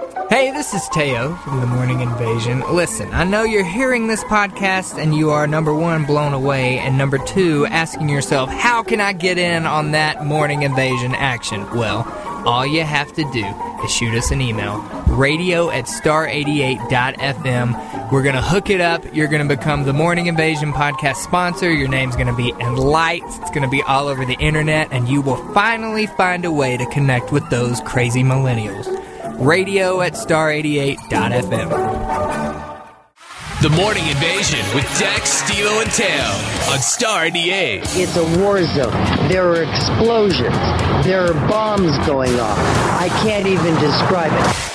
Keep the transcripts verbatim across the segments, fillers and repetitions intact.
Hey, this is Teo from The Morning Invasion. Listen, I know you're hearing this podcast and you are, number one, blown away, and number two, asking yourself, how can I get in on that Morning Invasion action? Well, all you have to do is shoot us an email, radio at star eighty-eight dot f m. We're going to hook it up. You're going to become the Morning Invasion podcast sponsor. Your name's going to be in lights. It's going to be all over the internet, and you will finally find a way to connect with those crazy millennials. Radio at star eighty-eight dot f m. The Morning Invasion with Dex, Steve-O, and Teo on Star eighty-eight. It's a war zone. There are explosions. There are bombs going off. I can't even describe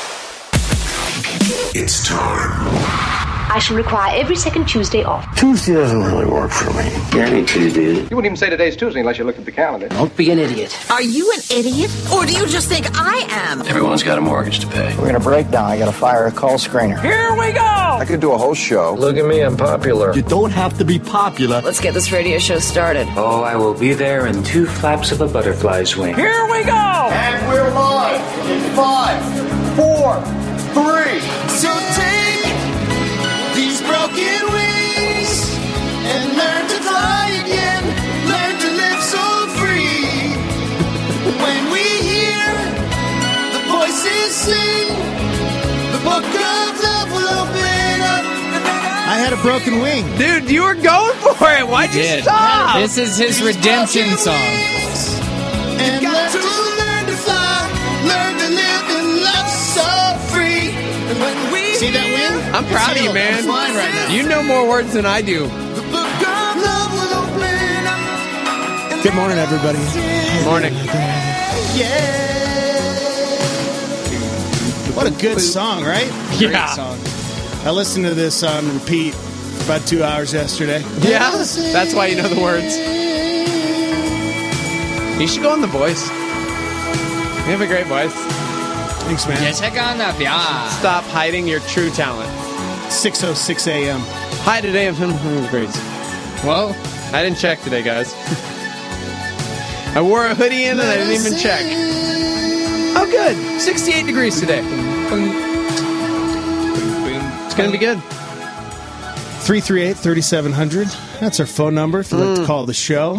it. It's time. I shall require every second Tuesday off. Tuesday doesn't really work for me. Any Tuesday. You wouldn't even say today's Tuesday unless you looked at the calendar. Don't be an idiot. Are you an idiot? Or do you just think I am? Everyone's got a mortgage to pay. We're gonna break down. I gotta fire a call screener. Here we go! I could do a whole show. Look at me, I'm popular. You don't have to be popular. Let's get this radio show started. Oh, I will be there in two flaps of a butterfly's wing. Here we go! And we're live in five, four, three. So take these broken wings and learn to fly again. Learn to live so free. When we hear the voices sing, the book of love will open up. I had a broken wing. Dude, you were going for it. Why'd you, you stop? This is his redemption song. And learn to learn to fly. Learn to live and love so free. And when we see that wing? I'm proud of you, man. I'm flying right now. You know more words than I do. the book of love will open up. And Good morning, everybody. Good morning. yeah. What a good song, right? Yeah. Great song. I listened to this on repeat for about two hours yesterday. Yeah, that's why you know the words. You should go on The Voice. You have a great voice. Thanks, man. Yeah, check on that. Yeah. Stop hiding your true talent. six oh six a.m. Hi today, I'm great. Well, I didn't check today, guys. I wore a hoodie in and I didn't even check. Oh, good. sixty-eight degrees today. It's going to be good. three three eight, three seven zero zero. That's our phone number if you'd like to call the show.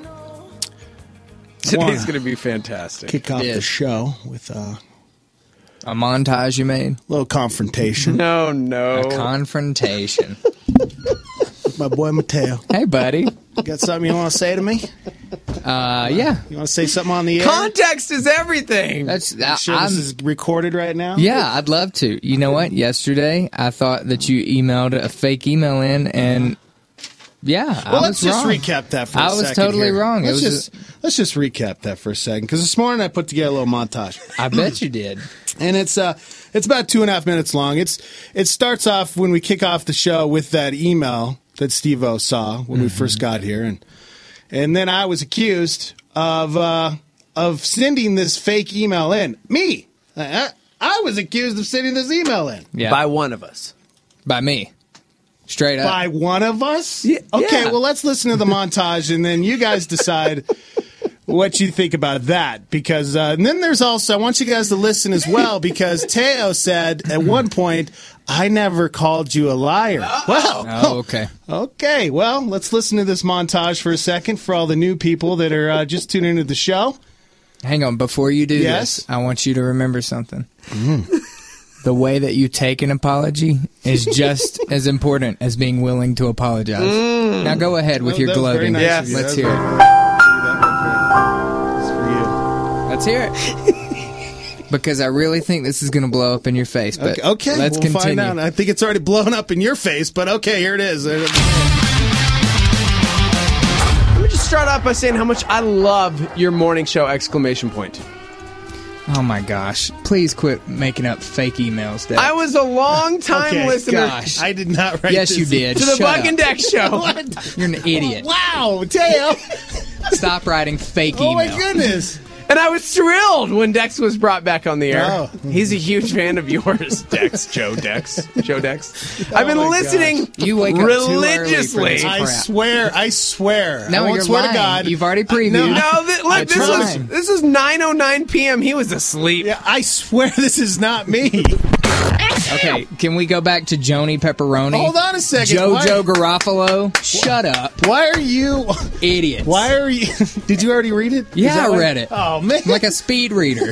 Today's going to be fantastic. Kick off Yeah. the show with uh, a montage you made. a little confrontation. No, no. A confrontation. My boy Mateo. Hey, buddy. Got something you want to say to me? Uh, yeah. You want to say something on the air? Context is everything. That's I'm sure I'm, this is recorded right now? Yeah, I'd love to. You know what? Yesterday, I thought that you emailed a fake email in, and yeah, I Well, was let's just wrong. recap that for a I second. was totally here. wrong. It Let's was just let's just recap that for a second because this morning I put together a little montage, I bet you did. and it's uh it's about two and a half minutes long. It's it starts off when we kick off the show with that email that Steve-O saw when mm-hmm. we first got here, and and then I was accused of uh, of sending this fake email in. Me, I, I was accused of sending this email in Yeah. By one of us. By me. Straight up. by one of us. Yeah. Okay, Yeah. well, let's listen to the montage, and then you guys decide what you think about that. Because uh, and then there's also, I want you guys to listen as well, because Teo said at one point, I never called you a liar. Well, Oh, okay. okay, well, let's listen to this montage for a second for all the new people that are uh, just tuning into the show. Hang on. Before you do Yes? this, I want you to remember something. The way that you take an apology is just as important as being willing to apologize. Now go ahead with Well, your that was very gloating. nice Yes. of you. Let's That hear was it. very- It's for you. Let's hear it. Because I really think this is going to blow up in your face. But Okay, okay, let's we'll continue. find out. I think it's already blown up in your face, but okay, here it is. Let me just start off by saying how much I love your morning show exclamation point. Oh my gosh. Please quit making up fake emails, Dad. I was a long time Okay, listener gosh. I did not write Yes, this you did. to the Shut Buck up. and Dex show. What? You're an idiot. Wow, Teo. Stop writing fake Oh, my email. goodness. And I was thrilled when Dex was brought back on the air. Oh. He's a huge fan of yours, Dex. Joe Dex. Joe Dex. I've been Oh my listening gosh. You wake up too early for religiously. this I crap. swear, I swear. No, I won't you're swear lying. to God. You've already previewed. No, No, th- look, That's this right. is this is nine oh nine p.m. He was asleep. Yeah, I swear this is not me. Okay, can we go back to Joni Pepperoni? Hold on a second. Jojo Garofalo. Shut up. Why are you? Idiots. Why are you? Did you already read it? Is Yeah, that I why- read it. Oh man, I'm like a speed reader.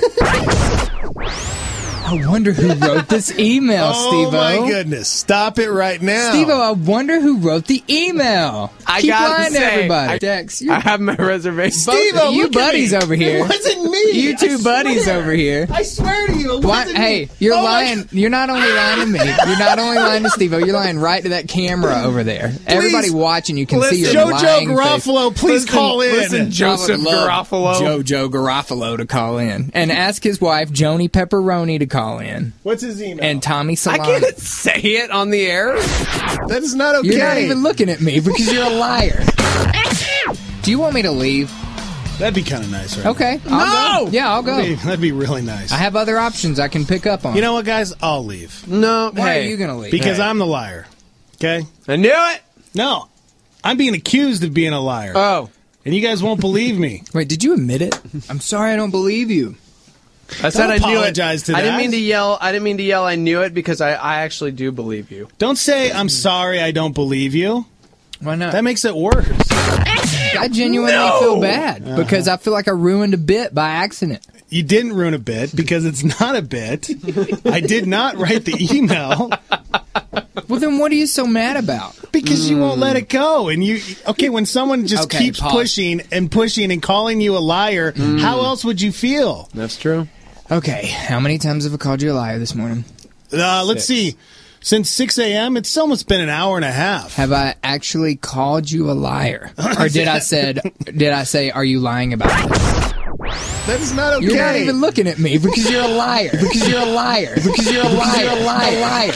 I wonder who wrote this email, oh Steve-O. my goodness! Stop it right now, Steve-O, I wonder who wrote the email. I Keep gotta lying to say, everybody. I- Dex, you're I have my reservation. both- Steve-O, you look at buddies me. over here. It wasn't me. You two I buddies swear. over here. I swear to you, it Why, wasn't hey, me. you're Oh my lying. God. You're not only lying to me. You're not only lying to Steve-O. You're lying right to that camera over there. Everybody watching, you can see your Jojo lying face. Garofalo, please Listen- call in. listen, Joseph I would love Garofalo. Jojo Garofalo to call in and ask his wife Joni Pepperoni to call in What's his email? and Tommy I Solano. can't say it on the air. that is not okay. You're not even looking at me because you're a liar. Do you want me to leave? That'd be kind of nice, right? Okay. I'll No! go. Yeah, I'll go. That'd be, that'd be really nice. I have other options I can pick up on. you know what, guys? I'll leave No, Why hey, are you going to leave? because Hey. I'm the liar. Okay? I knew it. No, I'm being accused of being a liar, Oh, and you guys won't believe me. Wait, did you admit it? I'm sorry I don't believe you. I said I knew it. apologize to I didn't that. mean to yell. I didn't mean to yell. I knew it because I, I actually do believe you. Don't say I'm sorry. I don't believe you. Why not? That makes it worse. I genuinely No! feel bad because I feel like I ruined a bit by accident. You didn't ruin a bit because it's not a bit. I did not write the email Well, then what are you so mad about? because you won't let it go. And you, okay, when someone just Okay, keeps pause. pushing and pushing and calling you a liar, how else would you feel? That's true. Okay, how many times have I called you a liar this morning? Uh, let's see. Since six a.m., it's almost been an hour and a half. Have I actually called you a liar, or did I said did I say are you lying about it? That is not okay. You're not even looking at me because you're a liar. Because you're a liar. Because you're a liar. You're a liar. liar.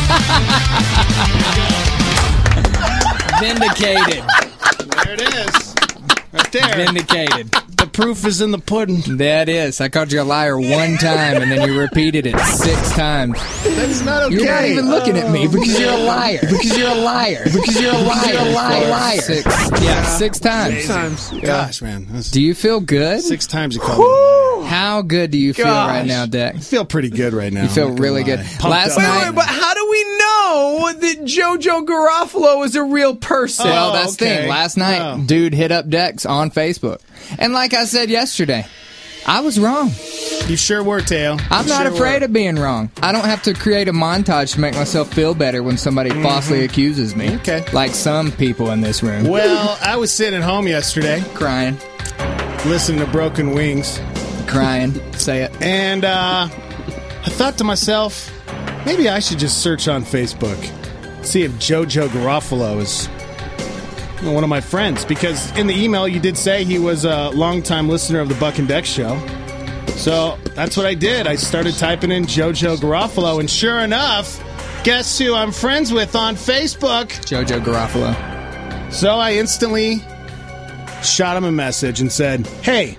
Vindicated. There it is. Right there. Vindicated. The proof is in the pudding. That is. I called you a liar one time, and then you repeated it six times. That's not okay. You're not even looking at me because you're a liar. Because you're a liar. Because you're a liar. You're a liar. Liar. Six. Yeah, six times. Times. Gosh, man. That's Do you feel good? six times you called me a liar. How good do you feel Gosh. right now, I Dex? feel pretty good right now. You feel I'm not gonna really lie. good. Pumped Last up. Wait, night- wait, but how do we know that JoJo Garofalo is a real person? Well, Oh, that's the okay. thing. Last night, Oh. dude hit up Dex on Facebook. And like I said yesterday, I was wrong. You sure were, Teo. I'm You not sure afraid were. of being wrong. I don't have to create a montage to make myself feel better when somebody falsely accuses me. Okay. Like some people in this room. Well, I was sitting at home yesterday Crying. listening to Broken Wings, Crying. Say it. and uh, I thought to myself, maybe I should just search on Facebook, see if JoJo Garofalo is one of my friends, because in the email you did say he was a longtime listener of the Buck and Dex show. So that's what I did. I started typing in JoJo Garofalo, and sure enough, guess who I'm friends with on Facebook? JoJo Garofalo. So I instantly shot him a message and said, hey,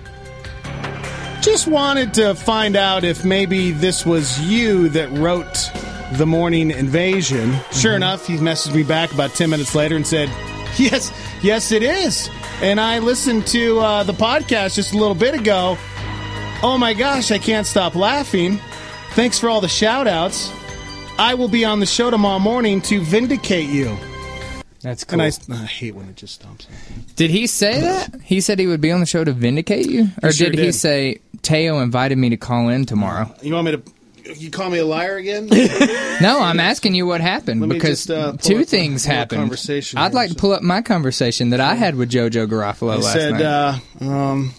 just wanted to find out if maybe this was you that wrote The Morning Invasion. Sure enough, he messaged me back about ten minutes later and said, yes, yes it is. And I listened to uh, the podcast just a little bit ago. Oh my gosh, I can't stop laughing. Thanks for all the shout-outs. I will be on the show tomorrow morning to vindicate you. That's cool. And I, I hate when it just stops. Did he say that? He said he would be on the show to vindicate you? Or sure did he did. say, Teo invited me to call in tomorrow? You want me to... You call me a liar again? No, I'm asking you what happened Let me because just, uh, pull two up things a little happened. conversation I'd here, like to so- pull up my conversation that I had with JoJo Garofalo I last said, night. uh, um...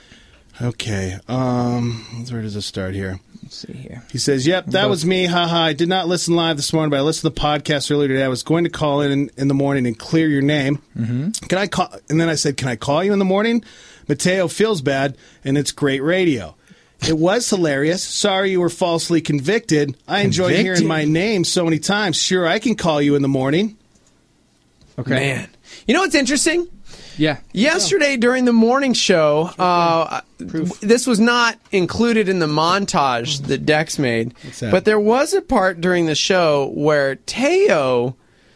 Okay, um... Where does it start here? Let's see here. He says, yep, that was me. Haha. I did not listen live this morning, but I listened to the podcast earlier today. I was going to call in in the morning and clear your name. Mm-hmm. Can I call? And then I said, can I call you in the morning? Mateo feels bad, and it's great radio. It was hilarious. Sorry you were falsely convicted. I enjoy Convicted? hearing my name so many times. Sure, I can call you in the morning. Okay. Man. You know what's interesting? Yeah. Yesterday during the morning show, uh, this was not included in the montage that Dex made, that? but there was a part during the show where Teo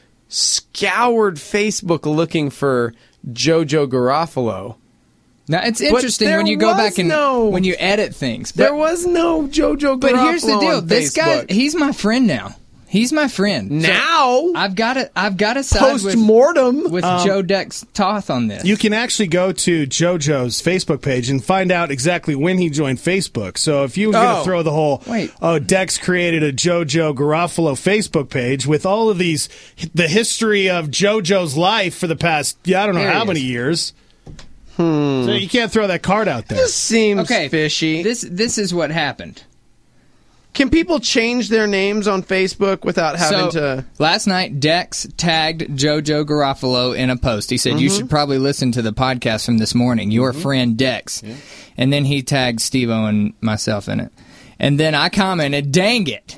scoured Facebook looking for JoJo Garofalo. Now it's interesting there when you go was back and no- when you edit things. There was no JoJo Garofalo. But here's the deal: on this guy, Facebook. he's my friend now. He's my friend now. So I've got to. I've got to side Post with mortem with Um, Joe Dex Toth on this. You can actually go to JoJo's Facebook page and find out exactly when he joined Facebook. So if you were going Oh. to throw the whole, Wait. oh, Dex created a JoJo Garofalo Facebook page with all of these, the history of JoJo's life for the past, yeah, I don't know There how he many is. years. Hmm. So you can't throw that card out there. This seems okay, fishy. This this is what happened. Can people change their names on Facebook without having so, to? Last night, Dex tagged JoJo Garofalo in a post. He said, you Mm-hmm. should probably listen to the podcast from this morning. Your friend Dex. Yeah. And then he tagged Steve-O and myself in it. And then I commented, dang it.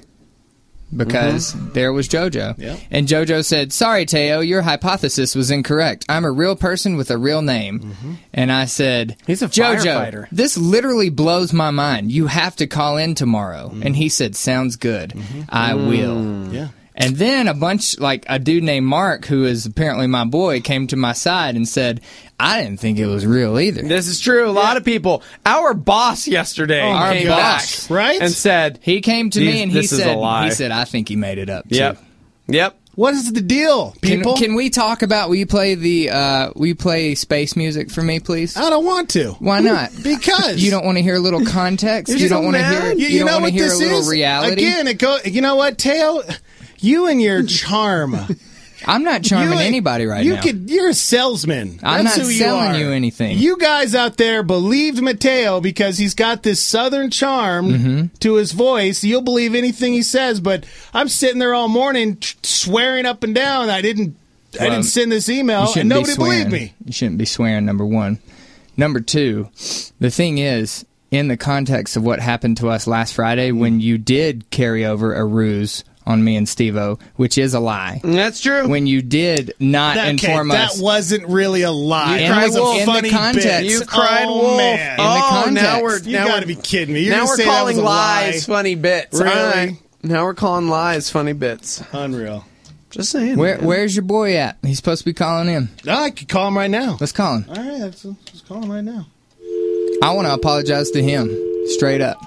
Because Mm-hmm. there was JoJo. Yep. And JoJo said, sorry, Teo, your hypothesis was incorrect. I'm a real person with a real name. Mm-hmm. And I said, He's a JoJo, firefighter. this literally blows my mind. You have to call in tomorrow. Mm-hmm. And he said, sounds good. I will. Yeah. And then a bunch, like a dude named Mark, who is apparently my boy, came to my side and said, I didn't think it was real either. This is true. A lot of people. Our boss yesterday Oh, my came gosh. back Right? and said, He came to These- me and he this is a said, lie. he said, I think he made it up too. "Yep, yep." What is the deal, Can, people? can we talk about, will you play the, uh, will you play space music for me, please? I don't want to. Why not? Because You don't want to hear a little context? You're You so don't want to mad? hear, You, you, you don't know want to what hear a this little is? reality? Again, it go. You know what, Teo? You and your charm. I'm not charming You- anybody right you now. Could, you're a salesman. I'm That's not who you selling are. you anything. You guys out there believed Mateo because he's got this southern charm Mm-hmm. to his voice. You'll believe anything he says. But I'm sitting there all morning t- swearing up and down. I didn't. I Well, didn't send this email, You shouldn't and be nobody swearing. believed me. You shouldn't be swearing, number one. Number two, the thing is, in the context of what happened to us last Friday, when you did carry over a ruse on me and Steve-O, which is a lie. That's true. When you did not That, okay, inform that us. wasn't really a lie. You That cried was a wolf. In the funny context. bit. You cried oh, wolf. Man. In the oh, context. now we're You now gotta we're, be kidding me. You're now gonna we're say that calling was a lies lie? funny bits. Really? All right. Now we're calling lies funny bits. Unreal. Just saying. Where, man. where's your boy at? He's supposed to be calling in. Oh, I could call him right now. Let's call him. All right, let's, let's call him right now. I want to apologize to him, straight up.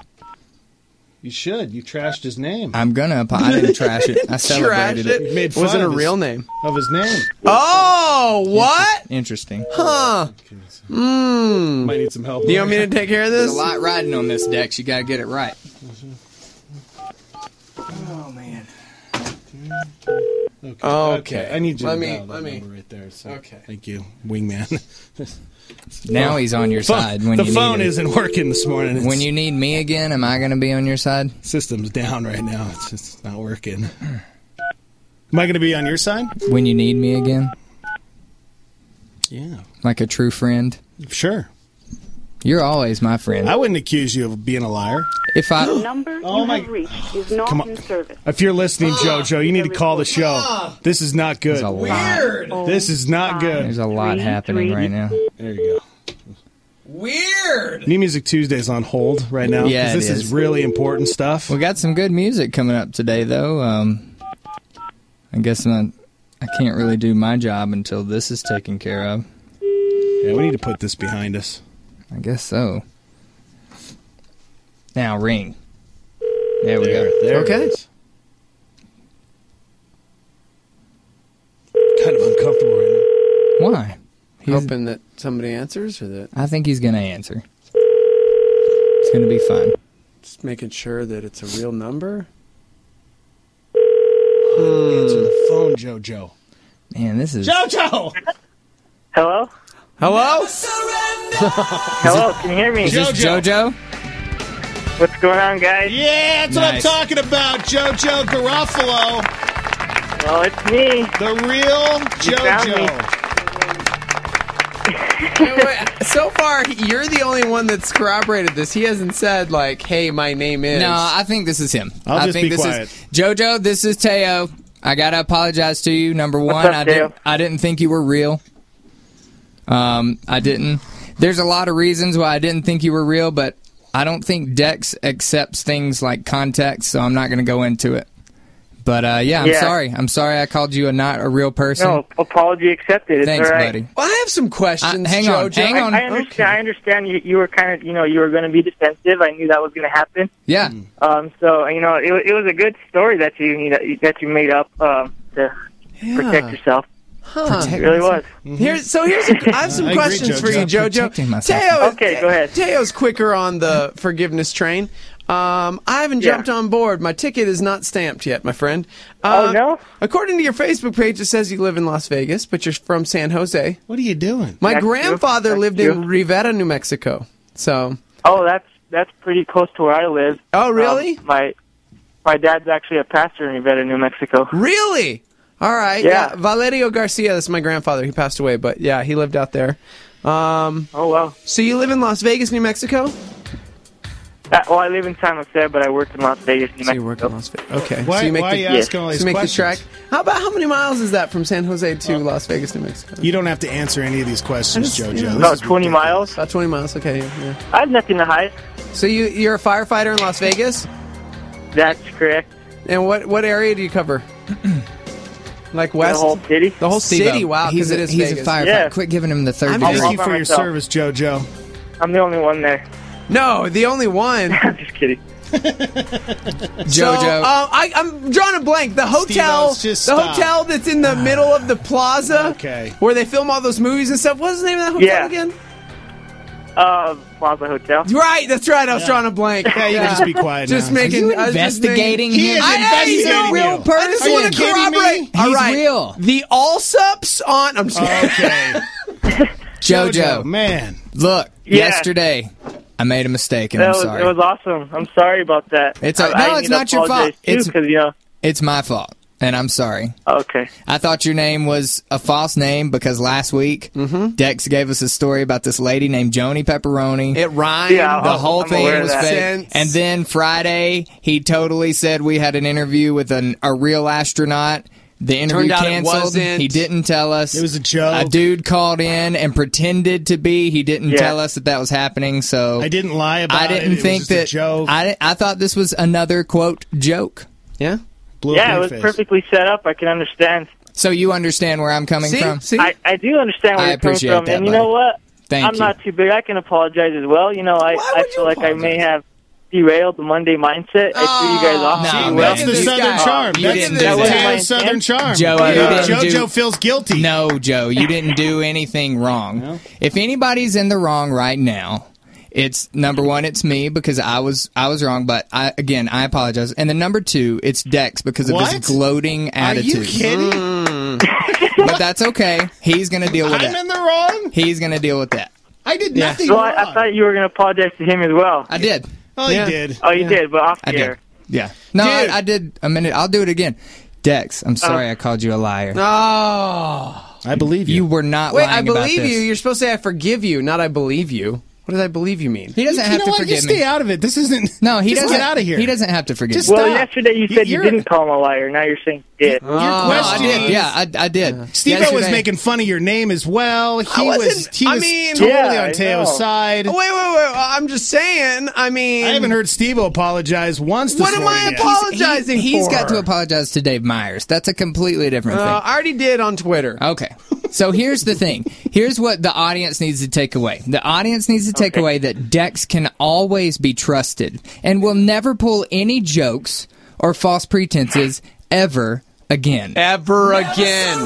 You should. You trashed his name. I'm going to. I didn't trash it. I celebrated Trash it. You made fun Was it a of his- real name? Of his name. Oh, what? Interesting. Huh. Mmm. Might need some help. Do you want me to take care of There's this? a lot riding on this, Dex. You got to get it right. Oh, man. Okay. Okay. I need you Let to me- dial that let me- number right there. So. Okay. Thank you, wingman. Now he's on your Phone- side. When the you phone need him. isn't working this morning. It's, When you need me again, am I going to be on your side? system's down right now. It's just not working. Am I going to be on your side? When you need me again? Yeah. Like a true friend? Sure. You're always my friend. I wouldn't accuse you of being a liar. If I Number Oh, you my- have reached is not Come on. in service. If you're listening, JoJo, you need to call the show. This is not good. There's a lot. This is not good. There's a lot Three, happening three. right now. There you go. Weird. New Music Tuesday's on hold right now. 'cause Yeah, it this is. is. really important stuff. We got some good music coming up today, though. Um, I guess not, I can't really do my job until this is taken care of. Yeah, we need to put this behind us. I guess so. Now ring. There we There, go. there Okay. it is. Kind of uncomfortable right now. Why? He's- Hoping that somebody answers or that I think he's going to answer. It's going to be fun. just making sure that it's a real number. Answer the phone, JoJo. Man, this is... JoJo! Hello? Hello? Hello, can you hear me? Is this JoJo. JoJo? What's going on, guys? Yeah, that's Nice. what I'm talking about, JoJo Garofalo. Well, it's me. The real You found me. JoJo. Wait, wait, so far, you're the only one that's corroborated this. He hasn't said, like, hey, my name is. No, I think this is him. I'll I just think be this quiet. is JoJo. This is Teo. I gotta apologize to you. Number one, up, I Teo? didn't. I didn't think you were real. Um, I didn't. There's a lot of reasons why I didn't think you were real, but I don't think Dex accepts things like context, so I'm not going to go into it. But, uh, yeah, I'm Yeah. sorry. I'm sorry I called you a not a real person. No, apology accepted. It's Thanks, all right. buddy. Well, I have some questions, Uh, hang on, Jojo. hang on. I, I understand. I understand you, you were kind of, you know, you were going to be defensive. I knew that was going to happen. Yeah. Um, so you know, it, it was a good story that you, you know, that you made up um, to Yeah. protect yourself. Huh. It really was. Here's, so here's a, I have some I agree, questions for you, Protecting Jojo. myself. Teo, Okay, go ahead. Teo's quicker on the forgiveness train. Um, I haven't Yeah. jumped on board. My ticket is not stamped yet, my friend. Oh, Uh, no? According to your Facebook page, it says you live in Las Vegas, but you're from San Jose. What are you doing? My That's true. grandfather That's lived true. in Rivera, New Mexico. So, Oh, that's that's pretty close to where I live. oh, really? Um, my my dad's actually a pastor in Rivera, New Mexico. Really? All right. Yeah. Yeah. Valerio Garcia, that's my grandfather. He passed away, but yeah, he lived out there. Um, Oh wow. so you live in Las Vegas, New Mexico? Uh, well, I live in San Jose, but I work in Las Vegas, New So you Mexico. work in Las Vegas. Okay. Why, so you make why the, are you yeah. asking all so these you make the questions? track. How about how many miles is that from San Jose to Las Vegas, New Mexico? You don't have to answer any of these questions, I just- JoJo. yeah. This About is twenty ridiculous. miles. About twenty miles. Okay. Yeah, yeah. I have nothing to hide. So you you're a firefighter in Las Vegas, That's correct. and what what area do you cover? Like west, The whole city. The whole Steve-O, city. Wow, he's because a, it is he's Vegas. a firefighter. Yeah. Quit giving him the third I'm degree. Thank you All for by your myself. service, JoJo. I'm the only one there. No, the only one. I'm just kidding. JoJo. So, uh, I, I'm drawing a blank. The hotel, Steve-O's, just the stop. hotel that's in the middle of the plaza, Okay. where they film all those movies and stuff. What's the name of that hotel Yeah. again? Uh, Plaza Hotel. Right, that's right. I was drawing a blank. Yeah, you can just be quiet Just now. making. Are you I was just making- investigating He him? is I am, he's a investigating real you. person. I just Are you want to kidding corroborate. me? All He's right. real. The Allsups on. I'm just Okay. JoJo, man. look, Yeah. yesterday I made a mistake, and That I'm was, sorry. it was awesome. I'm sorry about that. It's a- I, no, I it's need to not your fault. apologize too, It's- 'cause, you know. It's my fault, and I'm sorry. Okay. I thought your name was a false name because last week Mm-hmm. Dex gave us a story about this lady named Joni Pepperoni. It rhymed. Yeah, the I'm- whole I'm thing aware of was that. fake. Sense. And then Friday, he totally said we had an interview with an, a real astronaut. The interview Turned out it canceled. wasn't. He didn't tell us. It was a joke. A dude called in and pretended to be. He didn't Yeah. tell us that that was happening. So I didn't lie about I it. didn't It was think just a that. joke. I I thought this was another quote joke. Yeah. Blew up Yeah, in it your was face. perfectly set up. I can understand. So you understand where I'm coming See, from? see. I, I do understand where I you're coming appreciate from. that, and you buddy. know what? Thank I'm you. not too big. I can apologize as well. You know, I, Why I would feel you like I may apologize? have derailed the Monday mindset. I threw you guys off. no, too man. well. That's the This Southern guy- charm. You That's didn't the do Taylor that. Southern charm. Joe, Yeah. you didn't JoJo do- feels guilty. No, Joe, you didn't do anything wrong. No? If anybody's in the wrong right now, it's number one, it's me because I was I was wrong. But I, again, I apologize. And then number two, it's Dex because of What? his gloating Are you attitude. kidding? But that's okay. He's gonna deal with I'm that. in the wrong? He's gonna deal with that. I did Yeah. nothing So wrong. I, I thought you were going to apologize to him as well. I did. oh, Yeah. you did. Oh, you Yeah. did, but off I the did. air. Yeah. No, I, Dude. I did a minute. I'll do it again. Dex, I'm sorry I called you a liar. Oh. I believe you. You were not Wait, lying I about believe this. you. You're supposed to say I forgive you, not I believe you. What does I believe you mean? He doesn't you have know to what? forgive Just me. stay out of it. This isn't. No, he Just doesn't. get out of here. He doesn't have to forgive Just me. Well, Stop. yesterday you said you You're- didn't call him a liar. Now you're saying you did. Your No, I question did. is- Yeah, I, I did. Steve-O was Yesterday- making fun of your name as well. He was. wasn't- He I was mean- totally Yeah, on I Teo's know. side. Oh, wait, wait, wait. I'm just saying. I mean, I haven't heard Steve-O apologize once. This What am I morning yet. apologizing He, he's for? got to apologize to Dave Myers. That's a completely different Uh, thing. I already did on Twitter. Okay. So here's the thing. Here's what the audience needs to take away. The audience needs to take Okay. away that Dex can always be trusted and will never pull any jokes or false pretenses ever again. Ever again.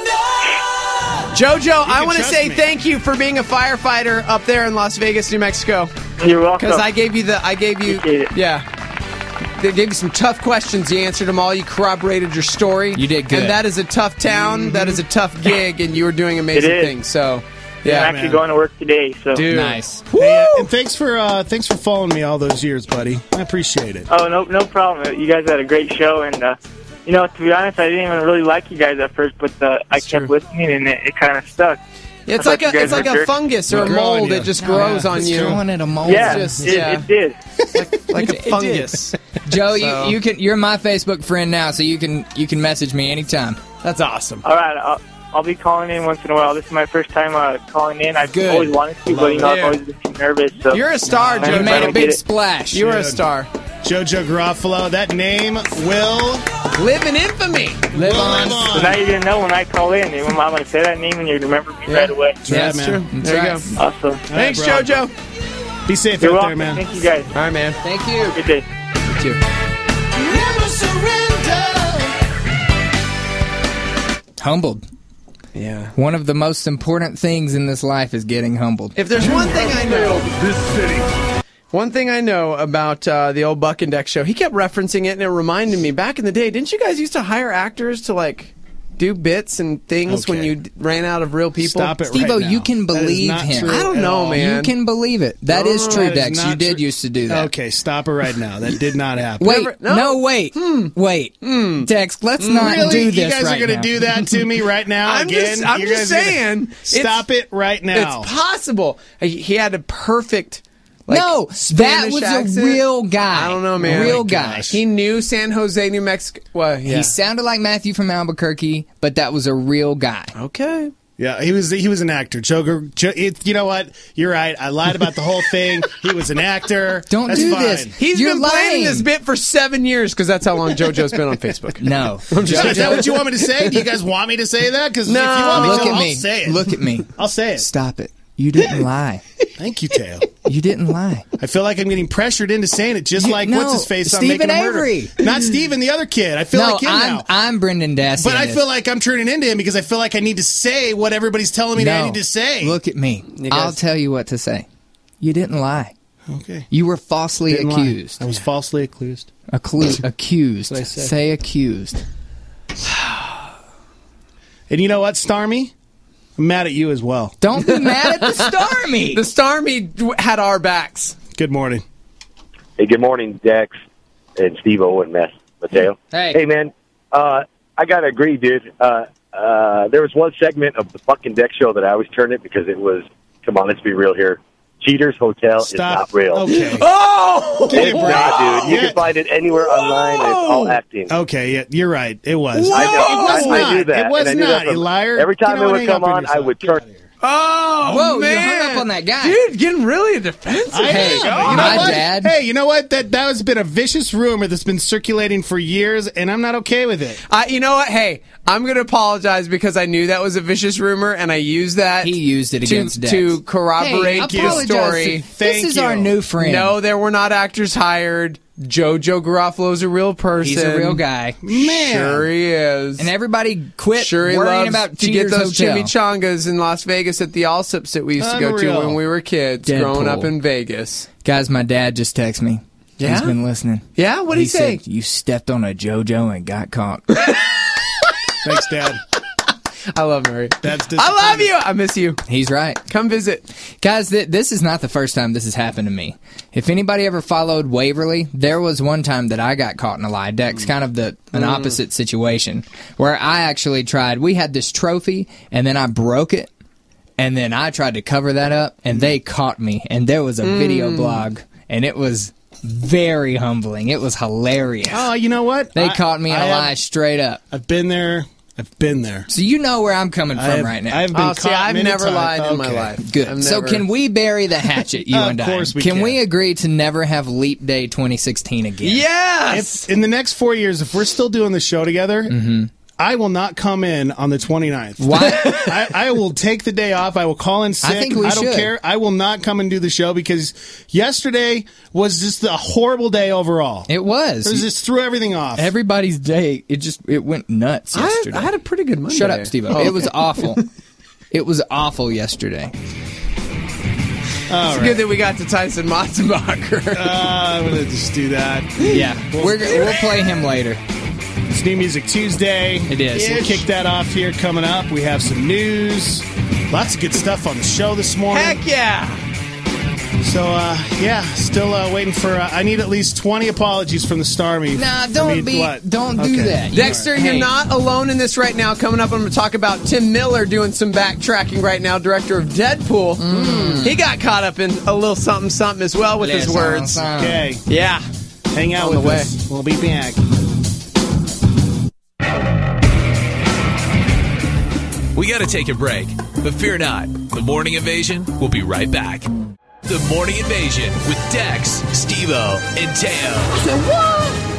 Jojo, I can want to trust say me. thank you for being a firefighter up there in Las Vegas, New Mexico. You're welcome. Because I gave you the, I gave you, Appreciate it. yeah. They gave you some tough questions. You answered them all. You corroborated your story. You did good. And that is a tough town. That is a tough gig, and you were doing amazing It is. things. So, I'm yeah, actually man. going to work today. So. dude. Nice. Hey, uh, and thanks for uh, thanks for following me all those years, buddy. I appreciate it. Oh, no, no problem. You guys had a great show, and uh, you know, to be honest, I didn't even really like you guys at first, but uh, I That's kept true. listening, and it, it kind of stuck. Yeah, it's I like thought a, you guys it's like were a jerks. fungus or a We're growing mold you. that just grows on It's you, growing in a mold. Yeah, just- it, yeah. it did. like a It did. fungus. Joe, So- you, you can you're my Facebook friend now, so you can you can message me anytime. That's awesome. All right, I'll, I'll be calling in once in a while. This is my first time uh, calling in. I've Good. always wanted to, but you know, Love it. I've always been too nervous. So. You're a star, Uh, Joe. You made a big splash. You are a Dude. star. JoJo Garofalo, that name will Live in infamy. Live will on. live So on. now you're going to know when I call in. I'm going to say that name and you're going to remember me right away. That's Yeah, right, that's man. true. That's There you right. go. Awesome. Thanks, bro. JoJo. Be safe You're out welcome. there, man. Thank you, guys. All right, man. Thank you. Good day. You too. Never surrender. Humbled. Yeah. One of the most important things in this life is getting humbled. If there's one thing I know, This city. one thing I know about uh, the old Buck and Deck show, he kept referencing it, and it reminded me back in the day. Didn't you guys used to hire actors to like do bits and things when Okay. you d- ran out of real people? Stop it Steve-O, right now. you can That is believe not him. true I don't at know, all. man. You can believe it. That is No, true, that is Dex. not You did true. used to do that. Okay, stop it right now. That did not happen. Wait, Never- no, no. wait, wait, Dex. Let's not Really? do this You guys right are going to now. do that to me right now I'm again? just, I'm You just guys are gonna- saying. Stop it's, it right now. It's possible. He- He had a perfect. Like, No, that Spanish was accent. a real guy. I don't know, man. Real Oh my guy. gosh. He knew San Jose, New Mexico. Well, yeah. He sounded like Matthew from Albuquerque, but that was a real guy. okay. Yeah, he was he was an actor. Joker, jo, it, you know what? You're right. I lied about the whole thing. He was an actor. Don't That's do fine. this. He's You're been playing lying. this bit for seven years because that's how long JoJo's been on Facebook. No. Is that what you want me to say? Do you guys want me to say that? Because No. if you want me Look to, at I'll me. say it. Look at me. I'll say it. Stop it. You didn't lie. Thank you, Teo. You didn't lie. I feel like I'm getting pressured into saying it, just You- like no, what's his face on Stephen Making a Murder. Avery. Not Steven, the other kid. I feel No, like him I'm now. I'm Brendan Dassey. But in I this. feel like I'm turning into him because I feel like I need to say what everybody's telling me that I No. need to say. Look at me. You I'll guys- tell you what to say. You didn't lie. Okay. You were falsely Didn't lie. accused. I was falsely accused. Acclu- accused. That's what I said. Say accused. And you know what, Starmy? I'm mad at you as well. Don't be mad at the Starmy. The Starmy d- had our backs. Good morning. Hey, good morning, Dex and Steve-O and Mess Mateo. Hey. Hey, man, uh, I got to agree, dude. Uh, uh, there was one segment of the fucking Dex show that I always turned it because it was, come on, let's be real here. Cheaters Hotel Stop. is not real. Okay. Oh! Give me a It's break. not, dude. You Yeah. can find it anywhere online. It's all acting. Okay, yeah, you're right. It was. I know. It was I, not. I knew that. It was and I knew not, that you from- liar. Every time You know it what? would Hang come up on on, I yourself. would Get out turn. of here. Oh, Whoa, you man. hung up on that guy. Dude, getting really defensive. I Hey, am. you know My what? dad. Hey, you know what? That that has been a vicious rumor that's been circulating for years, and I'm not okay with it. I, you know what? Hey, I'm going to apologize because I knew that was a vicious rumor, and I used that. He used it to, against Dex. to corroborate Hey, the apologize story. to- Thank this is you. our new friend. No, there were not actors hired. JoJo Garofalo's a real person. He's a real guy. Man. Sure he is. And everybody quit Sure he worrying loves about to get Cheaters those Hotel. chimichangas in Las Vegas at the Allsups that we used to go to Unreal. when we were kids Deadpool. growing up in Vegas. Guys, my dad just texted me. Yeah? He's been listening. Yeah? What'd he say? said, you stepped on a JoJo and got caught. Thanks, Dad. I love Murray. That's I love you. I miss you. He's right. Come visit. Guys, th- this is not the first time this has happened to me. If anybody ever followed Waverly, there was one time that I got caught in a lie. Dex, kind of the an Mm. opposite situation, where I actually tried. We had this trophy, and then I broke it, and then I tried to cover that up, and they caught me. And there was a Mm. video blog, and it was very humbling. It was hilarious. Oh, you know what? They I- caught me in I a have- lie straight up. I've been there. I've been there. So you know where I'm coming from I have, right now. I've been Oh, caught see, I've many never times. lied in my Okay. life. Good. I've So never- can we bury the hatchet, you Of and I? course we can. can. we agree to never have Leap Day twenty sixteen again? Yes. If, in the next four years, if we're still doing the show together, I will not come in on the twenty-ninth. Why? I, I will take the day off. I will call in sick. I think we don't should. care. I will not come and do the show because yesterday was just a horrible day overall. It was. It was just threw everything off. Everybody's day, it just it went nuts I, yesterday. I had a pretty good Monday. Shut up, Steve. Oh, It was okay. awful. It was awful yesterday. All It's right. good that we got to Tyson Matzenbacher. Uh, I'm going to just do that. Yeah, we're g- we'll play him later. It's New Music Tuesday. It is. We'll kick that off here coming up. We have some news. Lots of good stuff on the show this morning. Heck yeah. So, uh, yeah, still uh, waiting for. Uh, I need at least twenty apologies from the Starmy. Nah, I don't mean, be. what? Don't do Okay. that. Dexter, Hey. you're not alone in this right now. Coming up, I'm going to talk about Tim Miller doing some backtracking right now, director of Deadpool. Mm. He got caught up in a little something something as well with his Listen, words. son. Okay, Yeah. hang out On with the way. us. We'll be back. We got to take a break, but fear not. The Morning Invasion will be right back. The Morning Invasion with Dex, Steve-O, and Teo.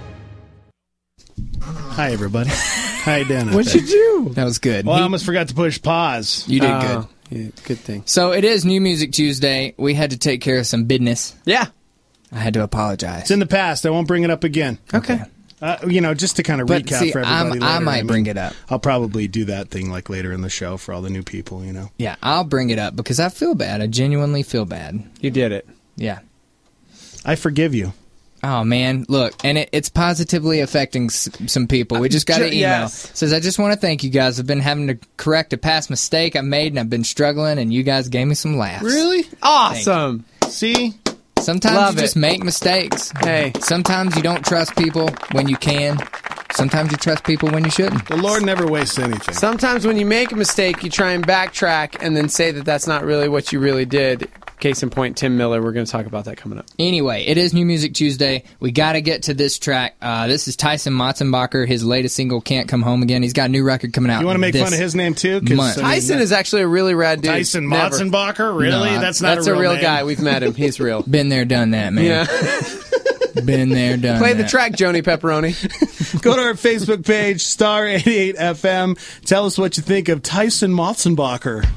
Hi, everybody. How you doing? What'd you do? That was good. Well, He- I almost forgot to push pause. You did Oh, good. yeah, good thing. So it is New Music Tuesday. We had to take care of some business. Yeah. I had to apologize. It's in the past. I won't bring it up again. Okay. Uh, you know, just to kind of But recap see, for everybody I'm- later. I might mean, bring it up. I'll probably do that thing like later in the show for all the new people, you know. Yeah, I'll bring it up because I feel bad. I genuinely feel bad. You did it. Yeah. I forgive you. Oh, man. Look, and it, it's positively affecting s- some people. We just got an Ju- email. yes. Says, I just want to thank you guys. I've been having to correct a past mistake I made, and I've been struggling, and you guys gave me some laughs. Really? Awesome. See? Sometimes Love you just it. make mistakes. Hey. Sometimes you don't trust people when you can. Sometimes you trust people when you shouldn't. The Lord never wastes anything. Sometimes when you make a mistake, you try and backtrack and then say that that's not really what you really did. Case in point, Tim Miller. We're going to talk about that coming up. Anyway, it is New Music Tuesday. We got to get to this track. Uh, this is Tyson Motzenbacher. His latest single, Can't Come Home Again. He's got a new record coming out. You want to make this fun of his name, too? 'Cause, month. I mean, Tyson that- is actually a really rad dude. Tyson Never. Motzenbacher? Really? No, that's not That's a a real, real name. guy. We've met him. He's real. Been there, done that, man. Yeah. Been there, done Play that. the track, Joni Pepperoni. Go to our Facebook page, Star eighty-eight F M. Tell us what you think of Tyson Motzenbacher.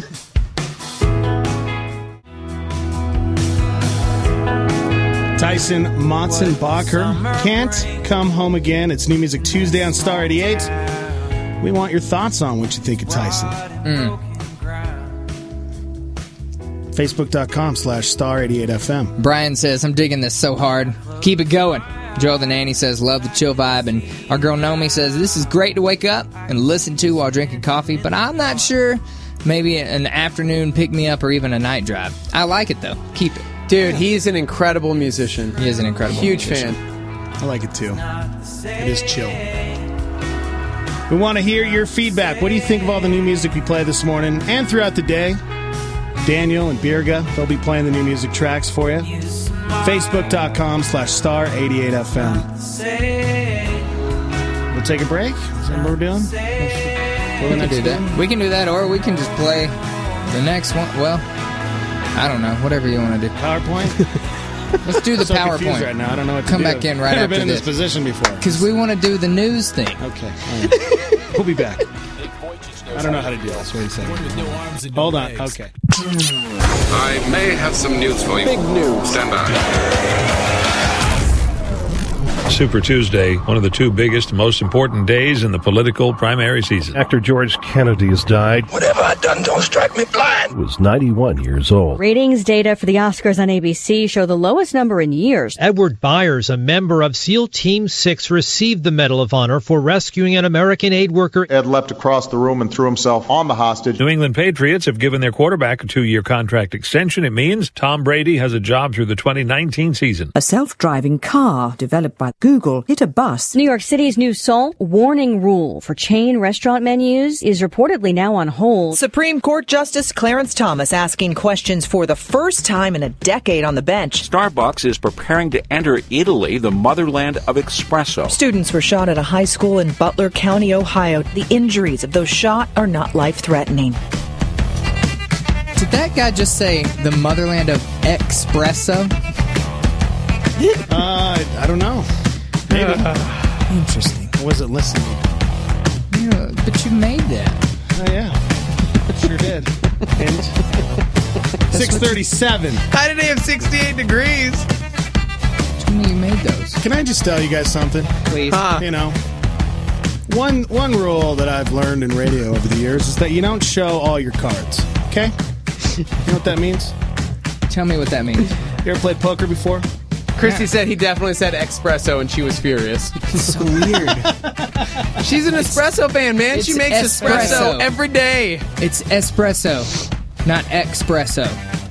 Tyson Motzenbacher. Can't Come Home Again. It's New Music Tuesday on Star eighty-eight. We want your thoughts on what you think of Tyson. Mm. Facebook.com slash Star eighty-eight FM. Brian says, I'm digging this so hard. Keep it going. Joe the Nanny says, love the chill vibe. And our girl Nomi says, this is great to wake up and listen to while drinking coffee, but I'm not sure. Maybe an afternoon pick-me-up or even a night drive. I like it, though. Keep it. Dude, he's an incredible musician. He is an incredible Huge musician. fan. I like it too. It is chill. We want to hear your feedback. What do you think of all the new music we play this morning and throughout the day? Daniel and Birga, they'll be playing the new music tracks for you. Facebook.com slash Star eighty-eight FM. We'll take a break. Is that what we're doing? We can do that. We can do that, or we can just play the next one. Well, I don't know. Whatever you want to do. PowerPoint? Let's do the I'm so confused PowerPoint. right now. I don't know what to Come do. back in right Never after been in this this. position before. Because we want to do the news thing. Okay. All right. We'll be back. I don't know how to do this. What do you say? Hold on. Okay. I may have some news for you. Big news. Stand by. Super Tuesday, one of the two biggest, most important days in the political primary season. Actor George Kennedy has died. Whatever I done, don't strike me blind. He was ninety-one years old. Ratings data for the Oscars on A B C show the lowest number in years. Edward Byers, a member of SEAL Team six, received the Medal of Honor for rescuing an American aid worker. Ed leapt across the room and threw himself on the hostage. New England Patriots have given their quarterback a two-year contract extension. It means Tom Brady has a job through the twenty nineteen season. A self-driving car developed by Google hit a bus. New York City's new salt warning rule for chain restaurant menus is reportedly now on hold. Supreme Court Justice Clarence Thomas asking questions for the first time in a decade on the bench. Starbucks is preparing to enter Italy, the motherland of espresso. Students were shot at a high school in Butler County, Ohio. The injuries of those shot are not life-threatening. Did that guy just say the motherland of espresso? Uh, I don't know. Maybe. Uh, interesting. I wasn't listening. Yeah, but you made that. Oh, yeah. Sure did. And six thirty-seven. How did he have sixty-eight degrees? Tell me you made those. Can I just tell you guys something? Please. Huh. You know, one one rule that I've learned in radio over the years is that you don't show all your cards. Okay? You know what that means? Tell me what that means. You ever played poker before? Christy said he definitely said espresso, and she was furious. It's so weird. She's an espresso fan, man. It's She makes espresso. espresso. every day. It's espresso, not espresso.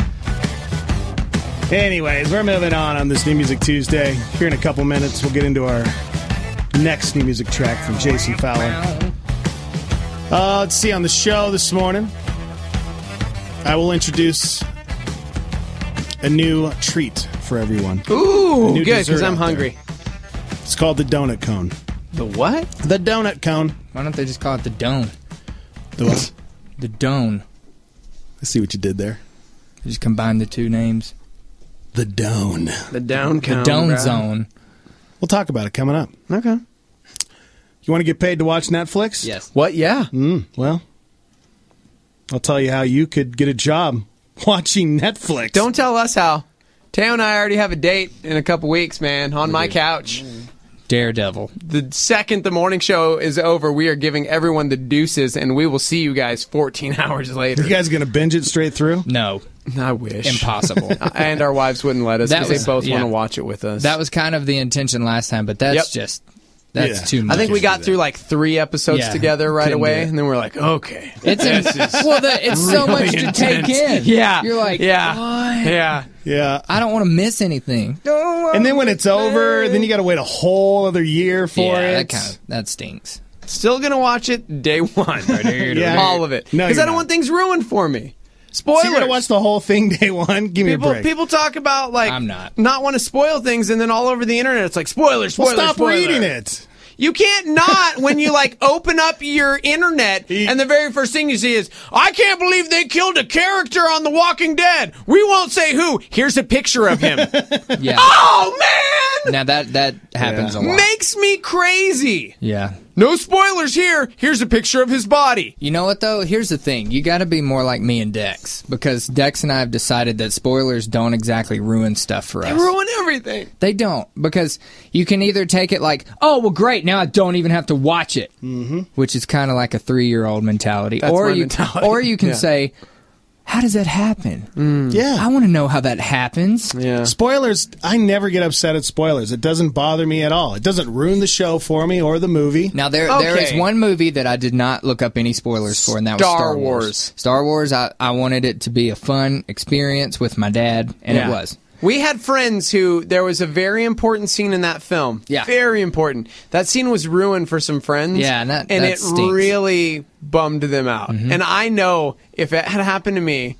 Anyways, we're moving on on this New Music Tuesday. Here in a couple minutes, we'll get into our next new music track from Jason Fowler. Uh, let's see, on the show this morning, I will introduce a new treat for everyone. Ooh, new good, dessert because I'm out there. hungry. It's called the donut cone. The what? The donut cone. Why don't they just call it the dome? The what? The Dome. I see what you did there. You just combine the two names. The Dome. The Down The Dome Zone. We'll talk about it coming up. Okay. You want to get paid to watch Netflix? Yes. What? Yeah. Mm, well, I'll tell you how you could get a job watching Netflix. Don't tell us how. Teo and I already have a date in a couple weeks, man, on my couch. Daredevil. The second the morning show is over, we are giving everyone the deuces, and we will see you guys fourteen hours later. You guys going to binge it straight through? No. I wish. Impossible. And our wives wouldn't let us That because they was- both yeah. want to watch it with us. That was kind of the intention last time, but that's Yep. just, that's Yeah. too much. I think we got through like three episodes Yeah. together right Couldn't do away, it. and then we're like, okay. It's this in, is well, the, it's so really much to intense. take in. Yeah. You're like, Yeah. what? Yeah. Yeah. I don't want to miss anything. And then when it's over, then you got to wait a whole other year for yeah, it. that kind of that stinks. Still going to watch it day one. Yeah. All of it. No, Because you're I don't not. want things ruined for me. So Spoilers. you're going to watch the whole thing day one? Give me people, a break. people talk about, like, I'm not. not want to spoil things, and then all over the internet, it's like, spoilers, well, spoilers, stop spoiler. reading it. You can't not when you, like, open up your internet and the very first thing you see is, I can't believe they killed a character on The Walking Dead. We won't say who. Here's a picture of him. Yeah. Oh, man! Now that that happens a lot. Makes me crazy. Yeah. No spoilers here. Here's a picture of his body. You know what, though? Here's the thing. You got to be more like me and Dex, because Dex and I have decided that spoilers don't exactly ruin stuff for us. They ruin everything. They don't, because you can either take it like, oh, well, great, now I don't even have to watch it, mm-hmm. which is kind of like a three-year-old mentality. That's or my you, mentality. Or you can Yeah. say, how does that happen? Mm. Yeah. I want to know how that happens. Yeah. Spoilers, I never get upset at spoilers. It doesn't bother me at all. It doesn't ruin the show for me or the movie. Now, there Okay. there is one movie that I did not look up any spoilers for, and that was Star Star Wars. Wars. Star Wars, I, I wanted it to be a fun experience with my dad, and Yeah. it was. We had friends who, there was a very important scene in that film. Yeah. Very important. That scene was ruined for some friends. Yeah, and that- and that it stinks. really bummed them out. Mhm. And I know if it had happened to me,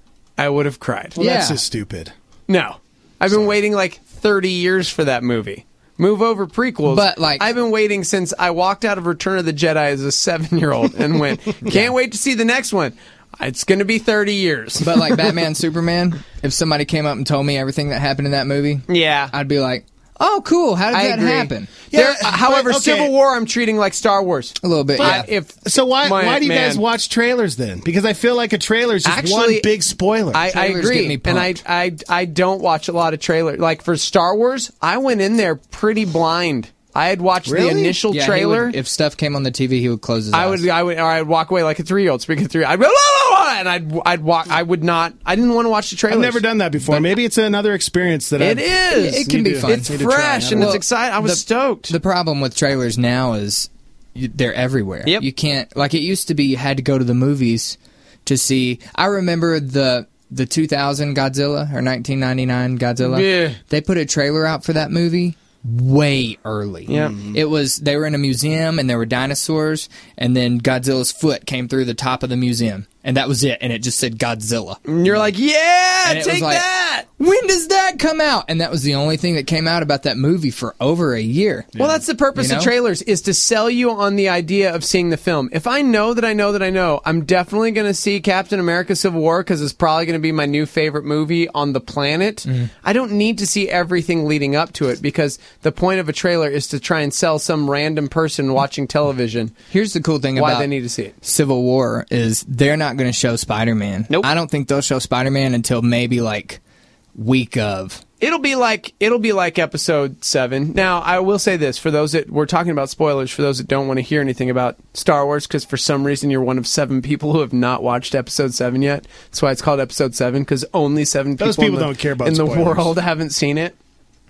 I would have cried. Well, that's Yeah. just stupid. No. I've been waiting like thirty years for that movie. Move over prequels. But, like- I've been waiting since I walked out of Return of the Jedi as a seven-year-old and went, can't wait to see the next one. It's going to be thirty years. But like Batman, Superman, if somebody came up and told me everything that happened in that movie, yeah. I'd be like, oh, cool, how did I that agree. happen? There- Yeah, however, but, okay. Civil War I'm treating like Star Wars. A little bit, yeah. But if So why my- why do you man, guys watch trailers then? Because I feel like a trailer is just Actually, one big spoiler. I, I Trailers agree, get me and I, pumped. I I don't watch a lot of trailers. Like for Star Wars, I went in there pretty blind. I had watched Really? the initial Yeah, he trailer. would- if stuff came on the T V, he would close his I eyes. would, I would, or I'd walk away like a three-year-old speaking through. I'd go, la, la, la, and I'd, I'd walk. I would not. I didn't want to watch the trailer. I've never done that before. Maybe it's another experience that It I've, is. It can need be to- fun. It's need to try. fresh and Well, it's exciting. I was the- stoked. The problem with trailers now is you, they're everywhere. Yep. You can't, like it used to be, you had to go to the movies to see. I remember the the two thousand Godzilla or nineteen ninety-nine Godzilla. Yeah. They put a trailer out for that movie way early. Yeah. It was, they were in a museum and there were dinosaurs, and then Godzilla's foot came through the top of the museum, and that was it, and it just said Godzilla. and you're like, yeah, And it was take like, that. When does that come out? And that was the only thing that came out about that movie for over a year. Well, that's the purpose You know? of trailers, is to sell you on the idea of seeing the film. If I know that I know that I know, I'm definitely going to see Captain America Civil War because it's probably going to be my new favorite movie on the planet. Mm. I don't need to see everything leading up to it because the point of a trailer is to try and sell some random person watching television Here's the cool thing why about they need to see it. Civil War is they're not going to show Spider-Man. Nope. I don't think they'll show Spider-Man until maybe like week of. It'll be like it'll be like episode seven. Now, I will say this for those that we're talking about spoilers for those that don't want to hear anything about Star Wars because for some reason you're one of seven people who have not watched episode seven yet. That's why it's called episode seven because only seven Those people, people in the, don't care about in the spoilers. world haven't seen it.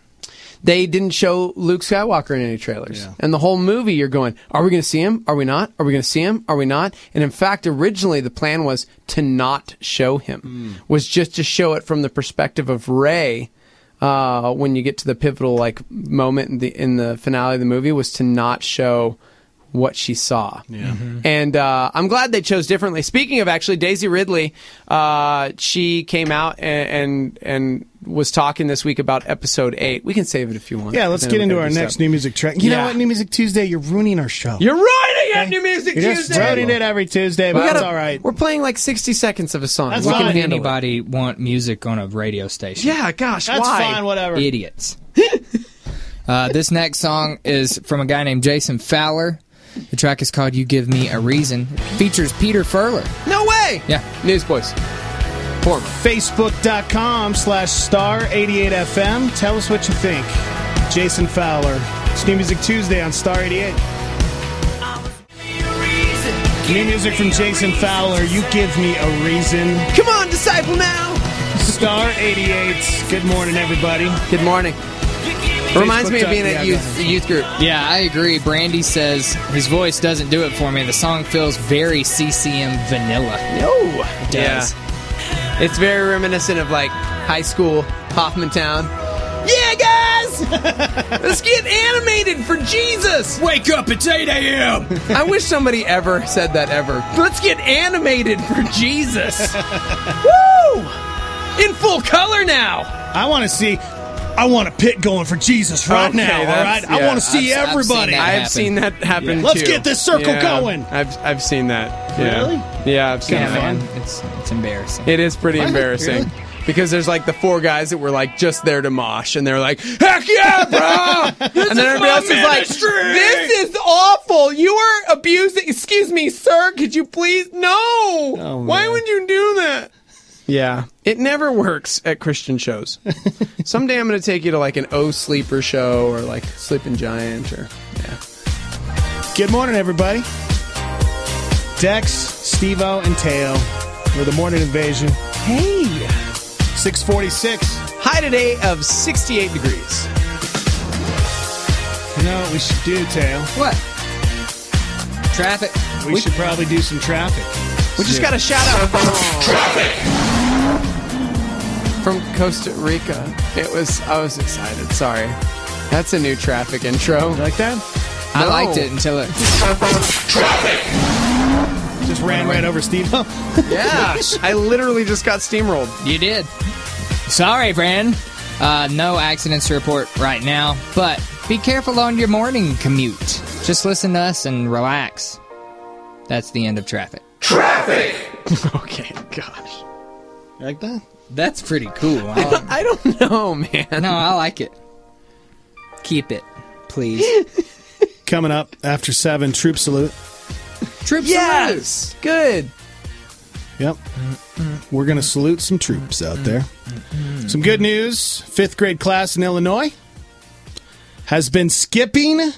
They didn't show Luke Skywalker in any trailers. Yeah. And the whole movie, you're going, are we going to see him? Are we not? Are we going to see him? Are we not? And in fact, originally the plan was to not show him, was just to show it from the perspective of Rey. Uh, when you get to the pivotal like moment in the in the finale of the movie, was to not show what she saw. Yeah. And uh, I'm glad they chose differently. Speaking of actually, Daisy Ridley, uh, she came out and, and and was talking this week about episode eight. We can save it if you want. Yeah, let's Then get we into can our do next stuff. New Music Track. You Yeah. know what, New Music Tuesday, you're ruining our show. You're ruining got New Music You're just Tuesday. ruining it every Tuesday, but We that's gotta- all right. We're playing like sixty seconds of a song. That's we fine. can handle it. Anybody want music on a radio station? Yeah, gosh, That's why? fine, whatever. Idiots. uh, this next song is from a guy named Jason Fowler. The track is called You Give Me a Reason. It features Peter Furler. No way! Yeah. Newsboys. Horrible. Facebook.com slash star 88FM. Tell us what you think. Jason Fowler. It's New Music Tuesday on Star eighty-eight. New music from Jason Fowler. You Give Me a Reason. Come on, Disciple now! Star eighty-eight. Good morning, everybody. Good morning. Reminds me of being Yeah, at go youth, ahead. youth group. Yeah, I agree. Brandy says his voice doesn't do it for me. The song feels very C C M vanilla. No. It does. Yeah. It's very reminiscent of like high school, Hoffmantown. Yeah, guys! Let's get animated for Jesus! Wake up, it's eight a.m. I wish somebody ever said that ever. Let's get animated for Jesus! Woo! In full color now! I want to see... I want a pit going for Jesus right Okay, now, all that's- right? I yeah. want to see I've- I've everybody. seen that I've happen. seen that happen Let's too. get this circle Yeah, going. I've I've seen that. Yeah. Really? Yeah, I've seen Yeah, that. man. It's, it's embarrassing. It is pretty What? embarrassing. Really? Because there's like the four guys that were like just there to mosh, and they're like, "Heck yeah, bro!" and then everybody else is like, "This is awful. You are abusing." Excuse me, sir. Could you please? No. Oh, Why man. would you do that? Yeah, it never works at Christian shows. Someday I'm going to take you to like an O Sleeper show or like Sleeping Giant or yeah. Good morning, everybody. Dex, Steve-O, and Teo. We're the Morning Invasion. Hey, six forty-six. high today of sixty-eight degrees. You know what we should do, Teo? What? Traffic. We, We- should probably do some traffic. We just got a shout out from Costa Rica. It was I was excited. Sorry, that's a new traffic intro. You like that? I No. liked it until it... Just ran right over Steve-O. Yeah, I literally just got steamrolled. You did. Sorry, friend. Uh, no accidents to report right now, but be careful on your morning commute. Just listen to us and relax. That's the end of traffic. Okay, gosh. You like that? That's pretty cool. I like- I don't know, man. no, I like it. Keep it, please. Coming up after seven, Troop Salute. Troops Yes, good. Yep. We're going to salute some troops out there. Some good news. Fifth grade class in Illinois has been skipping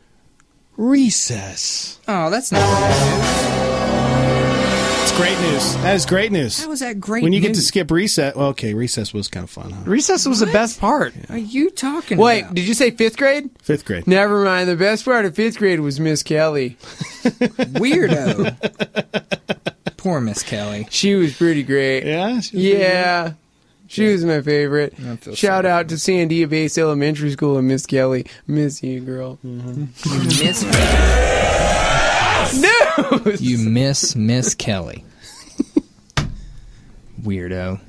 recess. Oh, that's not good. It's great news. That is great news. How is that great When you get to news? skip recess, well, okay, recess was kind of fun, huh? Recess was the best part. Are you talking Wait, about? did you say fifth grade? Fifth grade. Never mind. The best part of fifth grade was Miss Kelly. Weirdo. Poor Miss Kelly. She was pretty great. Yeah? She was Yeah. She was my favorite. I feel Shout sorry. out to Sandia Base Elementary School and Miss Kelly. Miss you, girl. Miss No! You miss Miss Kelly. Weirdo.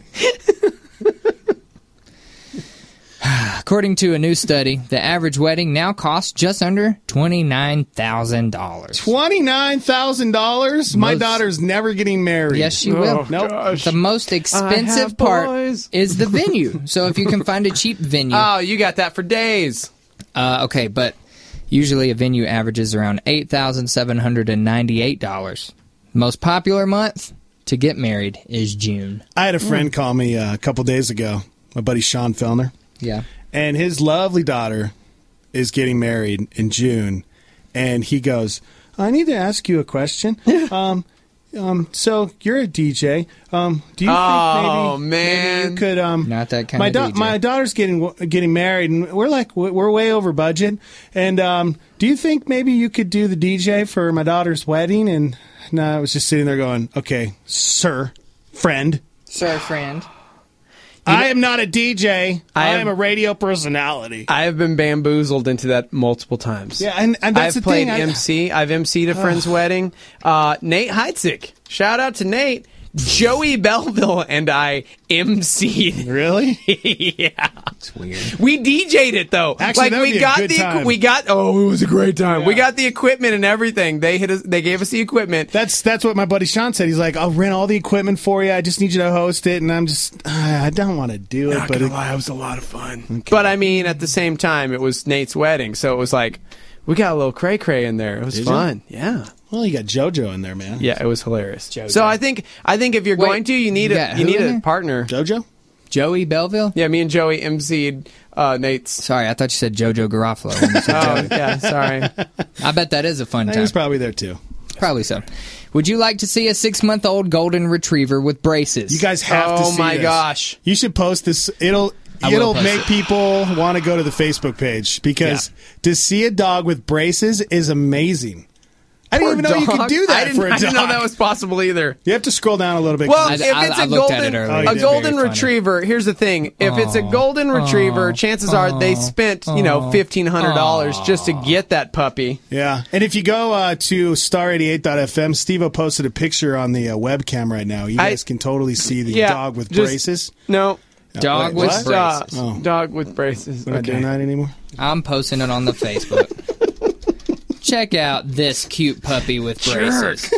According to a new study, the average wedding now costs just under twenty-nine thousand dollars. twenty-nine thousand dollars? My Most- daughter's never getting married. Yes, she will. Oh, Nope. gosh. The most I expensive have part boys. is the venue. So if you can find a cheap venue. Oh, you got that for days. Uh, okay, but usually a venue averages around eight thousand seven hundred ninety-eight dollars. Most popular month to get married is June. I had a friend call me uh, a couple days ago, my buddy Sean Fellner, Yeah. and his lovely daughter is getting married in June, and he goes, I need to ask you a question. um, um, so you're a D J. Um, do you Oh, think maybe, man. maybe you could um, Not that kind my of da- D J. my daughter's getting getting married, and we're like we're way over budget. And um, do you think maybe you could do the D J for my daughter's wedding? And no, I was just sitting there going, okay, sir, friend, Sir, friend. I am not a D J. I, I am- am a radio personality. I have been bamboozled into that multiple times. Yeah, and, and that's I've the played thing. I- M C. I've M C'd a friend's wedding. Uh, Nate Heitzig. Shout out to Nate. Joey Belleville and I emceed. Really? Yeah. It's weird. We D J'd it though. Actually, like that would we be a got good the time. we got oh it was a great time. Yeah. We got the equipment and everything. They hit us, they gave us the equipment. That's that's what my buddy Sean said. He's like, I'll rent all the equipment for you. I just need you to host it. And I'm just, uh, I don't want to do it. Not but gonna it, lie, it was a lot of fun. Okay. But I mean, at the same time, it was Nate's wedding, so it was like we got a little cray cray in there. It was Did fun. you? Yeah. Well, you got JoJo in there, man. Yeah, it was hilarious. JoJo. So I think I think if you're Wait, going to, you need you a got you who need in a there? partner. JoJo? Joey Belleville? Yeah, me and Joey emceed uh, Nate's. Sorry, I thought you said JoJo Garofalo. When you said Oh Joey. yeah, sorry. I bet that is a fun He time. was probably there too. Probably so. Would you like to see a six-month-old golden retriever with braces? You guys have to Oh see my this. gosh. You should post this. It'll I will it'll post make it. people want to go to the Facebook page because to see a dog with braces is amazing. I didn't Poor even know you dog. could do I that didn't, for a I dog. didn't know that was possible either. You have to scroll down a little bit. Well, I- if I- it's I a looked at it golden, earlier. Oh, you a did. golden Very funny. retriever. Here's the thing: if it's a Aw. golden retriever, Aw. chances are they spent you know Aw. fifteen hundred dollars just to get that puppy. Yeah, and if you go uh, to star eighty-eight dot f m, Steve-O posted a picture on the uh, webcam right now. You I- guys can totally see the Yeah, dog with just- braces. No, Dog Wait, with what? braces. uh, Oh. dog with braces. We're not doing that anymore. I'm posting it on the Facebook. Check out this cute puppy with braces.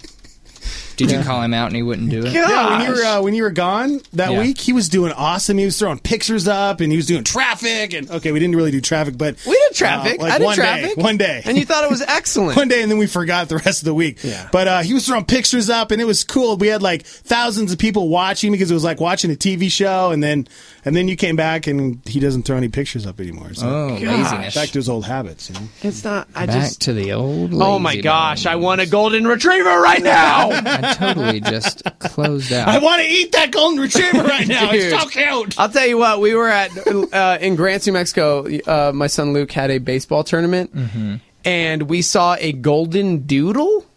Did you call him out and he wouldn't do it? Yeah, when you were uh, when you were gone that Yeah. week, he was doing awesome. He was throwing pictures up, and he was doing traffic. And okay, we didn't really do traffic, but We did traffic. uh, like I did one traffic. day, one day, And you thought it was excellent. one day, and then we forgot the rest of the week. Yeah. But uh, he was throwing pictures up, and it was cool. We had like thousands of people watching because it was like watching a T V show, and then and then you came back, and he doesn't throw any pictures up anymore. So Oh, laziness. back to his old habits. You know? It's not. I Back just. to the old Oh my lazy gosh! bones. I want a golden retriever right now. I totally just closed out. I want to eat that golden retriever right now. Dude. It's so cute. I'll tell you what. We were at uh, in Grants, New Mexico. Uh, my son Luke had a baseball tournament, Mm-hmm. and we saw a golden doodle.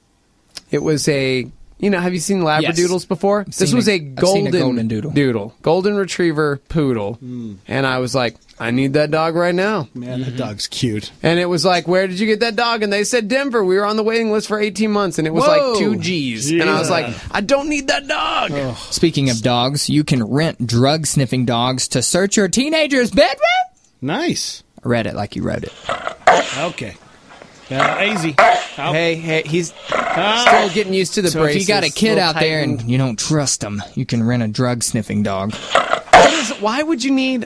It was a. You know, have you seen Labradoodles Yes. before? I've This seen was a- a I've seen golden, a golden doodle. doodle, golden retriever poodle, and I was like, I need that dog right now. Man, that dog's cute. And it was like, where did you get that dog? And they said Denver. We were on the waiting list for eighteen months, and it was Whoa. like two G's. And I was Yeah. like, I don't need that dog. Speaking of dogs, you can rent drug-sniffing dogs to search your teenager's bedroom. Nice. I read it like you wrote it. Okay. Uh, easy. Hey, hey, he's still getting used to the So braces. if you got a kid Little out there tightened. and you don't trust them, you can rent a drug-sniffing dog. What is- why would you need?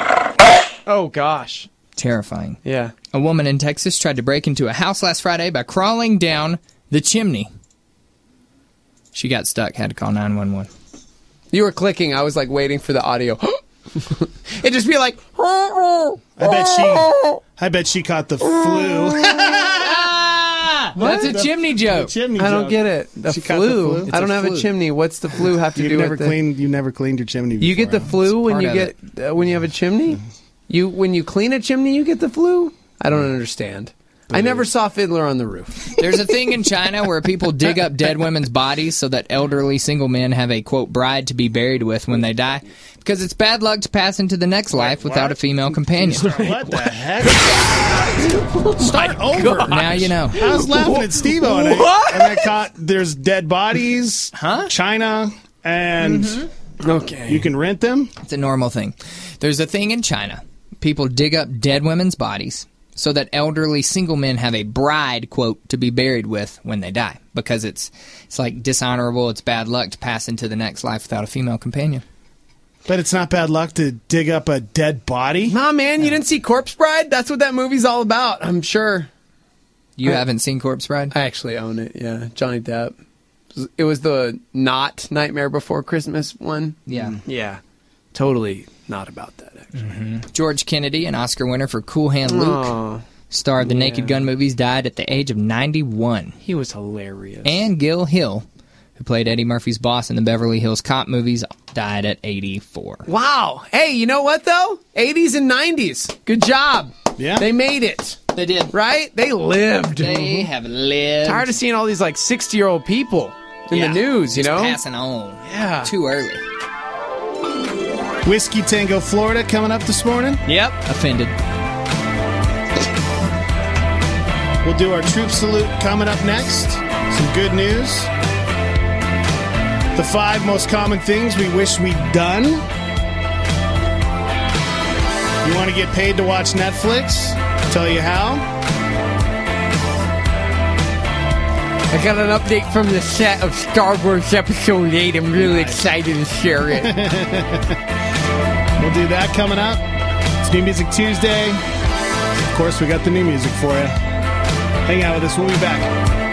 Oh gosh, Terrifying. yeah. A woman in Texas tried to break into a house last Friday by crawling down the chimney. She got stuck, had to call nine one one. You were clicking. I was like waiting for the audio. It'd just be like. I bet she. I bet she caught the flu. That's a chimney joke. Chimney I don't joke. get it. The She caught the flu. flu? I don't a have flu. a chimney. What's the flu have to You've do never with it? cleaned. You never cleaned your chimney. Before, You get the huh? flu when part you of get uh, when you have a chimney. You when you clean a chimney, you get the flu. I don't understand. I never saw Fiddler on the Roof. There's a thing in China where people dig up dead women's bodies so that elderly single men have a, quote, bride to be buried with when they die, because it's bad luck to pass into the next life without a female companion. What the heck? Start over. Now you know. I was laughing at Steve-O, and, I- What? and I caught there's dead bodies, Huh? China, and Okay. you can rent them. It's a normal thing. There's a thing in China. People dig up dead women's bodies so that elderly single men have a bride, quote, to be buried with when they die, because it's it's like dishonorable, it's bad luck to pass into the next life without a female companion. But it's not bad luck to dig up a dead body. Nah, man, you didn't see Corpse Bride? That's what that movie's all about. I'm sure. You I- haven't seen Corpse Bride? I actually own it. Yeah, Johnny Depp. It was the not Nightmare Before Christmas one. Yeah. Yeah, totally not about that. Actually, George Kennedy, an Oscar winner for Cool Hand Luke, Aw, star of the yeah. Naked Gun movies, died at the age of ninety-one. he was hilarious. And Gil Hill, who played Eddie Murphy's boss in the Beverly Hills Cop movies, died at eighty-four. Wow. Hey, you know what though? eighties and nineties. Good job. Yeah. They made it. They did. Right? They lived. They have lived. Tired of seeing all these like sixty-year-old people in Yeah. the news, you Just know? passing on. Yeah. Too early. Whiskey Tango, Florida, coming up this morning. Yep. Offended. We'll do our troop salute coming up next. Some good news. The five most common things we wish we'd done. You want to get paid to watch Netflix? Tell you how. I got an update from the set of Star Wars Episode eight. I'm really excited to share it. We'll do that coming up. It's New Music Tuesday. Of course, we got the new music for you. Hang out with us. We'll be back.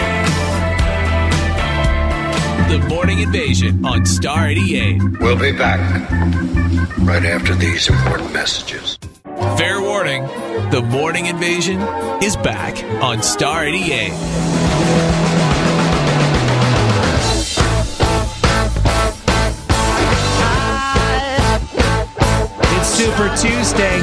The Morning Invasion on Star eighty-eight. We'll be back right after these important messages. Fair warning, The Morning Invasion is back on Star eighty-eight. It's Super Tuesday.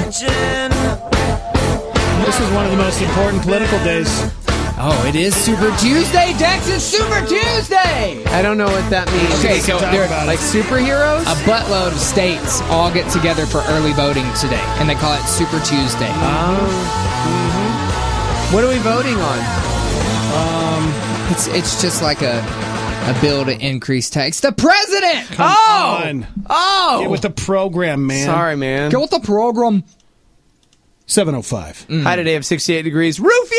This is one of the most important political days. Oh, it is Super Tuesday, Dex. It's Super Tuesday. I don't know what that means. Okay, so they're like superheroes? A buttload of states all get together for early voting today, and they call it Super Tuesday. Oh. Mm-hmm. What are we voting on? Um, it's it's just like a a bill to increase tax. The president. Come oh, on. oh, Get with the program, man. Sorry, man. Go with the program. seven oh five. Mm. High today of sixty-eight degrees. Rufio!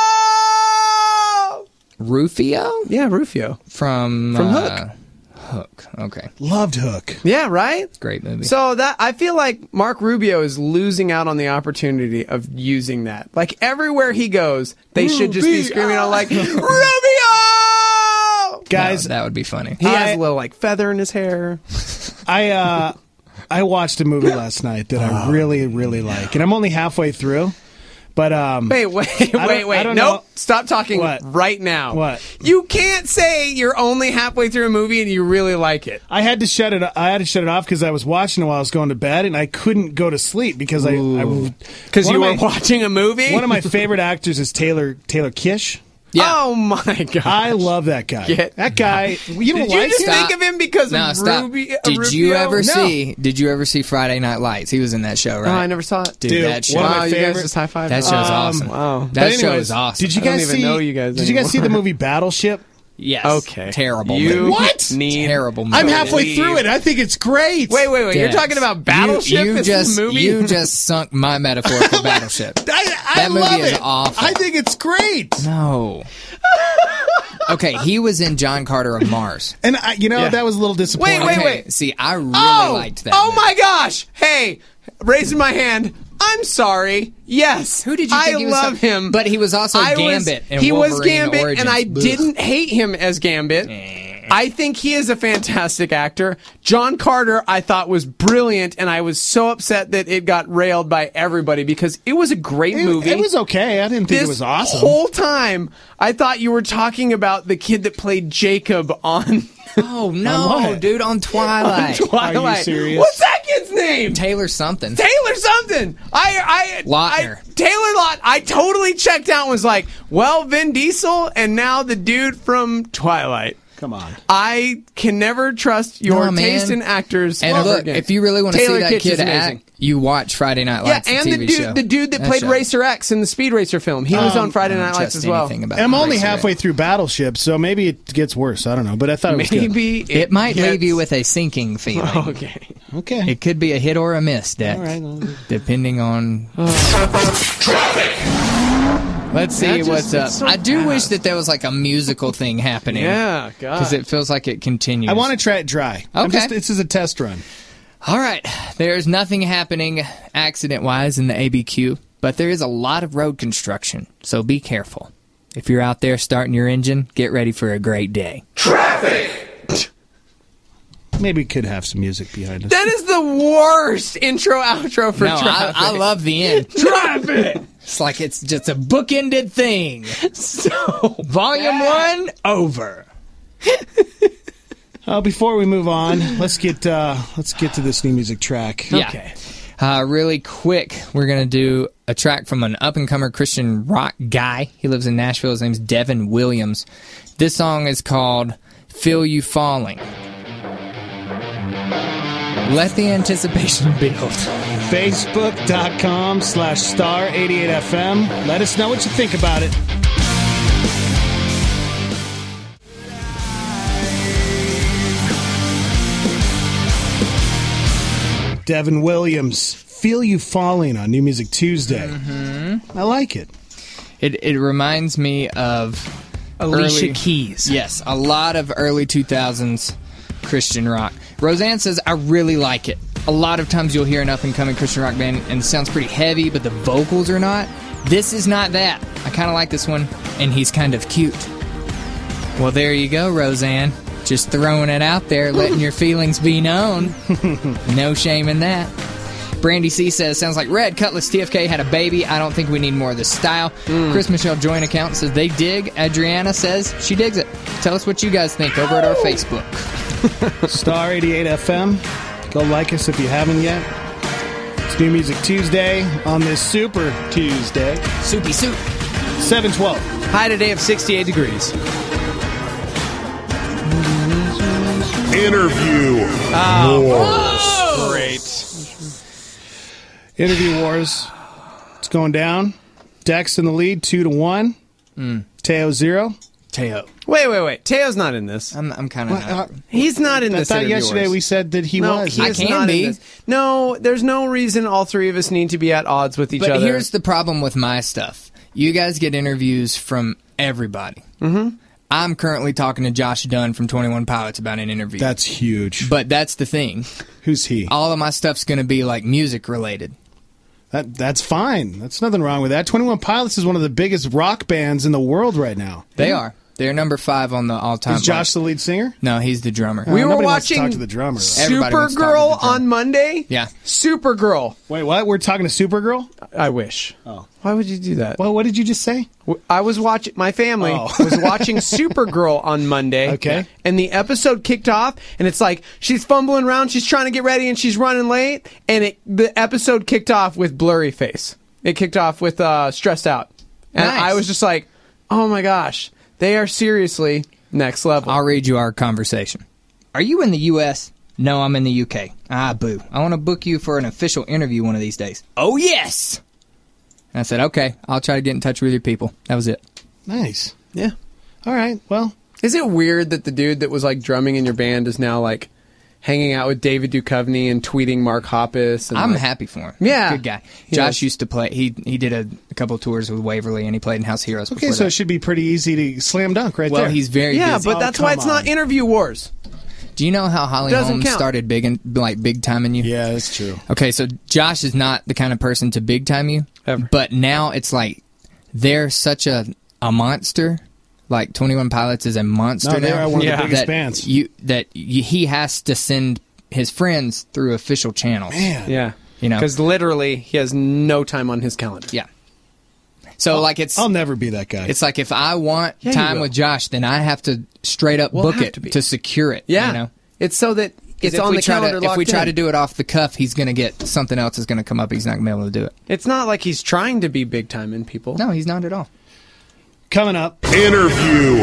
Rufio? Yeah, Rufio. From From uh, Hook. Hook. Okay. Loved Hook. Yeah, right? Great movie. So that I feel like Mark Rubio is losing out on the opportunity of using that. Like everywhere he goes, they Rubio. should just be screaming out like Rubio! Guys, no, that would be funny. He I, has a little like feather in his hair. I uh I watched a movie last night that I really, really like. And I'm only halfway through. But um Wait, wait, wait, wait. Nope. Know. Stop talking What? right now. What? You can't say you're only halfway through a movie and you really like it. I had to shut it I had to shut it off because I was watching it while I was going to bed and I couldn't go to sleep because Ooh. I Because you were my, watching a movie? One of my favorite actors is Taylor Taylor Kish. Yeah. Oh my god! I love that guy. Get that guy. You don't did like you just him? think of him because no, of stop. Ruby? Uh, did Rubio? you ever No. see? Did you ever see Friday Night Lights? He was in that show, right? No, I never saw it. Dude, Dude, that show. one of my Wow, you guys favorite- just high five. That show's Um, awesome. Wow. That But anyways, show is awesome. Did you I don't guys even see? know you guys Did you guys see the anymore. movie Battleship? Yes. Okay. Terrible. You movie. What? Need Terrible movie. I'm halfway Leave. through it. I think it's great. Wait, wait, wait. You're Dex, talking about Battleship? You, you This just is a movie? you just sunk my metaphor for Battleship. I, I That movie love is it. awful. I think it's great. No. Okay, he was in John Carter of Mars. And I, you know Yeah. that was a little disappointing. Wait, wait, Okay, wait. see, I really Oh, liked that. oh movie. my gosh! Hey, raising my hand. I'm sorry. Yes. Who did you think I he was? love him. But he was also I was- Gambit in He was Wolverine Gambit, Origins. and I Ugh. didn't hate him as Gambit. I think he is a fantastic actor. John Carter, I thought, was brilliant, and I was so upset that it got railed by everybody because it was a great It, movie. it was okay. I didn't think this it was awesome. whole time, I thought you were talking about the kid that played Jacob on Oh no, On what? dude! On Twilight. on Twilight. Are you serious? What's that kid's name? Taylor something. Taylor something. I, I, Lautner. I, Taylor Lot. I totally checked out and was like, well, Vin Diesel and now the dude from Twilight. Come on. I can never trust your No, man. taste in actors. And ever look, again. if you really want to see Taylor that Kitsch kid is amazing. act, you watch Friday Night Yeah, Lights, and the the T V dude, show. the dude that, That played show. Racer X in the Speed Racer film. He was Um, on Friday I don't Night Lights trust as well. anything about I'm only Racer halfway X. through Battleship, so maybe it gets worse. I don't know, but I thought it was good. Maybe It might gets- leave you with a sinking feeling. Okay. Okay. It could be a hit or a miss, Dex, All right, well, depending on. Traffic. Let's see That just- what's up. it's so I do fast. wish that there was like a musical thing happening. Yeah, God. because it feels like it continues. I want to try it dry. I'm Okay. just, this is a test run. All right, there's nothing happening accident-wise in the A B Q, but there is a lot of road construction, so be careful. If you're out there starting your engine, get ready for a great day. Traffic. Maybe we could have some music behind us. That is the worst intro outro for no, I, traffic. I love the end. Traffic. It's like it's just a bookended thing. So Volume one, over. Uh, before we move on, let's get uh, let's get to this new music track. Yeah. Okay. Uh, really quick, we're going to do a track from an up-and-comer Christian rock guy. He lives in Nashville. His name's Devin Williams. This song is called Feel You Falling. Let the anticipation build. Facebook.com slash star 88FM. Let us know what you think about it. Devin Williams, Feel You Falling on New Music Tuesday. Mm-hmm. I like it. It it reminds me of Alicia early, Keys. Yes, a lot of early two thousands Christian rock. Roseanne says, I really like it. A lot of times you'll hear an up-and-coming Christian rock band and it sounds pretty heavy, but the vocals are not. This is not that. I kind of like this one, and he's kind of cute. Well, there you go, Roseanne. Just throwing it out there, letting your feelings be known. No shame in that. Brandy C says, sounds like Red Cutlass T F K had a baby. I don't think we need more of this style. Mm. Chris Michelle Joint account says they dig. Adriana says she digs it. Tell us what you guys think over at our Facebook. Star eighty-eight F M. Go like us if you haven't yet. It's New Music Tuesday on this Super Tuesday. Soupy soup. seven twelve. High today of sixty-eight degrees. Interview Oh, Wars. great. Interview Wars. It's going down. Dex in the lead, two to one. Mm. Teo zero. Teo. Wait, wait, wait. Teo's not in this. I'm, I'm kind of not. Uh, He's not in I this. thought Interview yesterday Wars. we said that he no, was. He I is can not be. in this. No, there's no reason all three of us need to be at odds with each But other. here's the problem with my stuff. You guys get interviews from everybody. Mm-hmm. I'm currently talking to Josh Dunn from twenty-one Pilots about an interview. That's huge. But that's the thing. Who's he? All of my stuff's going to be like music related. That That's fine. That's nothing wrong with that. twenty-one Pilots is one of the biggest rock bands in the world right now. They are. They're number five on the all-time. Is Josh the lead singer? No, he's the drummer. Uh, we were nobody wants to watching talk to the drummer. Everybody wants to talk to Supergirl the drummer. on Monday. Yeah. Supergirl. Wait, what? We're talking to Supergirl? I wish. Oh. Why would you do that? Well, what did you just say? I was watching. My family Oh. was watching Supergirl on Monday. Okay. And the episode kicked off, and it's like she's fumbling around, she's trying to get ready, and she's running late. And it, the episode kicked off with blurry face. It kicked off with uh, stressed out, and Nice. I was just like, "Oh my gosh, they are seriously next level." I'll read you our conversation. Are you in the U S? No, I'm in the U K. Ah, boo. I want to book you for an official interview one of these days. Oh, yes! And I said, okay, I'll try to get in touch with your people. That was it. Nice. Yeah. All right. Well, Is it weird that the dude that was like drumming in your band is now like hanging out with David Duchovny and tweeting Mark Hoppus? And I'm like, happy for him. Yeah. Good guy. He Josh is. used to play. He he did a, a couple tours with Waverly, and he played in House Heroes okay, before so that. it should be pretty easy to slam dunk right well, there. he's very Yeah, busy. but that's why come it's not on. Interview Wars. Do you know how Holly Doesn't Holmes count. started big and like big timing you? Yeah, that's true. Okay, so Josh is not the kind of person to big time you, Ever. but now it's like they're such a a monster. Like twenty-one Pilots is a monster No, they now. are one of the Yeah. biggest that bands. You that you, he has to send his friends through official channels. Man. Yeah. You know. Because literally, he has no time on his calendar. Yeah. So like it's I'll never be that guy. it's like if I want Yeah, you time will. with Josh, then I have to straight up We'll book have it to be. to secure it. Yeah. You know? It's so that 'Cause it's if on we the try calendar to, if we locked try in. to do it off the cuff, he's going to get something else is going to come up. He's not going to be able to do it. It's not like he's trying to be big time in people. No, he's not at all. Coming up, Interview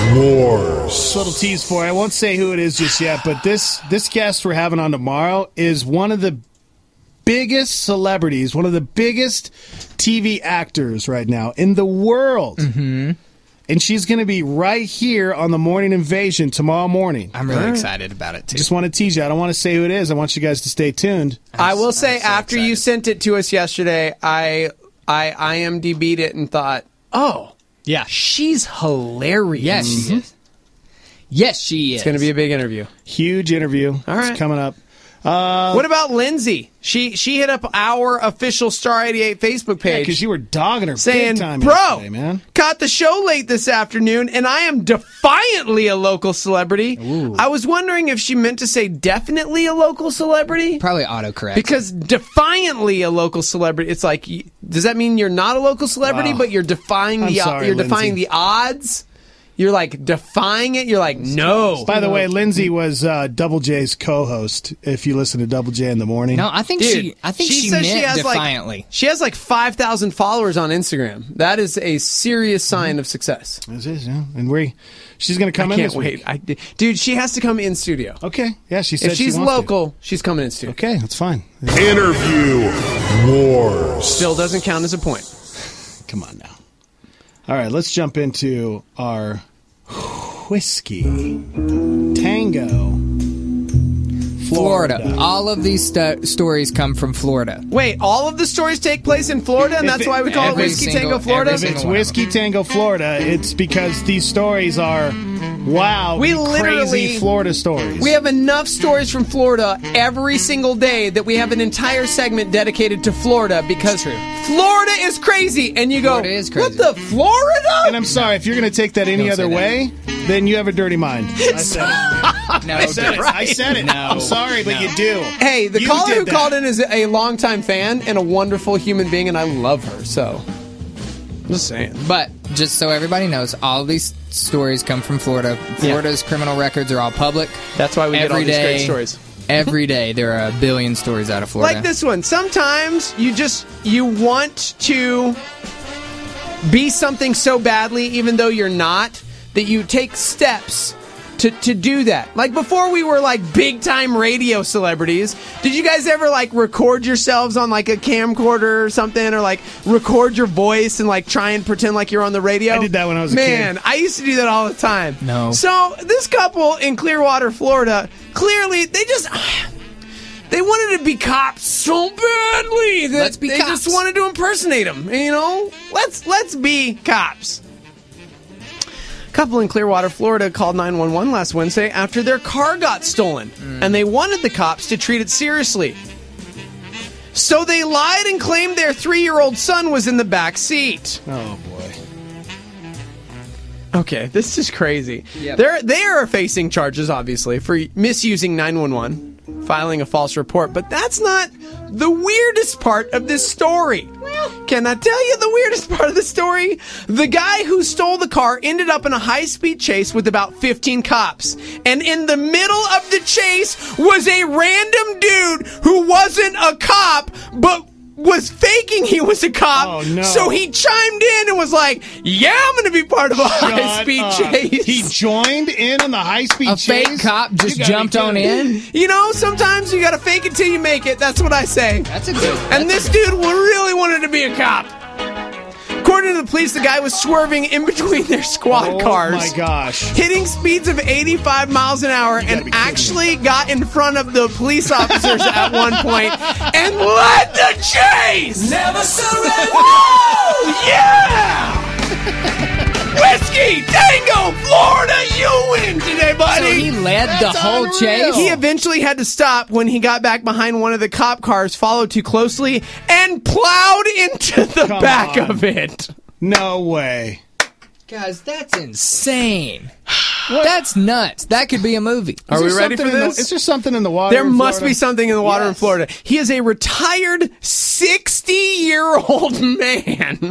Wars. little tease for you. I won't say who it is just yet, but this this guest we're having on tomorrow is one of the biggest celebrities, one of the biggest T V actors right now in the world. Mm-hmm. And she's going to be right here on the Morning Invasion tomorrow morning. I'm really All right. excited about it, too. Just want to tease you. I don't want to say who it is. I want you guys to stay tuned. I will say, I'm so after you excited. sent it to us yesterday, I I I M D B'd it and thought, oh, Yeah. she's hilarious. Yes, she is. Yes, she is. It's going to be a big interview. Huge interview. All right. It's coming up. Uh, What about Lindsay? She she hit up our official Star eighty-eight Facebook page. because you were dogging her saying, big time bro, yesterday, man. caught the show late this afternoon, and I am defiantly a local celebrity. I was wondering if she meant to say definitely a local celebrity. Probably autocorrect. Because defiantly a local celebrity, it's like, y- does that mean you're not a local celebrity, Wow. but you're defying I'm the sorry, you're defying Lindsay. the odds? You're like defying it. You're like, no. By the way, Lindsay was uh, Double J's co-host. If you listen to Double J in the morning, no, I think Dude, she. I think she, says meant she has defiantly. like she has like five thousand followers on Instagram. That is a serious sign of success. this is yeah. And we, she's going to come I in. can't this wait. week. I, dude, she has to come in studio. Okay, yeah, she said If she's she wants to. local, she's coming in studio. Okay, that's fine. Interview Wars. Still doesn't count as a point. Come on now. All right, let's jump into our whiskey tango. Florida. Florida. All of these stu- stories come from Florida. Wait, all of the stories take place in Florida, and If that's it- why we call it every Whiskey single- Tango Florida? every If it's single one of Whiskey Tango Florida, it's because these stories are, wow, We literally- crazy Florida stories. We have enough stories from Florida every single day that we have an entire segment dedicated to Florida because Florida is crazy. And you go, Florida is crazy. what the Florida? And I'm sorry, if you're going to take that any Don't other say that. way, then you have a dirty mind. I said it. No, I said it. I said it. No. I'm sorry, but No. you do. Hey, the You caller did who that. called in is a longtime fan and a wonderful human being, and I love her. So, I'm just saying. But just so everybody knows, all of these stories come from Florida. Florida's criminal records are all public. That's why we get all Every these great day- stories. Every day there are a billion stories out of Florida. Like this one. Sometimes you just you want to be something so badly, even though you're not, that you take steps to, to do that. Like before we were like big time radio celebrities, did you guys ever like record yourselves on like a camcorder or something, or like record your voice and like try and pretend like you're on the radio? I did that when I was a Man, kid. I used to do that all the time. No. So this couple in Clearwater, Florida, clearly they just they wanted to be cops so badly that Let's be they cops. just wanted to impersonate them. You know, let's let's be cops. A couple in Clearwater, Florida called nine one one last Wednesday after their car got stolen, and they wanted the cops to treat it seriously. So they lied and claimed their three-year-old son was in the back seat. Oh, boy. Okay, this is crazy. Yep. They're they are facing charges, obviously, for misusing nine one one, filing a false report. But that's not the weirdest part of this story. Can I tell you the weirdest part of the story? The guy who stole the car ended up in a high-speed chase with about fifteen cops. And in the middle of the chase was a random dude who wasn't a cop, but was faking he was a cop. Oh, no. So he chimed in and was like, yeah, I'm going to be part of a high-speed up. chase. He joined in on the high-speed a chase? fake cop You just gotta be jumped on kidding me. in. You know, sometimes you gotta fake it till you make it. That's what I say. That's a good. And this dude really wanted to be a cop. According to the police, the guy was swerving in between their squad Oh, cars, my gosh. hitting speeds of eighty-five miles an hour, gotta be and kidding actually got in front of the police officers at one point and led the chase. Never surrender. Woo! Yeah! Whiskey Tango, Florida, you win today, buddy. So he led the That's whole unreal. chase. He eventually had to stop when he got back behind one of the cop cars, followed too closely, and plowed into the Come back on. of it. No way. Guys, that's insane. That's nuts. That could be a movie. Are Is we there ready for something in the- this? is there something in the water? There in must Florida? be something in the water in Yes. Florida. He is a retired sixty-year-old man.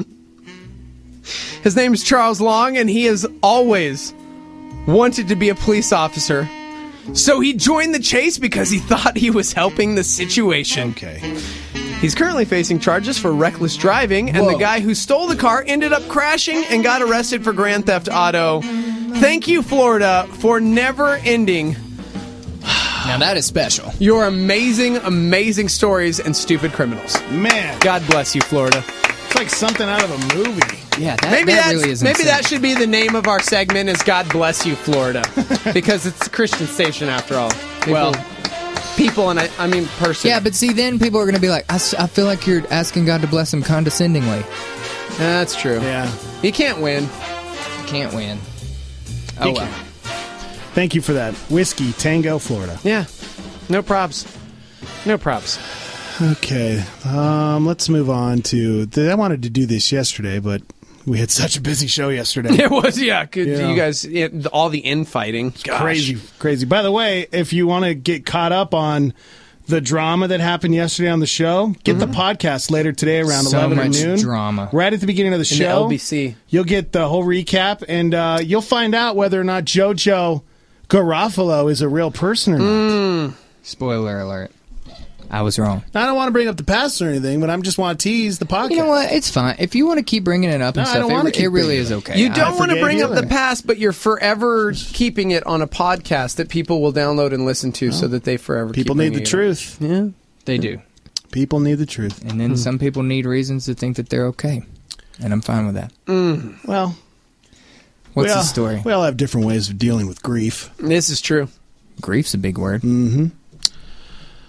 His name is Charles Long, and he has always wanted to be a police officer. So he joined the chase because he thought he was helping the situation. Okay. He's currently facing charges for reckless driving, and Whoa. the guy who stole the car ended up crashing and got arrested for Grand Theft Auto. Thank you, Florida, for never ending Now that is special. your amazing, amazing stories and stupid criminals. Man, God bless you, Florida. it's like something out of a movie. Yeah, that, Maybe that that's, really is maybe insane. that should be the name of our segment is God Bless You, Florida. Because it's a Christian station after all. People, Well- people and I, I mean person. Yeah, but see, then people are going to be like, I, s- I feel like you're asking God to bless him condescendingly. That's true. Yeah. You can't win. You can't win. Oh, Thank well. you. Thank you for that. Whiskey Tango, Florida. Yeah. No props. No props. Okay. Um, let's move on to. I wanted to do this yesterday, but we had such a busy show yesterday. It was, yeah. Good, You know. You guys, it, all the infighting. Gosh. Crazy, crazy. By the way, if you want to get caught up on the drama that happened yesterday on the show, get the podcast later today around So eleven much or noon. drama. Right at the beginning of the In the show. L B C. You'll get the whole recap, and uh, you'll find out whether or not JoJo Garofalo is a real person or not. Spoiler alert. I was wrong. I don't want to bring up the past or anything, but I just want to tease the podcast. You know what? It's fine. If you want to keep bringing it up and No, I stuff, don't it, wanna it keep really bringing is it up. okay. You I- don't want to forgave bring you. up the past, but you're forever keeping it on a podcast that people will download and listen to so that they forever People keep need the bringing it up. truth. Yeah. They do. People need the truth. And then some people need reasons to think that they're okay. And I'm fine with that. Well, What's we all, the story? We all have different ways of dealing with grief. This is true. Grief's a big word. Mm-hmm.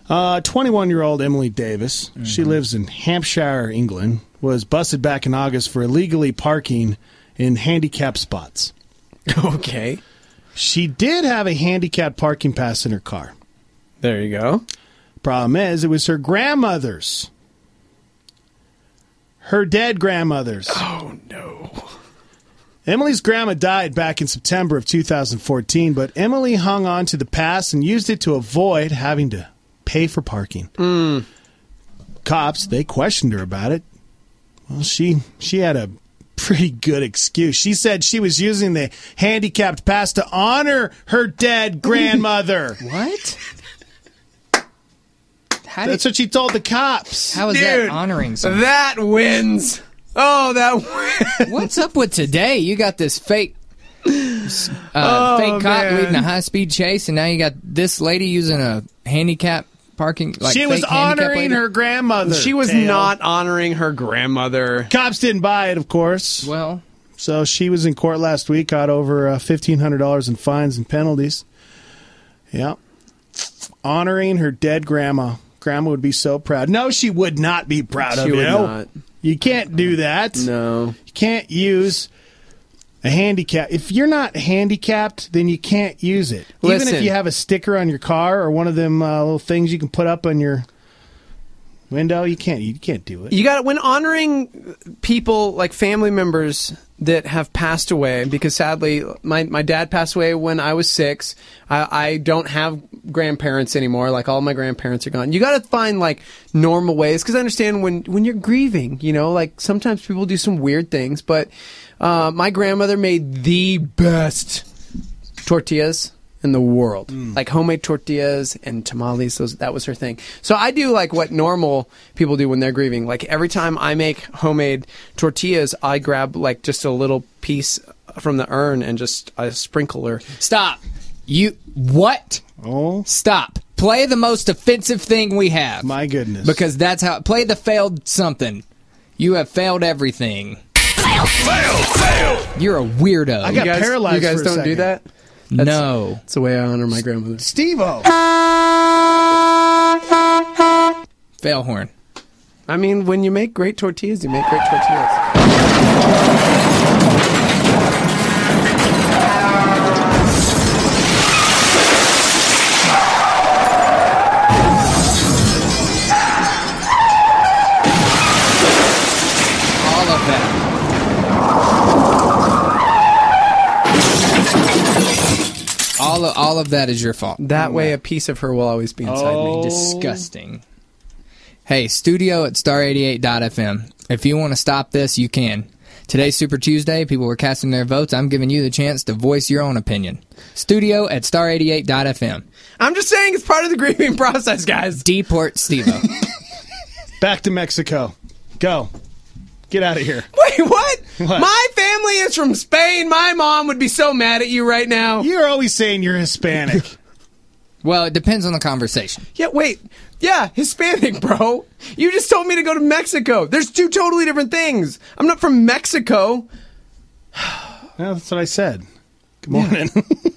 Uh, twenty-one-year-old Emily Davis, Mm-hmm. she lives in Hampshire, England, was busted back in August for illegally parking in handicapped spots. Okay. She did have a handicapped parking pass in her car. There you go. Problem is, it was her grandmother's. Her dead grandmother's. Oh, no. Emily's grandma died back in September of two thousand fourteen, but Emily hung on to the pass and used it to avoid having to pay for parking. Mm. Cops, they questioned her about it. Well, she she had a pretty good excuse. She said she was using the handicapped pass to honor her dead grandmother. What? How That's did, what she told the cops. how is Dude, that honoring someone? That wins. Oh, that wins. What's up with today? You got this fake uh, Oh, fake cop man. leading a high-speed chase, and now you got this lady using a handicap parking. Like she was fake handicap honoring lady? her grandmother. She was Tail. not honoring her grandmother. Cops didn't buy it, of course. Well, So she was in court last week, got over uh, fifteen hundred dollars in fines and penalties. Yeah. Honoring her dead grandma. Grandma would be so proud. No, she would not be proud She of would you. not. You can't do that. No. You can't use a handicap. If you're not handicapped, then you can't use it. Even Listen. if you have a sticker on your car or one of them uh, little things you can put up on your window, you can't. You can't do it. You got when honoring people like family members that have passed away, because sadly my, my dad passed away when I was six. I, I don't have grandparents anymore. Like all my grandparents are gone. You got to find like normal ways, because I understand when when you're grieving, you know, like sometimes people do some weird things. But uh, my grandmother made the best tortillas in the world, like homemade tortillas and tamales. Those, that was her thing. So I do like what normal people do when they're grieving. Like every time I make homemade tortillas, I grab like just a little piece from the urn and just I sprinkle her. stop. You what? Oh, Stop. Play the most offensive thing we have. my goodness. Because that's how. Play the failed something. You have failed everything. Fail, fail. You're a weirdo. I got you guys, paralyzed You guys for a don't do second. that? no. That's the way I honor my grandmother. Steve-O. Fail horn. I mean, when you make great tortillas, you make great tortillas. All of that. All of, all of that is your fault. That way, a piece of her will always be inside me. Disgusting. Hey, studio at star eighty-eight dot f m. If you want to stop this, you can. Today's Super Tuesday. People were casting their votes. I'm giving you the chance to voice your own opinion. Studio at star eighty-eight dot f m. I'm just saying it's part of the grieving process, guys. Deport Steve-O. Back to Mexico. Go. Get out of here. Wait, what? What? My family is from Spain. My mom would be so mad at you right now. You're always saying you're Hispanic. Well, it depends on the conversation. Yeah, wait. Yeah, Hispanic, bro. You just told me to go to Mexico. There's two totally different things. I'm not from Mexico. Well, that's what I said. Good morning.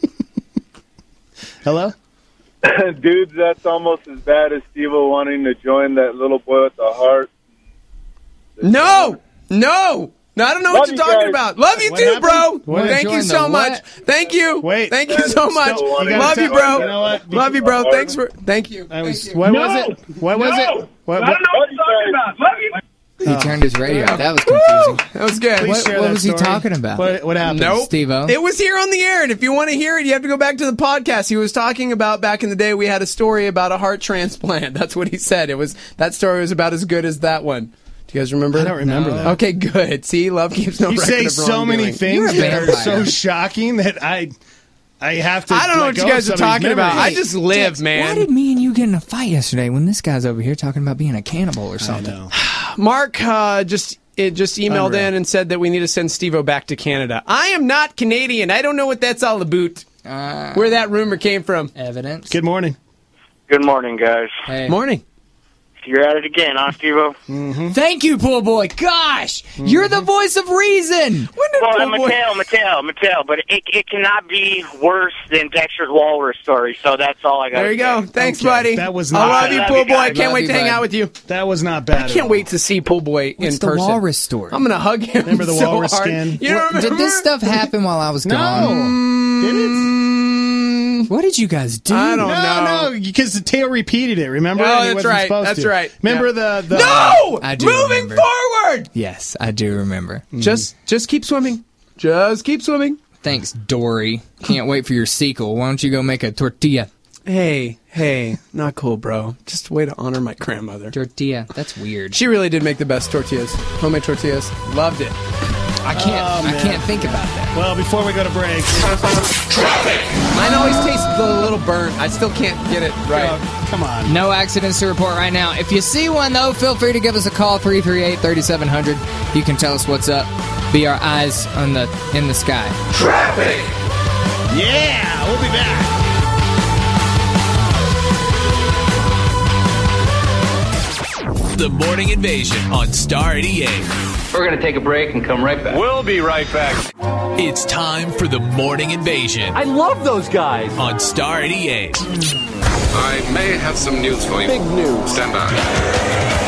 Hello? Dude, that's almost as bad as Steve-O wanting to join that little boy with the heart. No! No! No, I don't know Love what you're you talking guys. about. Love you What too, happened? bro. What? Thank you Join so the much. what? Thank you. Wait. Thank you so much. You gotta Love tell- you, bro. you know what? Love you, bro. Thanks for. Thank you. I was, Thank you. what No! was it? What was No! it? What, I don't know what you're talking about. Love you. He turned his radio off. That was confusing. That was good. Please What, share what that was he story. talking about? What, what happened? Nope. Steve-O? It was here on the air, and if you want to hear it, you have to go back to the podcast. He was talking about back in the day we had a story about a heart transplant. That's what he said. It was that story was about as good as that one. Do you guys remember? I don't remember that. Okay, good. See, love keeps no You record say of so many wrongdoing. things You're a that are vampire. so shocking that I I have to I don't know let what you go guys of are some of these talking about. I memories. just live, Dex, man. Why did me and you get in a fight yesterday when this guy's over here talking about being a cannibal or I something? know. Mark uh, just it just emailed Unreal. in and said that we need to send Steve-O back to Canada. I am not Canadian. I don't know what that's all about. Uh, Where that rumor came from. Evidence. Good morning. Good morning, guys. Hey. Morning. You're at it again, huh, Steve-O? Mm-hmm. Thank you, Pool Boy. Gosh, mm-hmm. You're the voice of reason. Well, Mattel, Mattel, Mattel, but it it cannot be worse than Dexter's Walrus story, so that's all I got. There you go. Thanks, okay. buddy. That was not I love you, Pool Boy. I can't love wait you, to hang bud. out with you. That was not bad. I can't wait to see Pool Boy What's in the person. walrus story? I'm going to hug him. Remember the so walrus hard. skin? You don't remember? Did this stuff happen while I was No. gone? Did it? What did you guys do? I don't no, know. No, because the tail repeated it. Remember? Oh, And he that's wasn't right. supposed That's to. right. Remember Yeah. the, the No! I do Moving remember. forward! Yes, I do remember. Just, just keep swimming. Just keep swimming. Thanks, Dory. Can't wait for your sequel. Why don't you go make a tortilla? Hey, hey, not cool, bro. Just a way to honor my grandmother. Tortilla. That's weird. She really did make the best tortillas. Homemade tortillas. Loved it. I can't. Oh, I man. can't think about that. Well, before we go to break, Mine always tastes a little burnt. I still can't get it right. oh, come on. No accidents to report right now. If you see one, though, feel free to give us a call, three three eight, three seven zero zero. You can tell us what's up. Be our eyes on the in the sky. Traffic. Yeah, we'll be back. The Morning Invasion on Star eighty-eight. We're going to take a break and come right back. We'll be right back. It's time for the Morning Invasion I love those guys. on Star eighty-eight. I may have some news for you. Big news. Stand by.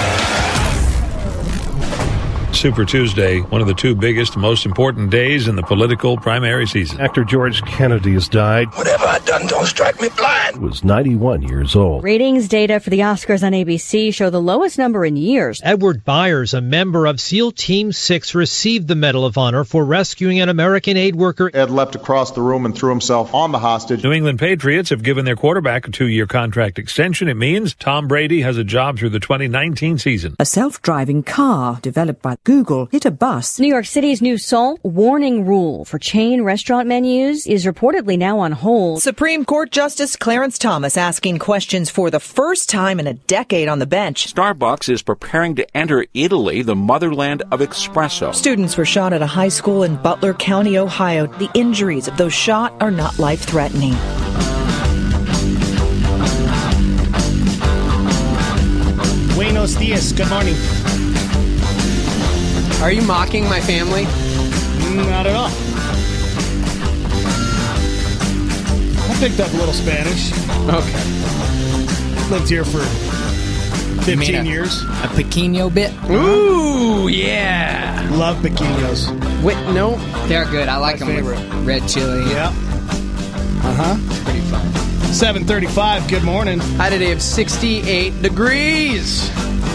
Super Tuesday, one of the two biggest, most important days in the political primary season. Actor George Kennedy has died. Whatever I done, don't strike me blind. He was ninety-one years old. Ratings data for the Oscars on A B C show the lowest number in years. Edward Byers, a member of SEAL Team six, received the Medal of Honor for rescuing an American aid worker. Ed leapt across the room and threw himself on the hostage. New England Patriots have given their quarterback a two-year contract extension. It means Tom Brady has a job through the twenty nineteen season. A self-driving car developed by Google hit a bus. New York City's new SALT warning rule for chain restaurant menus is reportedly now on hold. Supreme Court Justice Clarence Thomas asking questions for the first time in a decade on the bench. Starbucks is preparing to enter Italy, the motherland of espresso. Students were shot at a high school in Butler County, Ohio. The injuries of those shot are not life-threatening. Buenos dias. Good morning. Are you mocking my family? Not at all. I picked up a little Spanish. Okay. Lived here for You mean fifteen a- years. A pequeño bit. Ooh, yeah. Love pequeños. Wait, no. They're good. I like My them favorite. with red chili. Yeah. Uh-huh. Pretty fun. seven thirty-five. Good morning. High today of sixty-eight degrees.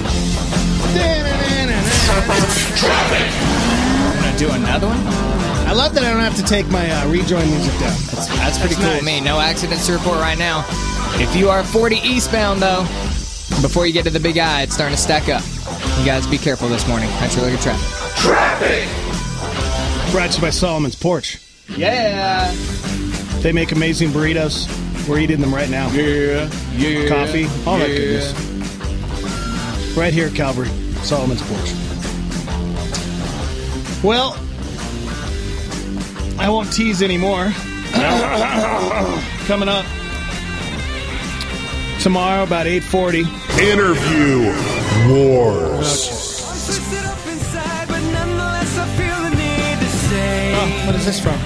Gonna do another one? I love that I don't have to take my uh, rejoin music down. That's, that's pretty That's cool nice. with me. No accidents to report right now. If you are forty eastbound, though, before you get to the Big I, it's starting to stack up. You guys be careful this morning. Country Look at traffic. Traffic. Brought to you by Solomon's Porch. Yeah. They make amazing burritos. We're eating them right now. Yeah. Yeah. Coffee, all that yeah. goodness. Right here at Calvary, Solomon's Porch. Well, I won't tease anymore. Coming up tomorrow about eight forty. Interview Wars. Oh, what is this from?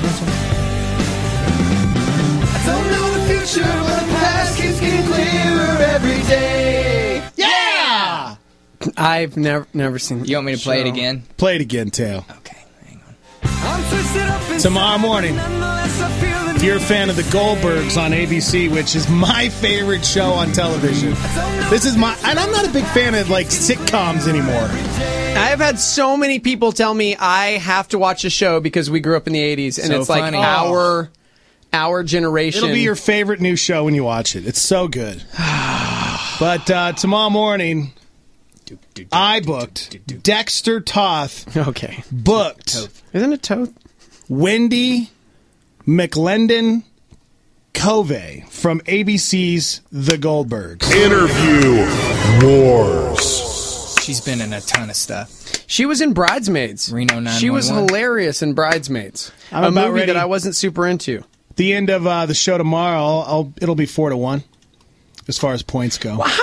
I don't know the future, but the past keeps getting clearer every day. Yeah! I've never never seen. You want me to play it again? Play it again, Teo. Okay, hang on. Tomorrow morning, if you're a fan of the Goldbergs on A B C, which is my favorite show on television, this is my, and I'm not a big fan of like sitcoms anymore. I've had so many people tell me I have to watch a show because we grew up in the eighties, and So it's like funny. our our generation. It'll be your favorite new show when you watch it. It's so good. But uh, tomorrow morning, I booked Dexter Toth. Okay. Booked. Isn't it Toth? Wendy McLendon Covey from A B C's The Goldbergs. Interview Wars. She's been in a ton of stuff. She was in Bridesmaids. Reno nine one one. She was hilarious in Bridesmaids. I'm a about movie ready. that I wasn't super into. The end of uh, the show tomorrow, I'll, I'll, it'll be four to one as far as points go. Well, how do you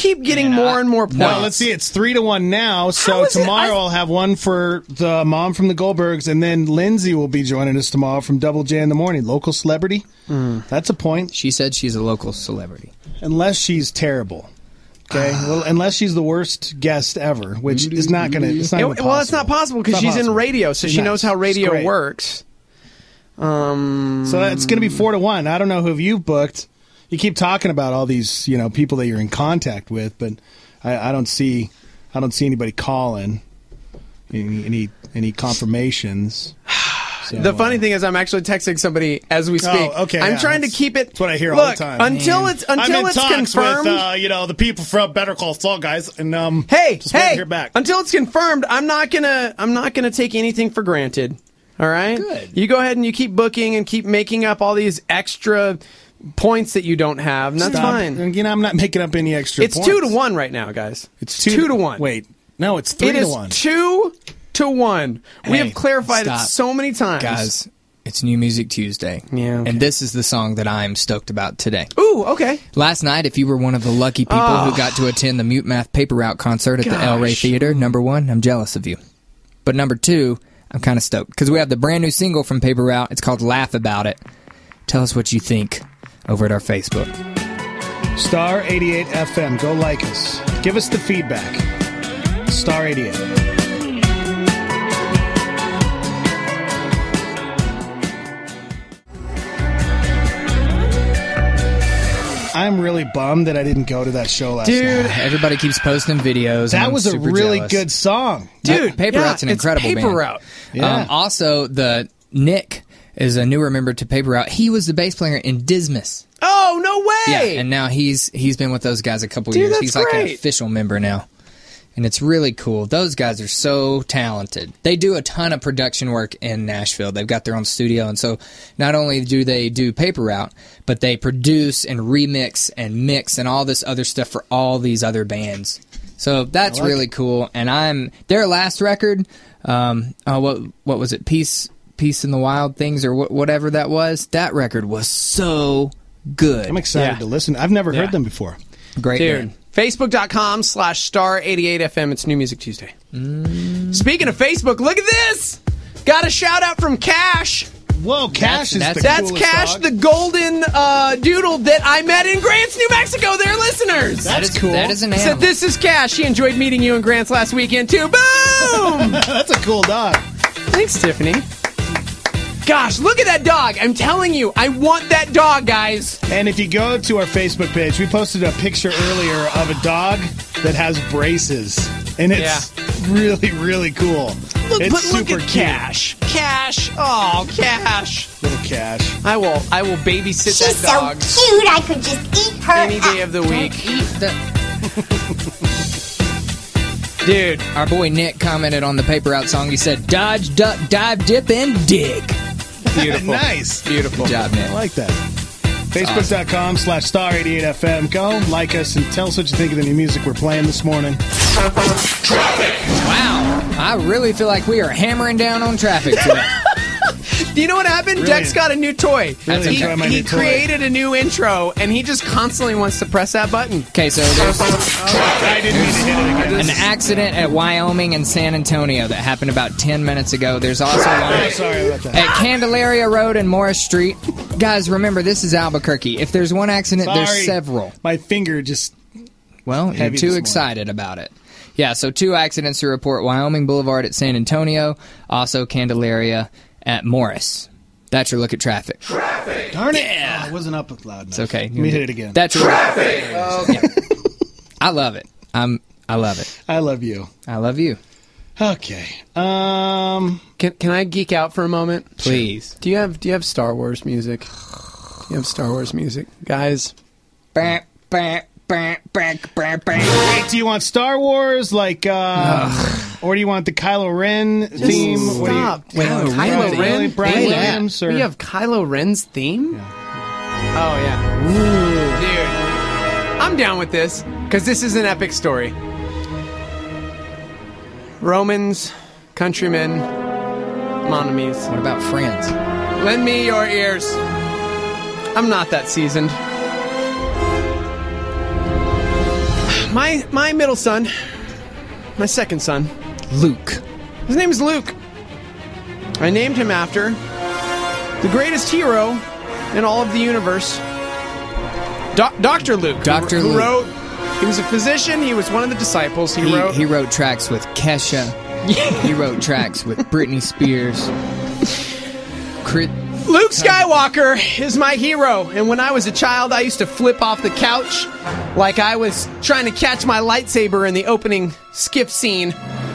keep getting more and more points. No, let's see. It's three to one now. So is it? tomorrow I- I'll have one for the mom from the Goldbergs, and then Lindsay will be joining us tomorrow from Double J in the Morning. Local celebrity. That's a point. She said she's a local celebrity. Unless she's terrible. Okay, well, unless she's the worst guest ever, which is not going to. It's not It- even well, it's not possible because It's not she's in possible. radio, so She's she nice. knows how She's radio great. works. Um, So it's going to be four to one. I don't know who you've booked. You keep talking about all these, you know, people that you're in contact with, but I, I don't see, I don't see anybody calling. Any any, any confirmations? So, the funny thing is, I'm actually texting somebody as we speak. Oh, okay, I'm yeah, trying to that's- keep it. That's what I hear Look, all the time. until it's until I'm in it's talks confirmed. with, uh, you know, the people from Better Call Saul guys, and um, hey, just waiting hey, to hear back. until it's confirmed, I'm not gonna I'm not gonna take anything for granted. All right, good. You go ahead and you keep booking and keep making up all these extra points that you don't have, and that's Stop. fine. You know, I'm not making up any extra. It's points. two to one right now, guys. It's two, two to one. Wait, no, it's three It to is one. two to one. we Hey, have clarified stop. it so many times, Guys, it's New Music Tuesday. Yeah, okay. And this is the song that I'm stoked about today. Ooh, okay. Last night, if you were one of the lucky people Oh. who got to attend the Mute Math Paper Route concert at the El Rey Gosh. Theater, number one, I'm jealous of you. But number two, I'm kind of stoked because we have the brand new single from Paper Route. It's called Laugh About It. Tell us what you think over at our Facebook. Star eighty-eight F M. Go like us. Give us the feedback. Star eighty-eight. I'm really bummed that I didn't go to that show last Dude, night. everybody keeps posting videos. That and I'm was a super really jealous. good song. Dude, Paper yeah, Route's an it's incredible Paper band. Route. Yeah. Um, also, the Nick is a newer member to Paper Route. He was the bass player in Dismas. Oh, no way! Yeah, and now he's he's been with those guys a couple Dude, years. that's He's like an great. official member now. And it's really cool. Those guys are so talented. They do a ton of production work in Nashville. They've got their own studio, and so not only do they do Paper Route, but they produce and remix and mix and all this other stuff for all these other bands. So that's I like really it. cool. And I'm their last record. Um, oh, what what was it? Peace, Peace in the Wild Things, or wh- whatever that was. That record was so good. I'm excited Yeah. to listen. I've never Yeah. heard them before. Great Dude, band. Facebook.com slash Star eighty-eight F M. It's New Music Tuesday. Speaking of Facebook, look at this. Got a shout out from Cash. Whoa, Cash is that's- the That's coolest Cash, dog. the golden uh, doodle that I met in Grants, New Mexico. They're listeners. That's That is- cool. That is an Said, animal. this is Cash. She enjoyed meeting you in Grants last weekend, too. Boom! That's a cool dog. Thanks, Tiffany. Gosh, look at that dog. I'm telling you, I want that dog, guys. And if you go to our Facebook page, we posted a picture earlier of a dog that has braces. And it's really, really cool. Look, it's but look super at cute. Cash. Cash. Oh, Cash. Little Cash. I will I will babysit She's that dog so cute, I could just eat her any day up. of the week. Eat the- Dude, Our boy Nick commented on the Paper Route song. He said, "Dodge, duck, dive, dip, and dig." beautiful. Nice. Beautiful. Good job, Nick. I like that. Facebook.com slash Star eighty-eight F M. Go, like us, and tell us what you think of the new music we're playing this morning. Wow, I really feel like we are hammering down on traffic today. Do you know what happened? Really- Dex got a new toy. really he enjoy my he new toy. created a new intro, and he just constantly wants to press that button. Okay, so there's I didn't mean to hit it again. an accident at Wyoming and San Antonio that happened about ten minutes ago. There's also Oh, one sorry about that. at Candelaria Road and Morris Street. Guys, remember, this is Albuquerque. If there's one accident, Sorry. there's several. My finger just... Well, Heavy you're this too morning. excited about it. Yeah, so two accidents to report. Wyoming Boulevard at San Antonio, also Candelaria at Morris. That's your look at traffic. Darn it. Yeah. Oh, I wasn't up loud enough. It's okay. Let me hit it again. That's your traffic. Yeah. I love it. I'm. I love it. I love you. I love you. Okay. Um... Can Can I geek out for a moment? Please. Do you have Do you have Star Wars music? Do you have Star Wars music, guys? Bah, bah, bah, bah, bah, bah. Wait, do you want Star Wars, like, uh, or do you want the Kylo Ren theme? What do you- Stop. Wait, Kylo, Kylo Ren. Ren? Brian Hey, Williams, or- We have Kylo Ren's theme. Oh yeah, dude. I'm down with this because this is an epic story. Romans, countrymen, mon amis. What about Friends? Lend me your ears. I'm not that seasoned. my my middle son, my second son, Luke. His name is Luke. I named him after the greatest hero in all of the universe, Do- Doctor Luke. Doctor who, who Luke. wrote. He was a physician. He was one of the disciples. He, He, wrote. he wrote tracks with Kesha. He wrote tracks with Britney Spears. Crit- Luke Skywalker is my hero, and when I was a child, I used to flip off the couch like I was trying to catch my lightsaber in the opening skiff scene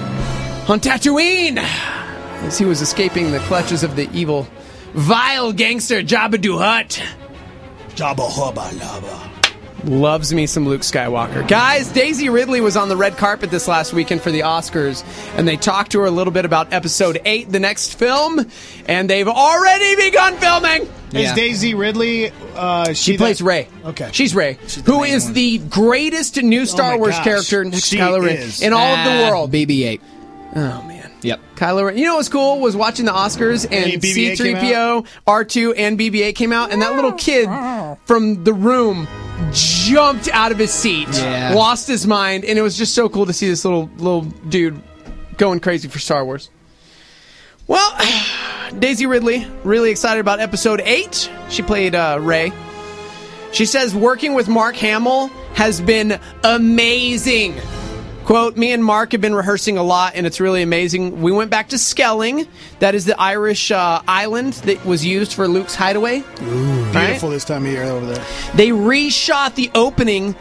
on Tatooine, as he was escaping the clutches of the evil, vile gangster Jabba the Hutt. Jabba Hubba Lubba. Loves me some Luke Skywalker. Guys, Daisy Ridley was on the red carpet this last weekend for the Oscars, and they talked to her a little bit about Episode eight, the next film, and they've already begun filming! Is Daisy Ridley, uh, she, She plays that- Rey. Okay. She's Rey, the who main is one. the greatest new Star my Wars gosh. character next to She Kylo Ren is. in all of the Ah, world. B B eight. Oh, man. Yep. Kylo Ren. You know what's cool was watching the Oscars Hey, and B B eight C three P O, R two, and B B eight came out, and that little kid from the room jumped out of his seat, Yeah. lost his mind, and it was just so cool to see this little little dude going crazy for Star Wars. Well, Daisy Ridley, really excited about Episode eight. She played uh, Rey. She says working with Mark Hamill has been amazing. Quote, me and Mark have been rehearsing a lot, and it's really amazing. We went back to Skelling. That is the Irish uh, island that was used for Luke's hideaway. Ooh, beautiful this time of year over there. They reshot the opening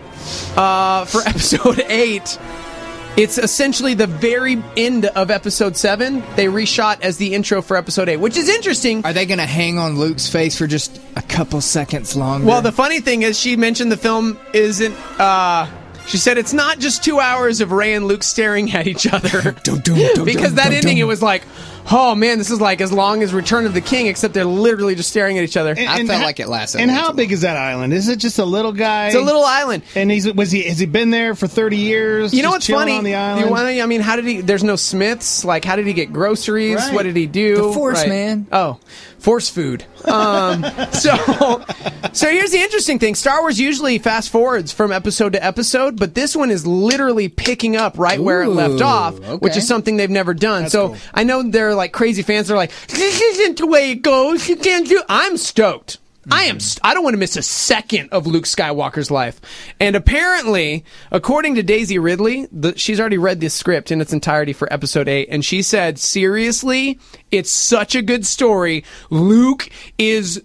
uh, for Episode eight. It's essentially the very end of Episode seven. They reshot as the intro for Episode eight, which is interesting. Are they going to hang on Luke's face for just a couple seconds longer? Well, the funny thing is she mentioned the film isn't... Uh, she said it's not just two hours of Rey and Luke staring at each other. Because that ending, it was like, oh man, this is like as long as Return of the King, except they're literally just staring at each other. And- I and felt ha- like it lasted. And a how little big is that island? Is it just a little guy? It's a little island. And he's was he has he been there for thirty years? You know just what's chilling funny? on the You island? wanna- I mean, how did he? There's no Smiths. Like, how did he get groceries? Right. What did he do? The Force, Right. man. Oh, Force food. Um, so, so here's the interesting thing: Star Wars usually fast forwards from episode to episode, but this one is literally picking up right where it left Ooh, off, which okay. is something they've never done. That's so cool. I know they're like crazy fans. They're like, "This isn't the way it goes. You can't do." I'm stoked. I am. St- I don't want to miss a second of Luke Skywalker's life. And apparently, according to Daisy Ridley, the, she's already read the script in its entirety for Episode Eight, and she said, "Seriously, it's such a good story. Luke is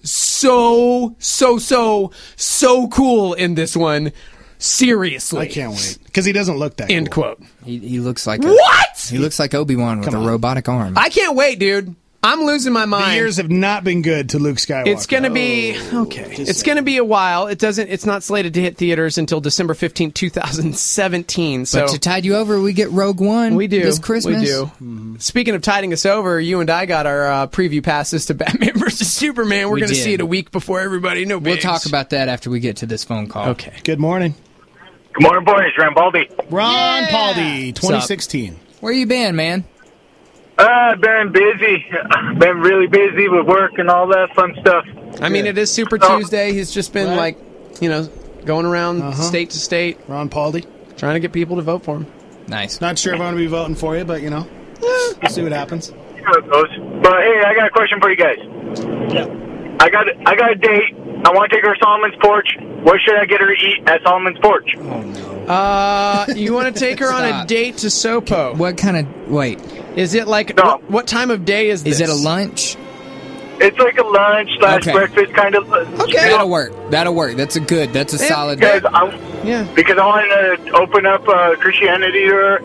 so, so, so, so cool in this one. Seriously, I can't wait because he doesn't look that. End cool. quote. He, he looks like a, What? He looks like Obi-Wan with Come a on. robotic arm. I can't wait, dude. I'm losing my mind. The years have not been good to Luke Skywalker. It's going to be okay. It's going to be a while. It doesn't. It's not slated to hit theaters until December fifteenth, twenty seventeen. So but to tide you over, we get Rogue One we do this Christmas. We do. Mm-hmm. Speaking of tiding us over, you and I got our uh, preview passes to Batman versus Superman. We're We going to did. see it a week before everybody. No, We'll bigs. talk about that after we get to this phone call. Okay. Good morning, Good morning, boys. Rambaldi. Ron Yeah. Paldi, twenty sixteen. Where you been, man? Uh, I've been busy. Been really busy with work and all that fun stuff. I mean, it is Super Oh. Tuesday. He's just been Right. like, you know, going around Uh-huh. state to state, Ron Paldi. trying to get people to vote for him. Nice. Not sure if I'm going to be voting for you, but you know, we'll see what happens. See how it goes. But hey, I got a question for you guys. Yeah. I got I got a date. I want to take her to Solomon's Porch. What should I get her to eat at Solomon's Porch? Oh no. Uh, you want to take her on a Stop. date to Sopo? What kind of wait? Is it like No. what, what time of day is this? Is it a lunch? It's like a lunch slash Okay. breakfast kind of. Okay. That'll work. That'll work. That's a good. That's a Yeah, solid. Because I, Yeah. because I want to open up uh, Christianity to her,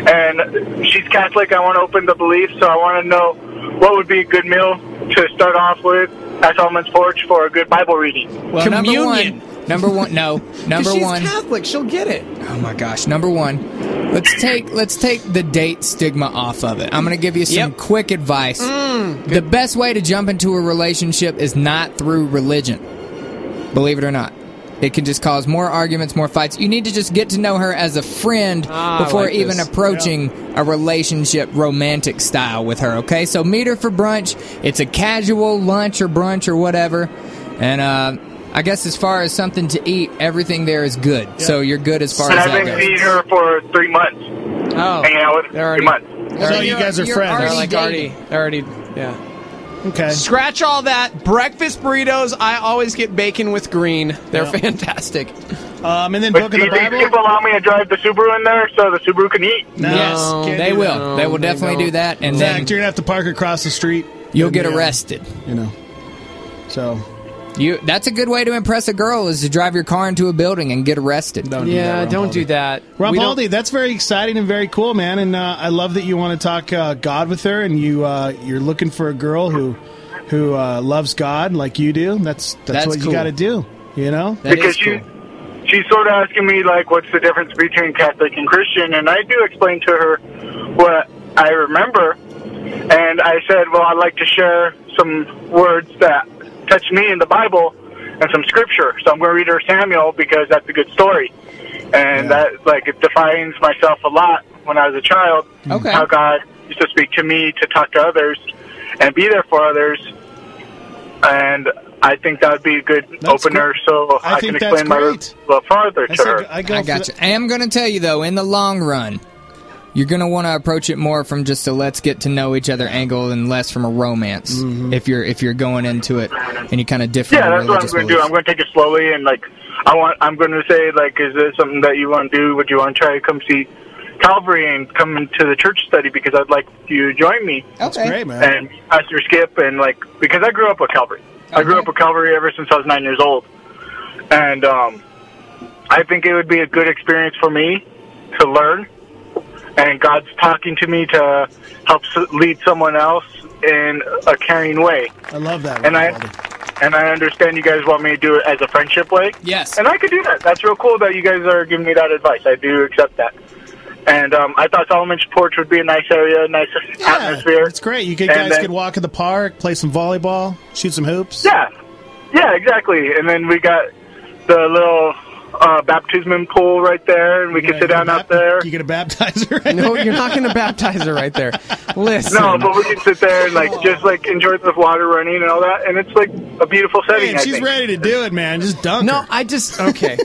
and she's Catholic. I want to open the belief, so I want to know what would be a good meal to start off with at Solomon's Porch for a good Bible reading. Well, number Communion. one. Number one. No. Number she's one. Catholic. She'll get it. Oh my gosh. Number one. Let's take let's take the date stigma off of it. I'm going to give you some Yep. quick advice. Mm, The best way to jump into a relationship is not through religion. Believe it or not. It can just cause more arguments, more fights. You need to just get to know her as a friend Ah, I before like even this. approaching a relationship romantic style with her, okay? So meet her for brunch. It's a casual lunch or brunch or whatever. And uh, I guess as far as something to eat, everything there is good. Yeah. So you're good as far and as I've that been goes. seeing her for three months. Oh. Hanging out with her for three months. So you guys are friends. They're like already, already, yeah. Okay. Scratch all that. Breakfast burritos, I always get bacon with green. They're Yeah. fantastic. Um, and then But book do of the you think Bible. people allow me to drive the Subaru in there so the Subaru can eat? No, Yes, can't they do will. that. They will definitely don't. do that, and In then fact, you're gonna have to park across the street. you'll and, get uh, arrested. You know. So. You that's a good way to impress a girl is to drive your car into a building and get arrested. Don't yeah, do that, don't do that. Ron We don't- Paldi, that's very exciting and very cool, man. And uh, I love that you want to talk uh, God with her, and you uh, you're looking for a girl who who uh, loves God like you do. That's that's, That's what cool. you got to do. You know. That because is cool. she, she's sort of asking me, like, what's the difference between Catholic and Christian? And I do explain to her what I remember. And I said, well, I'd like to share some words that touch me in the Bible and some scripture. So I'm going to read her Samuel because that's a good story. And Yeah. that, like, it defines myself a lot when I was a child. Okay. How God used to speak to me to talk to others and be there for others. And I think that would be a good That's opener cool. so I I, think can that's explain my great. love further I, to said, her. I, go I for got the- you. I am going to tell you, though, in the long run, you're going to want to approach it more from just a let's get to know each other angle and less from a romance. Mm-hmm. If you're if you're going into it and you kind of differ. Yeah, in that's what I'm religious going to do. beliefs. I'm going to take it slowly, and like I want, I'm going to say, like, is this something that you want to do? Would you want to try to come see Calvary and come into the church study? Because I'd like you to join me. That's Okay. great, man. And Pastor Skip, and like because I grew up with Calvary. I grew Okay. up with Calvary ever since I was nine years old, and um, I think it would be a good experience for me to learn. And God's talking to me to help s- lead someone else in a caring way. I love that. And Ron I Paldi. and I understand you guys want me to do it as a friendship way. Yes. And I could do that. That's real cool that you guys are giving me that advice. I do accept that. And um, I thought Solomon's Porch would be a nice area, nice Yeah, atmosphere. it's great. You could, And guys then- could walk in the park, play some volleyball, shoot some hoops. Yeah. Yeah, exactly. And then we got the little uh, baptism pool right there, and we You could gonna- sit down you out gonna bap- there. You get a baptizer right No, there? you're not going to baptize her right there. Listen. No, but we can sit there and like just like enjoy the water running and all that, and it's like a beautiful setting. Man, I she's think. ready to do it, man. Just dunk No, her. I just okay.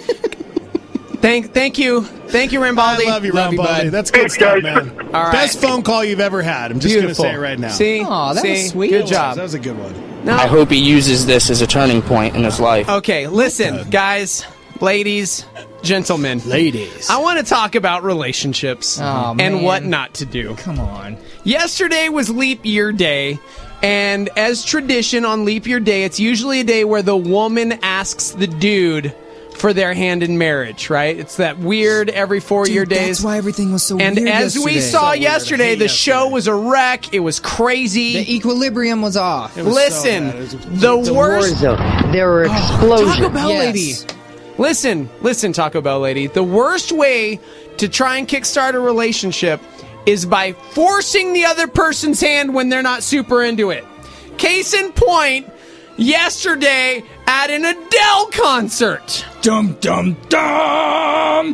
thank, thank you, thank you, Rambaldi. I love you, Love Ron you, Paldi. bud. That's good Thanks, stuff, guys. man. All right. Best phone call you've ever had. I'm just going to Beautiful. say it right now. See, Aw, that see, was sweet. good That job. was a good one. No, I hope he uses this as a turning point in his life. okay, listen, guys, ladies, gentlemen, Ladies. I want to talk about relationships Oh, and man. what not to do. Come on. Yesterday was Leap Year Day, and as tradition on Leap Year Day, it's usually a day where the woman asks the dude for their hand in marriage, right? It's that weird every four-year Dude, days. That's why everything was so and weird as we yesterday. saw So weird. I yesterday, hate the yesterday. show was a wreck. It was crazy. The equilibrium was off. It was Listen, so bad. It was- the it's a worst. There were Taco Bell Yes. lady. Listen, listen, Taco Bell lady. The worst way to try and kickstart a relationship is by forcing the other person's hand when they're not super into it. Case in point, yesterday at an Adele concert. Dum dum dum.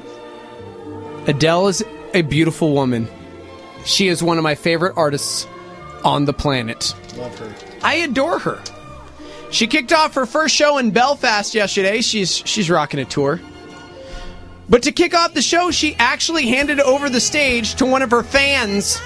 Adele is a beautiful woman. She is one of my favorite artists on the planet. Love her. I adore her. She kicked off her first show in Belfast yesterday. She's she's rocking a tour. But to kick off the show, she actually handed over the stage to one of her fans,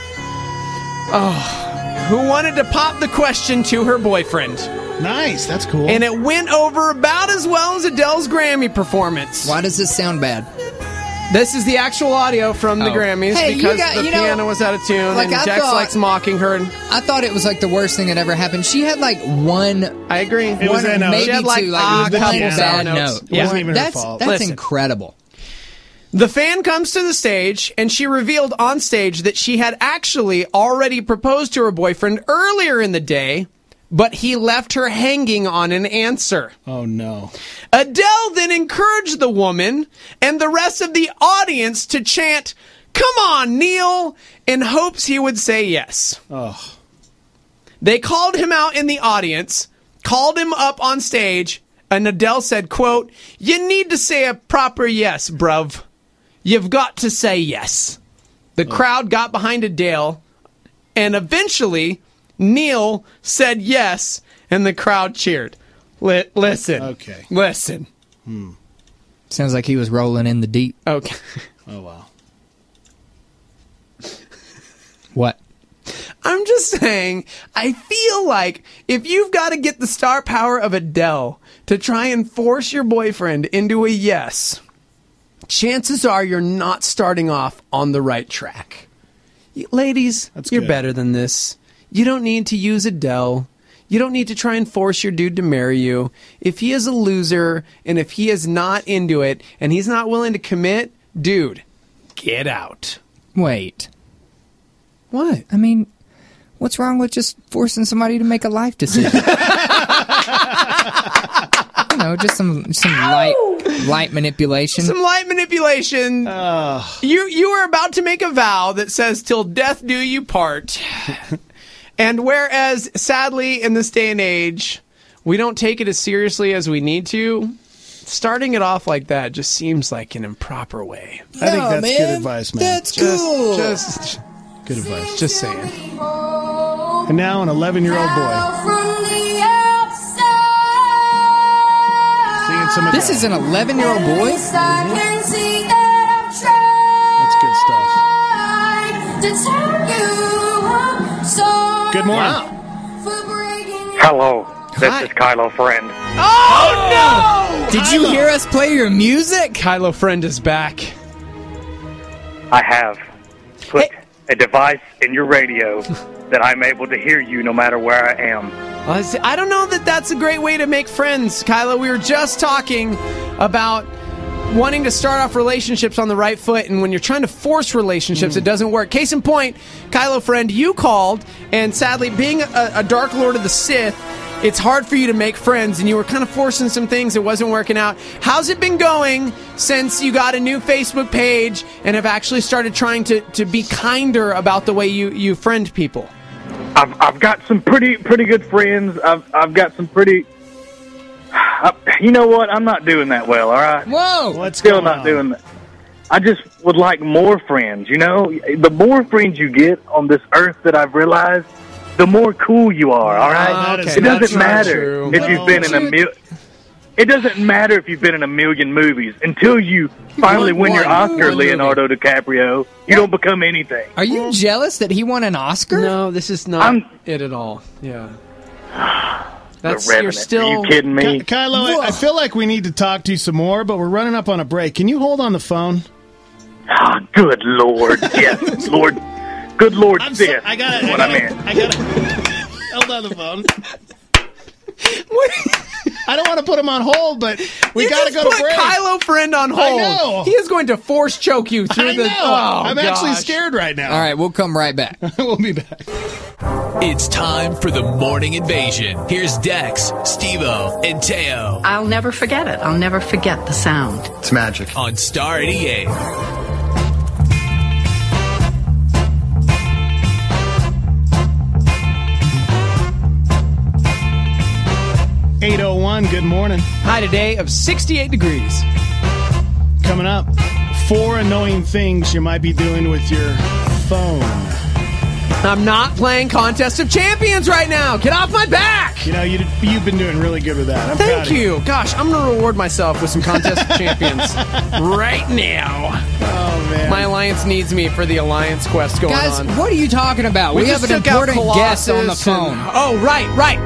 oh, who wanted to pop the question to her boyfriend. Nice. That's cool. And it went over about as well as Adele's Grammy performance. Why does this sound bad? This is the actual audio from the Oh. Grammys Hey, you because got- the you know, piano was out of tune like, and I Dex thought- likes mocking her. And I thought it was like the worst thing that ever happened. She had like one, I agree. It was one a note. maybe She had, like, two, like ah, one couple bad sound note. notes. It wasn't even her that's fault. that's Listen. incredible. The fan comes to the stage, and she revealed on stage that she had actually already proposed to her boyfriend earlier in the day, but he left her hanging on an answer. Oh, no. Adele then encouraged the woman and the rest of the audience to chant, "Come on, Neil," in hopes he would say yes. Oh. They called him out in the audience, called him up on stage, and Adele said, quote, "You need to say a proper yes, bruv. You've got to say yes." The crowd got behind Adele, and eventually Neil said yes, and the crowd cheered. Li- listen. Okay. Listen. Hmm. Sounds like he was rolling in the deep. Okay. Oh, wow. What? I'm just saying, I feel like if you've got to get the star power of Adele to try and force your boyfriend into a yes, chances are you're not starting off on the right track. Y- Ladies, That's you're good. better than this. You don't need to use Adele. You don't need to try and force your dude to marry you. If he is a loser and if he is not into it and he's not willing to commit, dude, get out. Wait. What? I mean, what's wrong with just forcing somebody to make a life decision? You know, just some some light light manipulation. Some light manipulation. Uh, You you are about to make a vow that says "till death do you part," and whereas sadly in this day and age we don't take it as seriously as we need to, starting it off like that just seems like an improper way. I think that's good advice, man. That's Just, cool. just, Good advice. just saying. And now an eleven-year-old boy singing some Adele. This is an eleven-year-old boy? That's good stuff. Good morning. Hello, this Hi. is Kylo Friend. Oh no! Did you hear us play your music? Kylo Friend is back. I have put a device in your radio that I'm able to hear you no matter where I am. Uh, see, I don't know that that's a great way to make friends, Kylo. We were just talking about wanting to start off relationships on the right foot, and when you're trying to force relationships, it doesn't work. Case in point, Kylo Friend, you called, and sadly, being a, a Dark Lord of the Sith, it's hard for you to make friends, and you were kind of forcing some things that wasn't working out. How's it been going since you got a new Facebook page and have actually started trying to, to be kinder about the way you, you friend people? I've I've got some pretty pretty good friends. I've I've got some pretty. I, you know what? I'm not doing that well. All right. Whoa! What's Still going not on? doing that. I just would like more friends. You know, the more friends you get on this earth that I've realized, the more cool you are. All right. Ah, okay, it that's doesn't not matter true. if No, you've been in a dude. mil- It doesn't matter if you've been in a million movies until you finally won win your one- Oscar, one Leonardo DiCaprio. You don't become anything. Are you jealous that he won an Oscar? No, this is not I'm- it at all. Yeah. The That's you're Revenant. still. Are you kidding me? Ky- Kylo, I, I feel like we need to talk to you some more, but we're running up on a break. Can you hold on the phone? Ah, good Lord. Yes, Lord. Good Lord I'm so- Sith. I got it. is what I meant. I got it. Hold on the phone. I don't want to put him on hold, but we You got to just go put to break. Kylo Friend on I hold. know. He is going to force choke you through I the. know. Oh, I'm actually gosh. scared right now. All right, we'll come right back. We'll be back. It's time for the morning invasion. Here's Dex, Steve-O, and Teo I'll never forget it. I'll never forget the sound. It's magic. on Star eighty-eight. eight oh one, good morning. High today of sixty-eight degrees. Coming up, four annoying things you might be doing with your phone. I'm not playing Contest of Champions right now. Get off my back. You know, you, you've been doing really good with that. I'm proud Thank of you. Gosh, I'm going to reward myself with some Contest of Champions right now. Oh, man. My alliance needs me for the alliance quest going Guys, on. what are you talking about? We, have just an took out important guest on the Colossus phone. and- oh, right, right.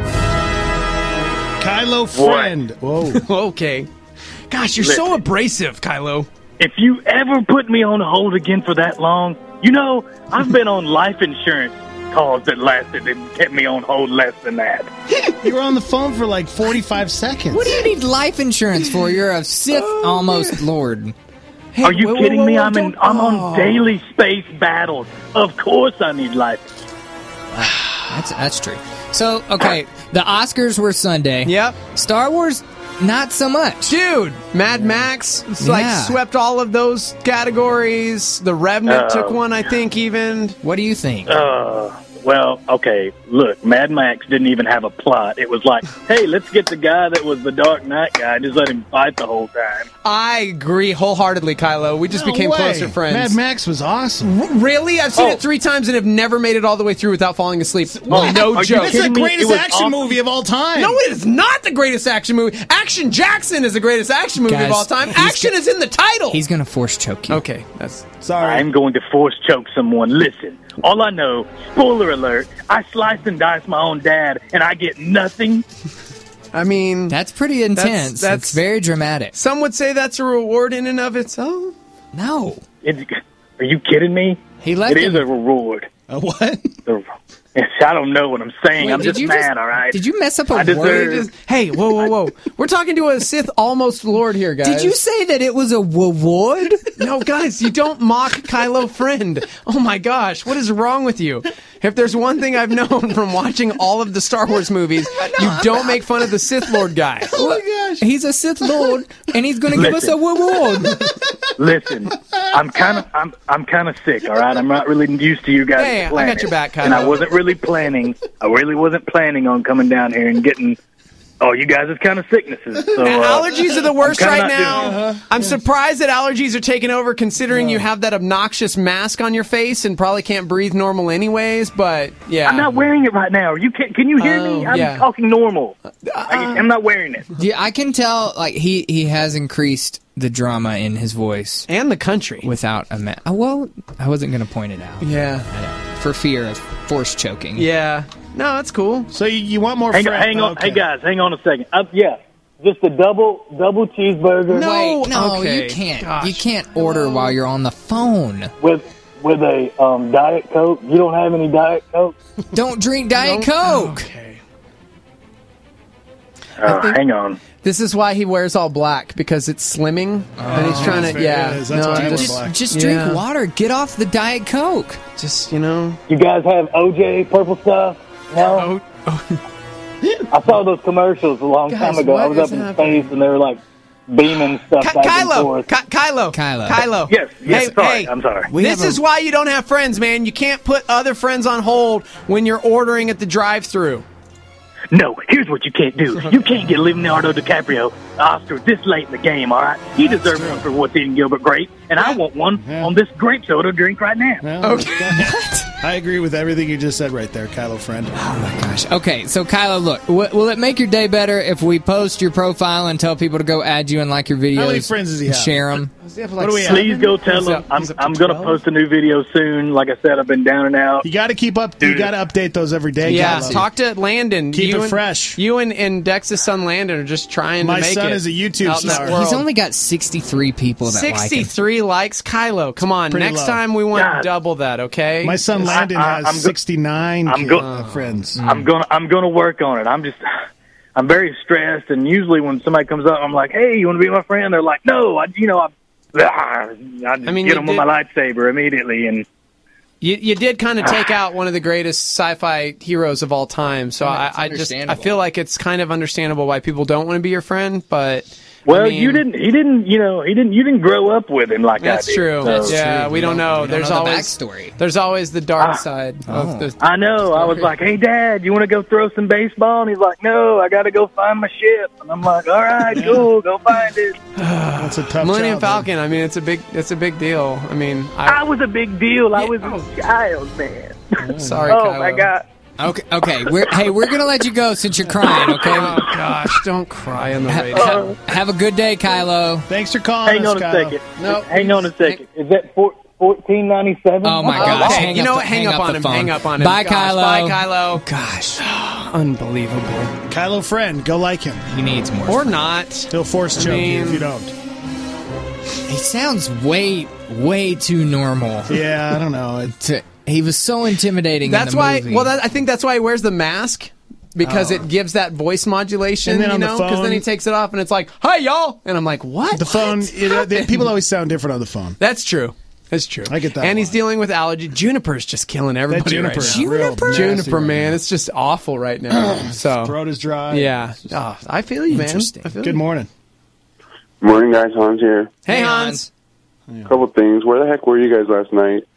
Kylo Friend. Whoa. Okay. Gosh, you're so Listen. abrasive, Kylo. If you ever put me on hold again for that long, you know, I've been on life insurance calls that lasted and kept me on hold less than that. You were on the phone for like forty-five seconds. What do you need life insurance for? You're a Sith almost lord. Hey, Are you whoa, whoa, kidding whoa, me? whoa, I'm in, don't- I'm oh. on daily space battles. Of course I need life. That's that's true. So, okay, the Oscars were Sunday. Yep. Star Wars, not so much. Dude, Mad Max it's like Yeah. swept all of those categories. The Revenant Uh, took one, I think, even. What do you think? Uh, Well, okay, look, Mad Max didn't even have a plot. It was like, hey, let's get the guy that was the Dark Knight guy and just let him fight the whole time. I agree wholeheartedly, Kylo. We just No became way. closer friends. Mad Max was awesome. R- really? I've seen Oh. it three times and have never made it all the way through without falling asleep. What? No Are you joke. It's the kidding me? It greatest was action awesome. movie of all time. No, it is not the greatest action movie. Action Jackson is the greatest action movie Guys, of all time. he's Action go- is in the title. He's going to force choke you. Okay, that's Sorry. I'm going to force choke someone. Listen, all I know, spoiler alert, I slice and dice my own dad, and I get nothing. I mean, That's pretty intense. That's, that's- very dramatic. some would say that's a reward in and of itself. No. It's, are you kidding me? He left It is him. a reward. A what? The- I don't know what I'm saying. Wait, I'm did just you mad, just- all right? Did you mess up a I word? deserve- Just- hey, whoa, whoa, whoa. We're talking to a Sith almost Lord here, guys. Did you say that it was a reward? No, guys, you don't mock Kylo Friend. Oh my gosh, what is wrong with you? If there's one thing I've known from watching all of the Star Wars movies, you don't make fun of the Sith Lord guy. Oh my gosh. He's a Sith Lord, and he's going to give us a reward. Listen, I'm kind of I'm I'm kind of sick, all right? I'm not really used to you guys. Hey, I planning. got your back, Kylo. And I wasn't really planning. I really wasn't planning on coming down here and getting. Oh, you guys are kind of sicknesses. So, uh, Allergies are the worst I'm kinda right not now. doing- Uh-huh. I'm surprised that allergies are taking over, considering you have that obnoxious mask on your face and probably can't breathe normal anyways. But yeah, I'm not wearing it right now. You can Can you hear me? Oh, I'm yeah. talking normal. I, I'm not wearing it. Yeah, I can tell. Like he he has increased the drama in his voice and the country without a ma- oh, well, I wasn't going to point it out. Yeah, for fear of force choking. Yeah, no, that's cool. So you, you want more? Hang, Fred- hang on, okay. hey guys, hang on a second. Uh, yeah, just a double double cheeseburger. Wait, no, okay. you can't. Gosh. You can't order while you're on the phone. with with a um, Diet Coke. You don't have any Diet Coke? Don't drink Diet Coke. Okay. Uh, think- hang on. This is why he wears all black, because it's slimming, and he's trying that's to. fair. Yeah, It is. That's no, why I wear just, black. Just drink Yeah. water. Get off the Diet Coke. just you know. You guys have O J purple stuff? No. I saw those commercials a long Guys, time ago. I what was up is in happening? space and they were like beaming stuff Ky- back and Kylo, forth. Ky- Kylo, Kylo. Kylo. Yes, yes. Hey, sorry, hey, I'm sorry. We this have a- is why you don't have friends, man. You can't put other friends on hold when you're ordering at the drive-through. No, here's what you can't do. You can't get Leonardo DiCaprio Oscar this late in the game, all right? He deserves one for what's eating Gilbert Grape, and I want one Yeah. on this grape soda drink right now. Well, I agree with everything you just said right there, Kylo Friend. Oh my gosh. Okay, so Kylo, look, w- will it make your day better if we post your profile and tell people to go add you and like your videos? How many friends does he and have? Share them. What do we have? Please go tell He's them up- I'm, he's up to I'm going to twelve? post a new video soon. Like I said, I've been down and out. You got to keep up. You Dude. got to update those every day. Yeah, Kylo. talk to Landon. Keep you it and, fresh. You and, and Dex's son Landon are just trying My to make son it is a YouTube out in that star. world. He's only got sixty-three people that like him. sixty-three likes. Kylo, come on. pretty Next low. time we want God. double that, okay? My son Landon I- has I'm go- sixty-nine I'm kid- go- uh, friends. I'm gonna I'm gonna work on it. I'm just I'm very stressed, and usually when somebody comes up, I'm like, "Hey, you want to be my friend?" They're like, "No, I you know I." I just I mean, get you them with did- my lightsaber immediately, and You, you did kind of take out one of the greatest sci-fi heroes of all time, so I, it's I just I understandable. feel like it's kind of understandable why people don't want to be your friend. But well, I mean, you didn't. He didn't. You know, he didn't. You didn't grow up with him like That's I did. true. so- That's yeah, we, don't know. we don't there's know the always backstory. There's always the dark Ah. side Oh. of the. I know. I was like, "Hey, Dad, you want to go throw some baseball?" And he's like, "No, I got to go find my ship." And I'm like, "All right, cool, go find it." That's a tough Millennium childhood. Falcon. I mean, it's a big it's a big deal. I mean, I, I was a big deal. I Yeah. was a child, man. sorry, oh Kylo. my God. Okay, okay. We're, hey, we're gonna let you go since you're crying. Okay. Oh gosh, don't cry on the Ha- radio. ha- have a good day, Kylo. Thanks for calling Hang us, on a Kylo. second. No, Hang on a second. Is that four, fourteen ninety seven? Oh my gosh! Okay, hang you up know the- what? Hang up on the him. phone. Hang up on him. Bye, Gosh, Kylo. Bye, Kylo. Gosh, Unbelievable. Kylo Friend, go like him. he needs more. Or not. He'll force choke you if mean- you don't. He sounds way, way too normal. Yeah, I don't know. It, To, he was so intimidating. That's in the why. movie. Well, that, I think that's why he wears the mask. Because Oh. it gives that voice modulation, And then you on the know. Because then phone- he takes it off, and it's like, "Hi, y'all," and I'm like, "What?" the phone. What It, uh, they- happened? people always sound different on the phone. That's true. That's true. I get that And a he's lot. dealing with allergy. Juniper's just killing That everybody juniper, right now. is real nasty Juniper, right man, now. it's just awful right now. so, Throat is dry. yeah. Oh, I feel you, man. Interesting. I feel Good you. morning. Morning, guys. Hans here. Hey, Hey, Hans. Couple things. Where the heck were you guys last night?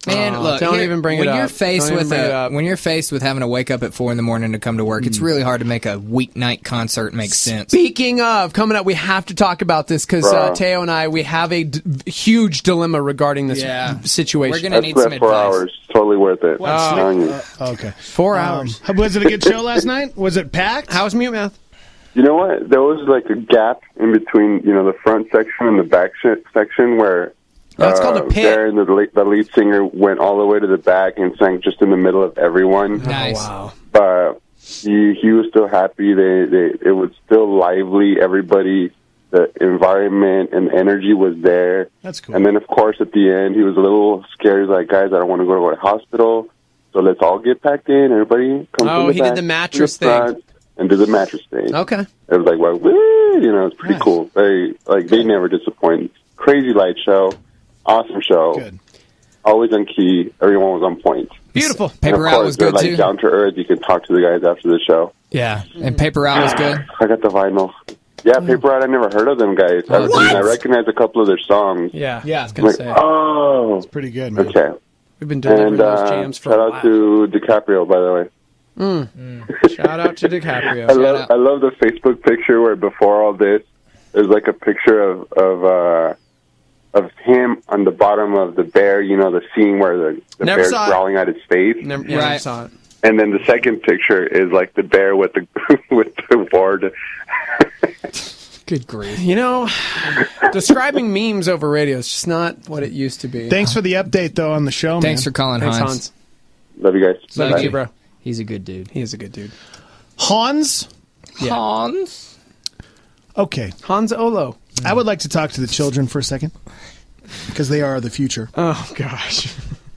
Man, Oh, look, don't here- even bring it when up. You're faced Don't even with bring it a, up. when you're faced with having to wake up at four in the morning to come to work, it's really hard to make a weeknight concert make sense. Speaking of, coming up, we have to talk about this because uh, Bro. Teo and I, we have a d- huge dilemma regarding this Yeah. situation. We're gonna need some That's four advice. hours. Totally worth it. What, I'm sleep? telling you. Uh, okay. Four Um, hours. Was it a good show last night? Was it packed? How was Mute Mouth? You know what? There was like a gap in between, you know, the front section and the back sh- section where No, it's called a pit. Darren, the, lead- the lead singer, went all the way to the back and sang just in the middle of everyone. Nice. Wow. But he he was still happy. They, they it was still lively. Everybody, the environment and energy was there. That's cool. And then, of course, at the end, he was a little scared. He's like, guys, I don't want to go to a hospital, so let's all get packed in. Everybody come Oh, from the he did back the to mattress front and do the mattress thing. Okay. It was like, well, woo, you know, it's pretty cool. They like they never disappoint. Crazy light show, awesome show. Good. Always on key. Everyone was on point. Beautiful. And Paper of Out course, was they're good like too. down to earth. You can talk to the guys after the show. Yeah, and Paper Out was good. I got the vinyl. Yeah, Paper Out. I never heard of them guys. I, I mean, I recognize a couple of their songs. Yeah. Yeah. I was gonna Like, say. oh, It's pretty good, man. okay. We've been delivering And those uh, jams for shout a out while. to DiCaprio, by the way. Mm. Shout out to DiCaprio. I love I love the Facebook picture where before all this, there's like a picture of of uh, of him on the bottom of the bear. You know, the scene where the, the Never bear's saw it. growling at his face. Never, yeah, never saw it. And then the second picture is like the bear with the with the board. Good grief. You know, describing memes over radio is just not what it used to be. Thanks for the update, though, on the show, Thanks man. for calling, Thanks, Hans. Hans. Love you guys. Love Bye. you, bro. He's a good dude. He is a good dude. Hans? Hans? Okay. Hans Olo. I would like to talk to the children for a second because they are the future. Oh, gosh.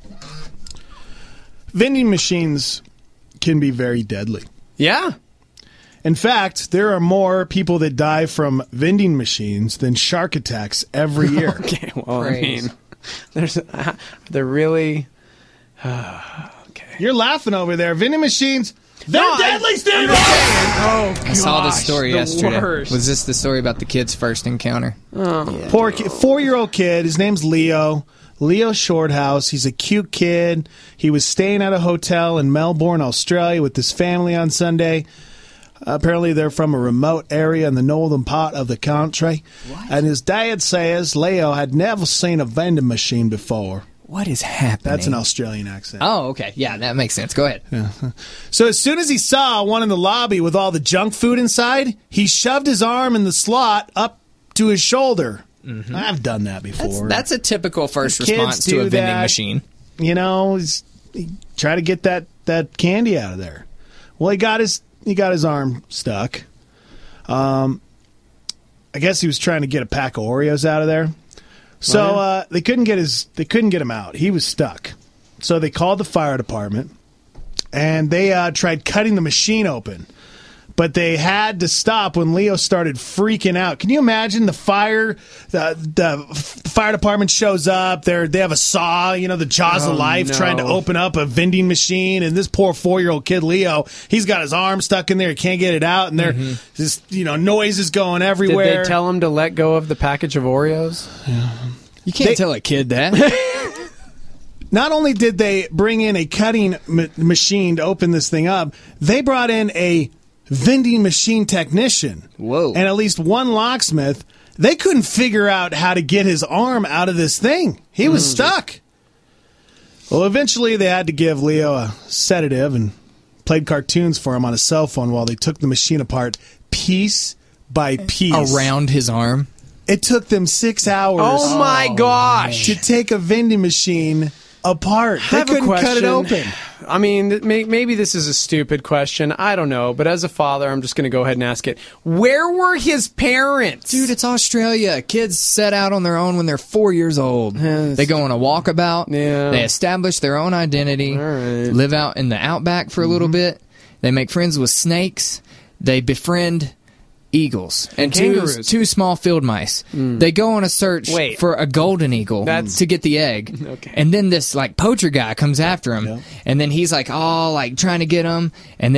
Vending machines can be very deadly. Yeah. In fact, there are more people that die from vending machines than shark attacks every year. Okay, well, I Praise. mean, there's, uh, they're really. You're laughing over there. Vending machines, they're No, I- deadly, Steve! Oh, I saw this gosh, story the yesterday. worst. Was this the story about the kid's first encounter? Oh. Poor kid, four-year-old kid. His name's Leo. Leo Shorthouse. He's a cute kid. He was staying at a hotel in Melbourne, Australia, with his family on Sunday. Apparently, they're from a remote area in the northern part of the country. And his dad says Leo had never seen a vending machine before. What is happening? That's an Australian accent. Oh, okay. Yeah, that makes sense. Go ahead. Yeah. So as soon as he saw one in the lobby with all the junk food inside, he shoved his arm in the slot up to his shoulder. Mm-hmm. I've done that before. That's, that's a typical first Kids response to do a vending that. machine. You know, he's, he try to get that, that candy out of there. Well, he got his he got his arm stuck. Um, I guess he was trying to get a pack of Oreos out of there. So Oh, yeah. uh, they couldn't get his they couldn't get him out. He was stuck. So they called the fire department, and they uh, tried cutting the machine open. But they had to stop when Leo started freaking out. Can you imagine the fire? The, the f- fire department shows up. They they have a saw, you know, the jaws Oh, of life, no. trying to open up a vending machine. And this poor four year old kid, Leo, he's got his arm stuck in there. He can't get it out. And there, just you know, noises going Did everywhere. they tell him to let go of the package of Oreos? You can't They- tell a kid that. Not only did they bring in a cutting m- machine to open this thing up, they brought in a vending machine technician. Whoa. And at least one locksmith. They couldn't figure out how to get his arm out of this thing. He was stuck. Well, eventually they had to give Leo a sedative and played cartoons for him on a cell phone while they took the machine apart piece by piece. Around his arm. It took them six hours. Oh, my gosh. To take a vending machine apart. I have they a couldn't cut it question. open. I mean, th- may- maybe this is a stupid question. I don't know. But as a father, I'm just going to go ahead and ask it. Where were his parents? Dude, it's Australia. Kids set out on their own when they're four years old. Yeah, They go on a walkabout. Yeah. They establish their own identity. All right. Live out in the outback for a little bit. They make friends with snakes. They befriend eagles and two, kangaroos. two small field mice. They go on a search Wait. for a golden eagle That's- to get the egg. Okay. And then this like poacher guy comes after him, and then he's like, oh, like trying to get him, and then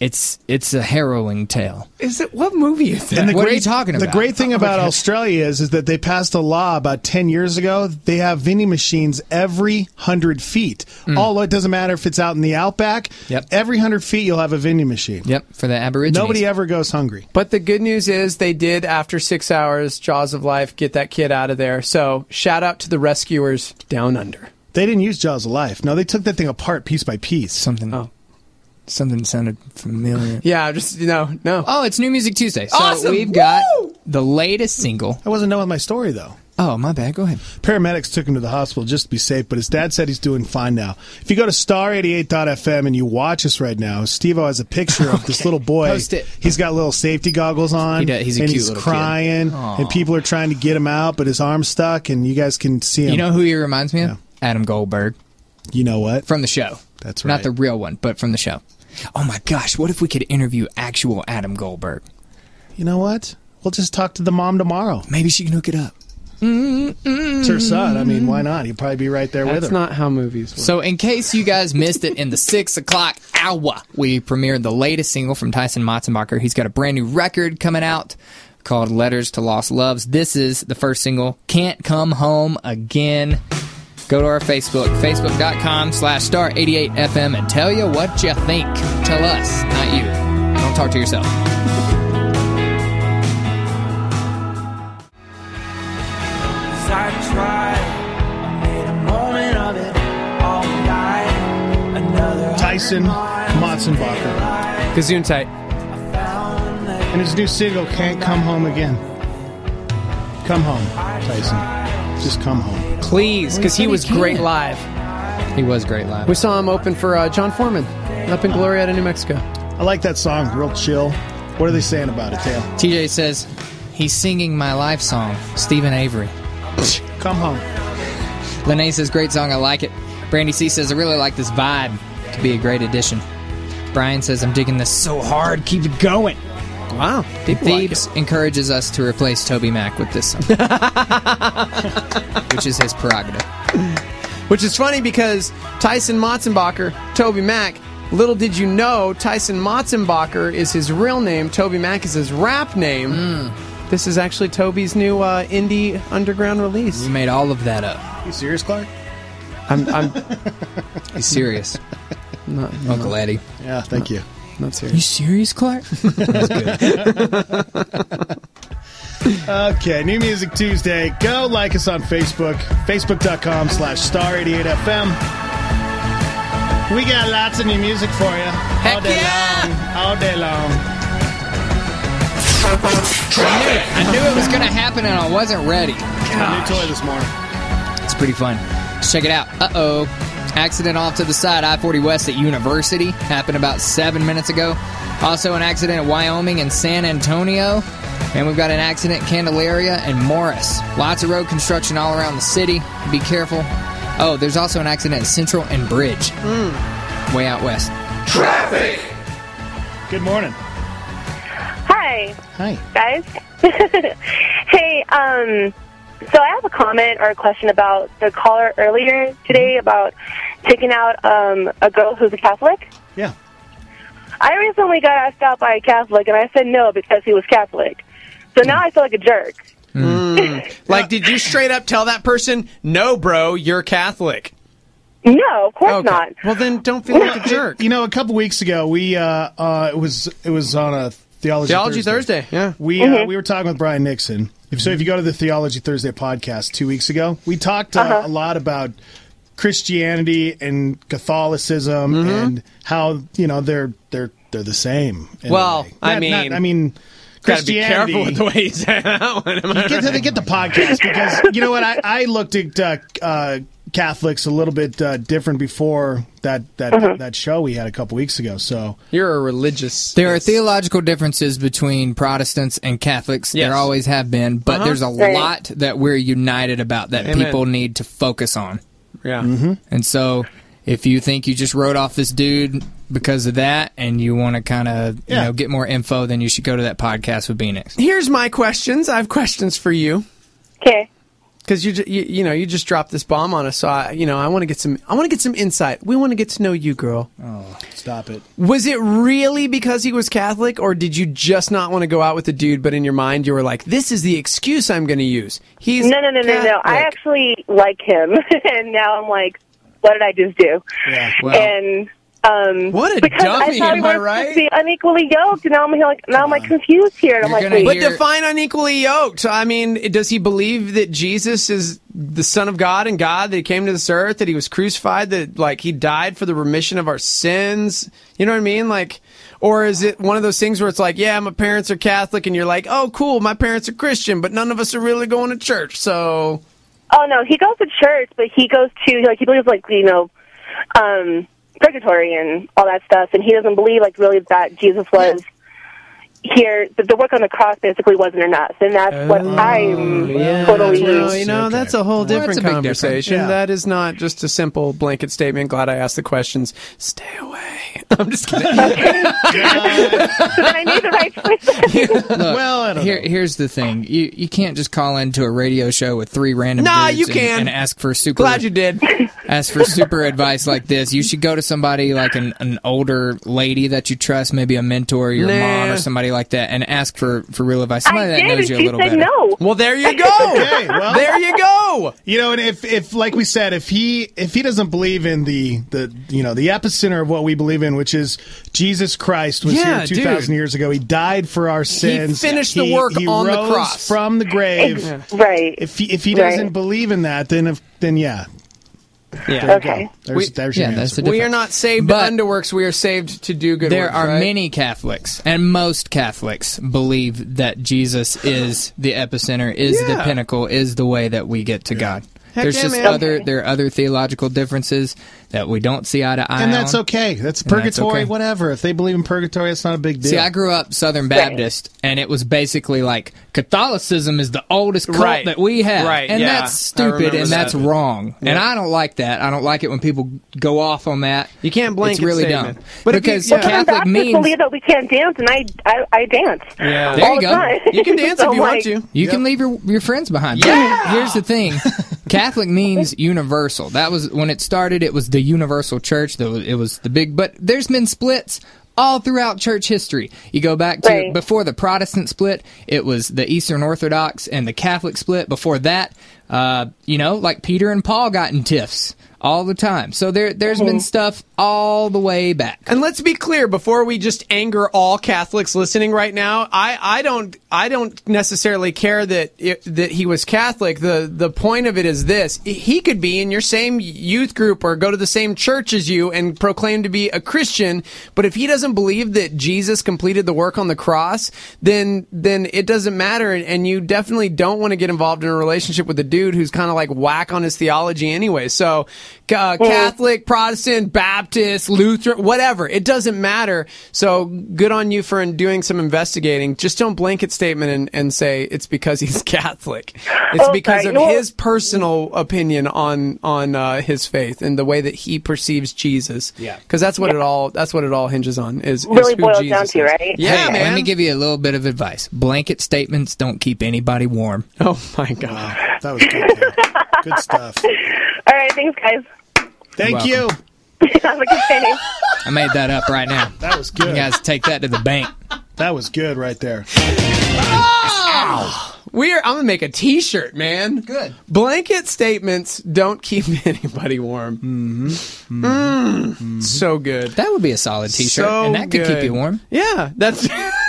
It's it's a harrowing tale. Is it? What movie is that? And the What great, are you talking The about? great thing Oh, about okay. Australia is, is that they passed a law about ten years ago. They have vending machines every hundred feet. Mm. All it doesn't matter if it's out in the outback. Yep. Every hundred feet, you'll have a vending machine. Yep, for the Aborigines. Nobody ever goes hungry. But the good news is they did, after six hours, Jaws of Life, get that kid out of there. So shout out to the rescuers down under. They didn't use Jaws of Life. No, they took that thing apart piece by piece. Something. Oh. Something sounded familiar. Yeah, just, you know, no. Oh, it's New Music Tuesday. So Awesome. we've got the latest single. I wasn't done with my story, though. Oh, my bad. Go ahead. Paramedics took him to the hospital just to be safe, but his dad said he's doing fine now. If you go to star eighty-eight dot f m and you watch us right now, Steve-O has a picture of this little boy. Post it. He's got little safety goggles on. He does. He's a and cute he's little kid. crying, Aw. and people are trying to get him out, but his arm's stuck, and you guys can see him. You know who he reminds me of? Adam Goldberg. You know what? From the show. That's right. Not the real one, but from the show. Oh, my gosh. What if we could interview actual Adam Goldberg? You know what? We'll just talk to the mom tomorrow. Maybe she can hook it up. It's her son. I mean, why not? He'll probably be right there with That's her. not how movies work. So in case you guys missed it in the six o'clock hour, we premiered the latest single from Tyson Motzenbacher. He's got a brand new record coming out called Letters to Lost Loves. This is the first single, Can't Come Home Again. Go to our Facebook, facebook.com slash star 88FM, and tell you what you think. Tell us, not you. Don't talk to yourself. I tried, I made a moment of it all night. Another Tyson Motzenbacher. Gesundheit. And his new single, Can't Come Home Again. Come home, Tyson. Just come home. Please, because he was great live. He was great live. We saw him open for uh, John Foreman up in Glorieta, New Mexico. I like that song, real chill. What are they saying about it, Dale? T J says, he's singing my life song, Stephen Avery. Come home. Lene says, great song, I like it. Brandy C says, I really like this vibe. Could be a great addition. Brian says, I'm digging this so hard, keep it going. Wow. Thebes like encourages us to replace Toby Mac with this song. Which is his prerogative. Which is funny because Tyson Motzenbacher, Toby Mac, little did you know, Tyson Motzenbacher is his real name, Toby Mac is his rap name. Mm. This is actually Toby's new uh, indie underground release. We made all of that up. You serious, Clark? I'm. I'm He's serious. Not, Uncle not, Eddie. Yeah, thank you. Not serious. You serious, Clark? That's good. Okay, New Music Tuesday. Go like us on Facebook, facebook.com slash star 88FM. We got lots of new music for you. Heck all day yeah! long. All day long. I knew it. I knew it was going to happen and I wasn't ready. A new toy this morning. It's pretty fun. Let's check it out. Uh-oh. Accident off to the side, I forty West at University. Happened about seven minutes ago. Also an accident at Wyoming and San Antonio. And we've got an accident in Candelaria and Morris. Lots of road construction all around the city. Be careful. Oh, there's also an accident at Central and Bridge. Mm. Way out west. Traffic! Good morning. Hi. Hi. Guys. Hey, um, so I have a comment or a question about the caller earlier today about taking out um, a girl who's a Catholic. Yeah. I recently got asked out by a Catholic, and I said no because he was Catholic. So now I feel like a jerk. Mm. Like, did you straight up tell that person, no, bro, you're Catholic? No, of course Okay. not. Well, then don't feel like a jerk. You know, a couple weeks ago, we uh, uh, it was it was on a Theology, Theology Thursday. Thursday, yeah. We Mm-hmm. uh, we were talking with Brian Nixon. If, so if you go to the Theology Thursday podcast two weeks ago, we talked uh, Uh-huh. a lot about Christianity and Catholicism Mm-hmm. and how you know they're they're they're the same. in a Well, way. I Not- mean, not- I mean. Gotta be Christianity. careful with the way you say that one. Am I Get to the, get the podcast because you know what I, I looked at uh, uh, Catholics a little bit uh, different before that that Uh-huh. that show we had a couple weeks ago. So You're a religious. There are theological differences between Protestants and Catholics. Yes. There always have been, but Uh-huh. there's a Right. lot that we're united about that Amen. people need to focus on. Yeah. Mm-hmm. And so if you think you just wrote off this dude because of that and you want to kind of you Yeah. know get more info, then you should go to that podcast with Benix. Here's my questions. I have questions for you. Okay. Because you, ju- you you know you just dropped this bomb on us, so I, you know I want to get some I want to get some insight. We want to get to know you, girl. Oh, stop it! Was it really because he was Catholic, or did you just not want to go out with the dude? But in your mind, you were like, "This is the excuse I'm going to use." He's no, no, no, no, no. Catholic. I actually like him, and now I'm like, what did I just do? Yeah, well, and um, what a because dummy! I thought Am we I were right? supposed to be unequally yoked, and now I'm like, now I'm like confused here. And I'm like, wait. But define unequally yoked. I mean, does he believe that Jesus is the Son of God and God, that he came to this earth, that he was crucified, that like he died for the remission of our sins? You know what I mean? Like, or is it one of those things where it's like, yeah, my parents are Catholic, and you're like, oh, cool, my parents are Christian, but none of us are really going to church, so. Oh no, he goes to church, but he goes to like he believes like you know, um, purgatory and all that stuff, and he doesn't believe like really that Jesus was here. That the work on the cross basically wasn't enough, and that's Oh, what I'm yeah. totally. Well, you know, that's a whole Well, different that's a big conversation. difference. Yeah. That is not just a simple blanket statement. Glad I asked the questions. Stay away. I'm just kidding. So then I made the right choice. Look, Well, I don't here, know. here's the thing: you you can't just call into a radio show with three random Nah, dudes you and, can. and ask for super. Glad you did. Ask for super advice like this. You should go to somebody like an, an older lady that you trust, maybe a mentor, your Nah. mom, or somebody like that, and ask for, for real advice. Somebody I that did, knows and you a she little said better. no. Well, there you go. Okay, well- there you go. You know, and if, if like we said, if he if he doesn't believe in the, the you know the epicenter of what we believe in, which is Jesus Christ was Yeah, here two thousand dude. years ago. He died for our sins. finished the He- work he on the rose cross. from the grave. Ex- Right. If he if he doesn't Right. believe in that, then if, then yeah, Yeah. there you Okay. go. There's, We- there's your yeah, that's answer. the We are difference. not saved But- unto works. We are saved to do good There works, are right? many Catholics, and most Catholics believe that Jesus is the epicenter, is the Yeah. pinnacle, is the way that we get to God. Heck There's yeah, just man. other Okay. there are other theological differences that we don't see eye to eye and that's on. okay. That's And that's purgatory, okay. whatever. If they believe in purgatory, it's not a big deal. See, I grew up Southern Baptist, and it was basically like Catholicism is the oldest cult Right. that we have, Right, and yeah. that's I stupid remember and that's that. wrong, and Yeah. I don't like that. I don't like it when people go off on that. You can't blanket It's really statement. dumb. But if you- because yeah. Southern Catholic Baptists means believe that we can't dance, and I I, I dance. Yeah. There all you the go. time. You can dance So if you want like, to. You can leave your, your friends behind. But Yeah! here's the thing. Catholic means universal. That was when it started, it was the universal church. That was- It was the big, but there's been splits all throughout church history. You go back to Right. before the Protestant split, it was the Eastern Orthodox and the Catholic split. Before that, uh, you know, like Peter and Paul got in tiffs all the time. So there, there's been stuff all the way back. And let's be clear before we just anger all Catholics listening right now. I, I don't I don't necessarily care that it, that he was Catholic. The the point of it is this: he could be in your same youth group or go to the same church as you and proclaim to be a Christian. But if he doesn't believe that Jesus completed the work on the cross, then then it doesn't matter. And, and you definitely don't want to get involved in a relationship with a dude who's kind of like whack on his theology anyway. So uh, Catholic, Protestant, Baptist, Lutheran, whatever. It doesn't matter. So good on you for doing some investigating. Just don't blanket statement and, and say it's because he's Catholic. It's Oh, because sorry. of No. his personal opinion on on uh, his faith and the way that he perceives Jesus. Yeah. Because that's what it all that's what it all hinges on. Is, is Really who boils Jesus down to, is. right? Yeah, Hey, man. let me give you a little bit of advice. Blanket statements don't keep anybody warm. Oh my God, that was good. Too. Good stuff. All right, thanks, guys. Thank You're you. Have a good day. I made that up right now. That was good. You guys take that to the bank. That was good right there. We're I'm gonna make a T-shirt, man. Good. Blanket statements don't keep anybody warm. Mm-hmm. Mm. Mm-hmm. So good. That would be a solid T-shirt, So and that could good. keep you warm. Yeah, that's.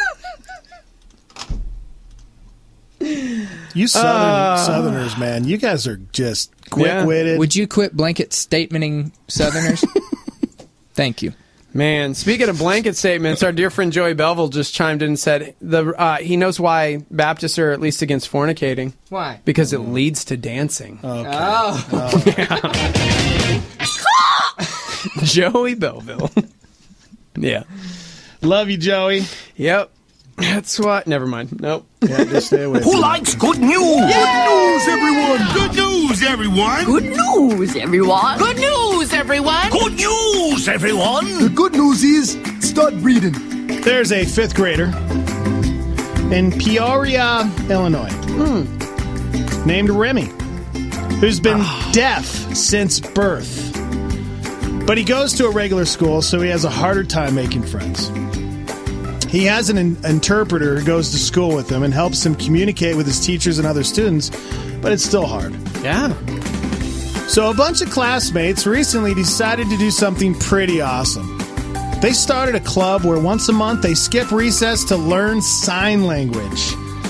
You southern, Uh, Southerners, man, you guys are just quick-witted. Would you quit blanket statementing Southerners? Thank you. Man, speaking of blanket statements, our dear friend Joey Belville just chimed in and said the uh, he knows why Baptists are at least against fornicating. Why? Because it leads to dancing. Okay. Oh. Joey Belville. Yeah. Love you, Joey. Yep. That's what. Never mind. Nope. Yeah, just stay with Who you. likes good news? Good news, everyone! Good news, everyone! Good news, everyone! Good news, everyone! Good news, everyone! The good news is, start breathing. There's a fifth grader in Peoria, Illinois, named Remy. who's been deaf since birth. But he goes to a regular school, so he has a harder time making friends. He has an in- interpreter who goes to school with him and helps him communicate with his teachers and other students, but it's still hard. Yeah. So a bunch of classmates recently decided to do something pretty awesome. They started a club where once a month they skip recess to learn sign language.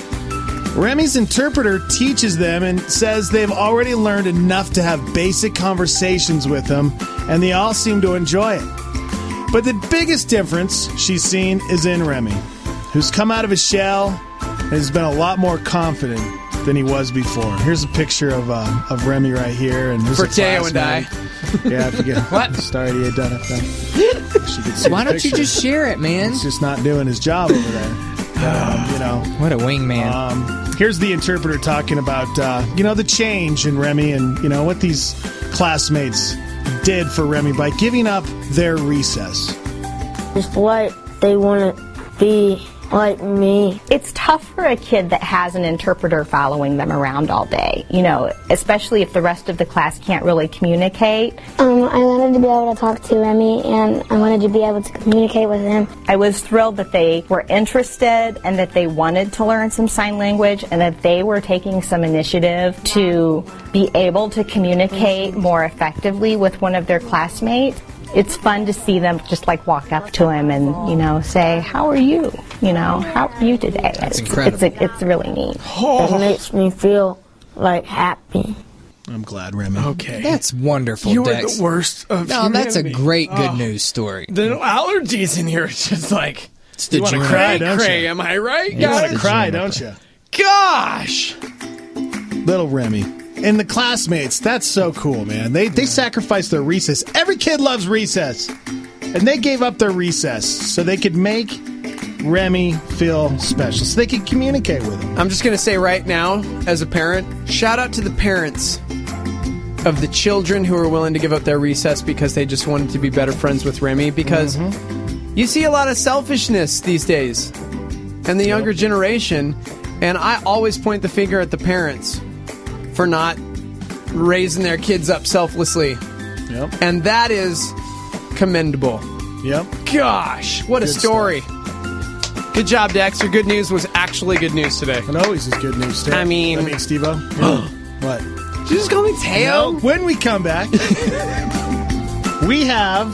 Remy's interpreter teaches them and says they've already learned enough to have basic conversations with him, and they all seem to enjoy it. But the biggest difference she's seen is in Remy, who's come out of his shell and has been a lot more confident than he was before. Here's a picture of uh, of Remy right here. And For Teo and I. Yeah, I forget. What? Sorry he had done it then. She could see Why the don't you picture. just share it, man? He's just not doing his job over there. Um, you know. What a wingman. Um, here's the interpreter talking about, uh, you know, the change in Remy and, you know, what these classmates did for Remy by giving up their recess. Just like they want to be like me. It's tough for a kid that has an interpreter following them around all day, you know, especially if the rest of the class can't really communicate. Um, I wanted to be able to talk to Remy, and I wanted to be able to communicate with him. I was thrilled that they were interested and that they wanted to learn some sign language and that they were taking some initiative to be able to communicate more effectively with one of their classmates. It's fun to see them just like walk up to him and, you know, say, how are you? You know, how are you today? That's it's, incredible. It's, it's really neat. It makes me feel like happy. I'm glad, Remy. Okay. That's wonderful, You are Dex. the worst of No, that's a humanity. great good Oh. news story. The allergies in here are just like... It's the You wanna germ. cry, don't cray, you? am I right, You want guys? to cry, don't you? Gosh! Little Remy. And the classmates, that's so cool, man. They they sacrificed their recess. Every kid loves recess. And they gave up their recess so they could make Remy feel special, so they could communicate with him. I'm just going to say right now, as a parent, shout out to the parents of the children who are willing to give up their recess because they just wanted to be better friends with Remy, because Mm-hmm. you see a lot of selfishness these days and the younger generation, and I always point the finger at the parents for not raising their kids up selflessly. Yep. And that is commendable. Yep. Gosh, what a Good story. Good job, Dex. Your good news was actually good news today. It always is good news, Steve. I mean- I mean, Steve-O. What? Did you just call me Teo? No, when we come back, we have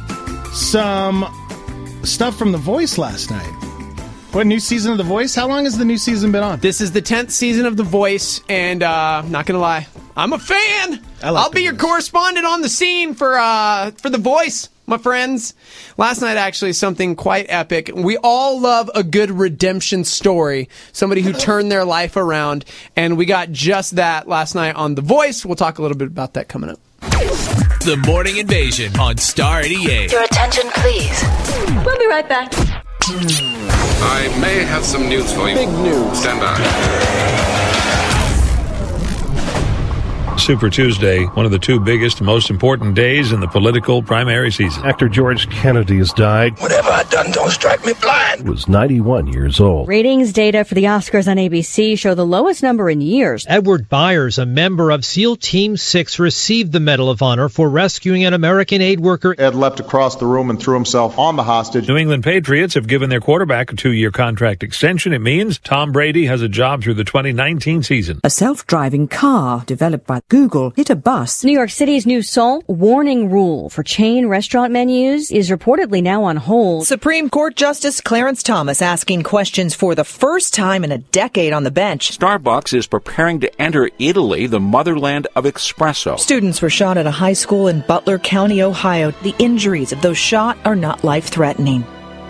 some stuff from The Voice last night. What, new season of The Voice? How long has the new season been on? This is the tenth season of The Voice, and uh, not gonna lie, I'm a fan. I like I'll be your correspondent on the scene for uh, for The Voice, my friends. Last night, actually, something quite epic. We all love a good redemption story, somebody who turned their life around, and we got just that last night on The Voice. We'll talk a little bit about that coming up. The Morning Invasion on Star eighty-eight. Your attention, please. We'll be right back. I may have some news for you. Big news. Stand by. Super Tuesday, one of the two biggest, most important days in the political primary season. Actor George Kennedy has died. Whatever I done, don't strike me blind. He was ninety-one years old. Ratings data for the Oscars on A B C show the lowest number in years. Edward Byers, a member of SEAL Team six, received the Medal of Honor for rescuing an American aid worker. Ed leapt across the room and threw himself on the hostage. New England Patriots have given their quarterback a two-year contract extension. It means Tom Brady has a job through the twenty nineteen season. A self-driving car developed by Google hit a bus. New York City's new SALT warning rule for chain restaurant menus is reportedly now on hold. Supreme Court Justice Clarence Thomas asking questions for the first time in a decade on the bench. Starbucks is preparing to enter Italy, the motherland of espresso. Students were shot at a high school in Butler County, Ohio. The injuries of those shot are not life-threatening.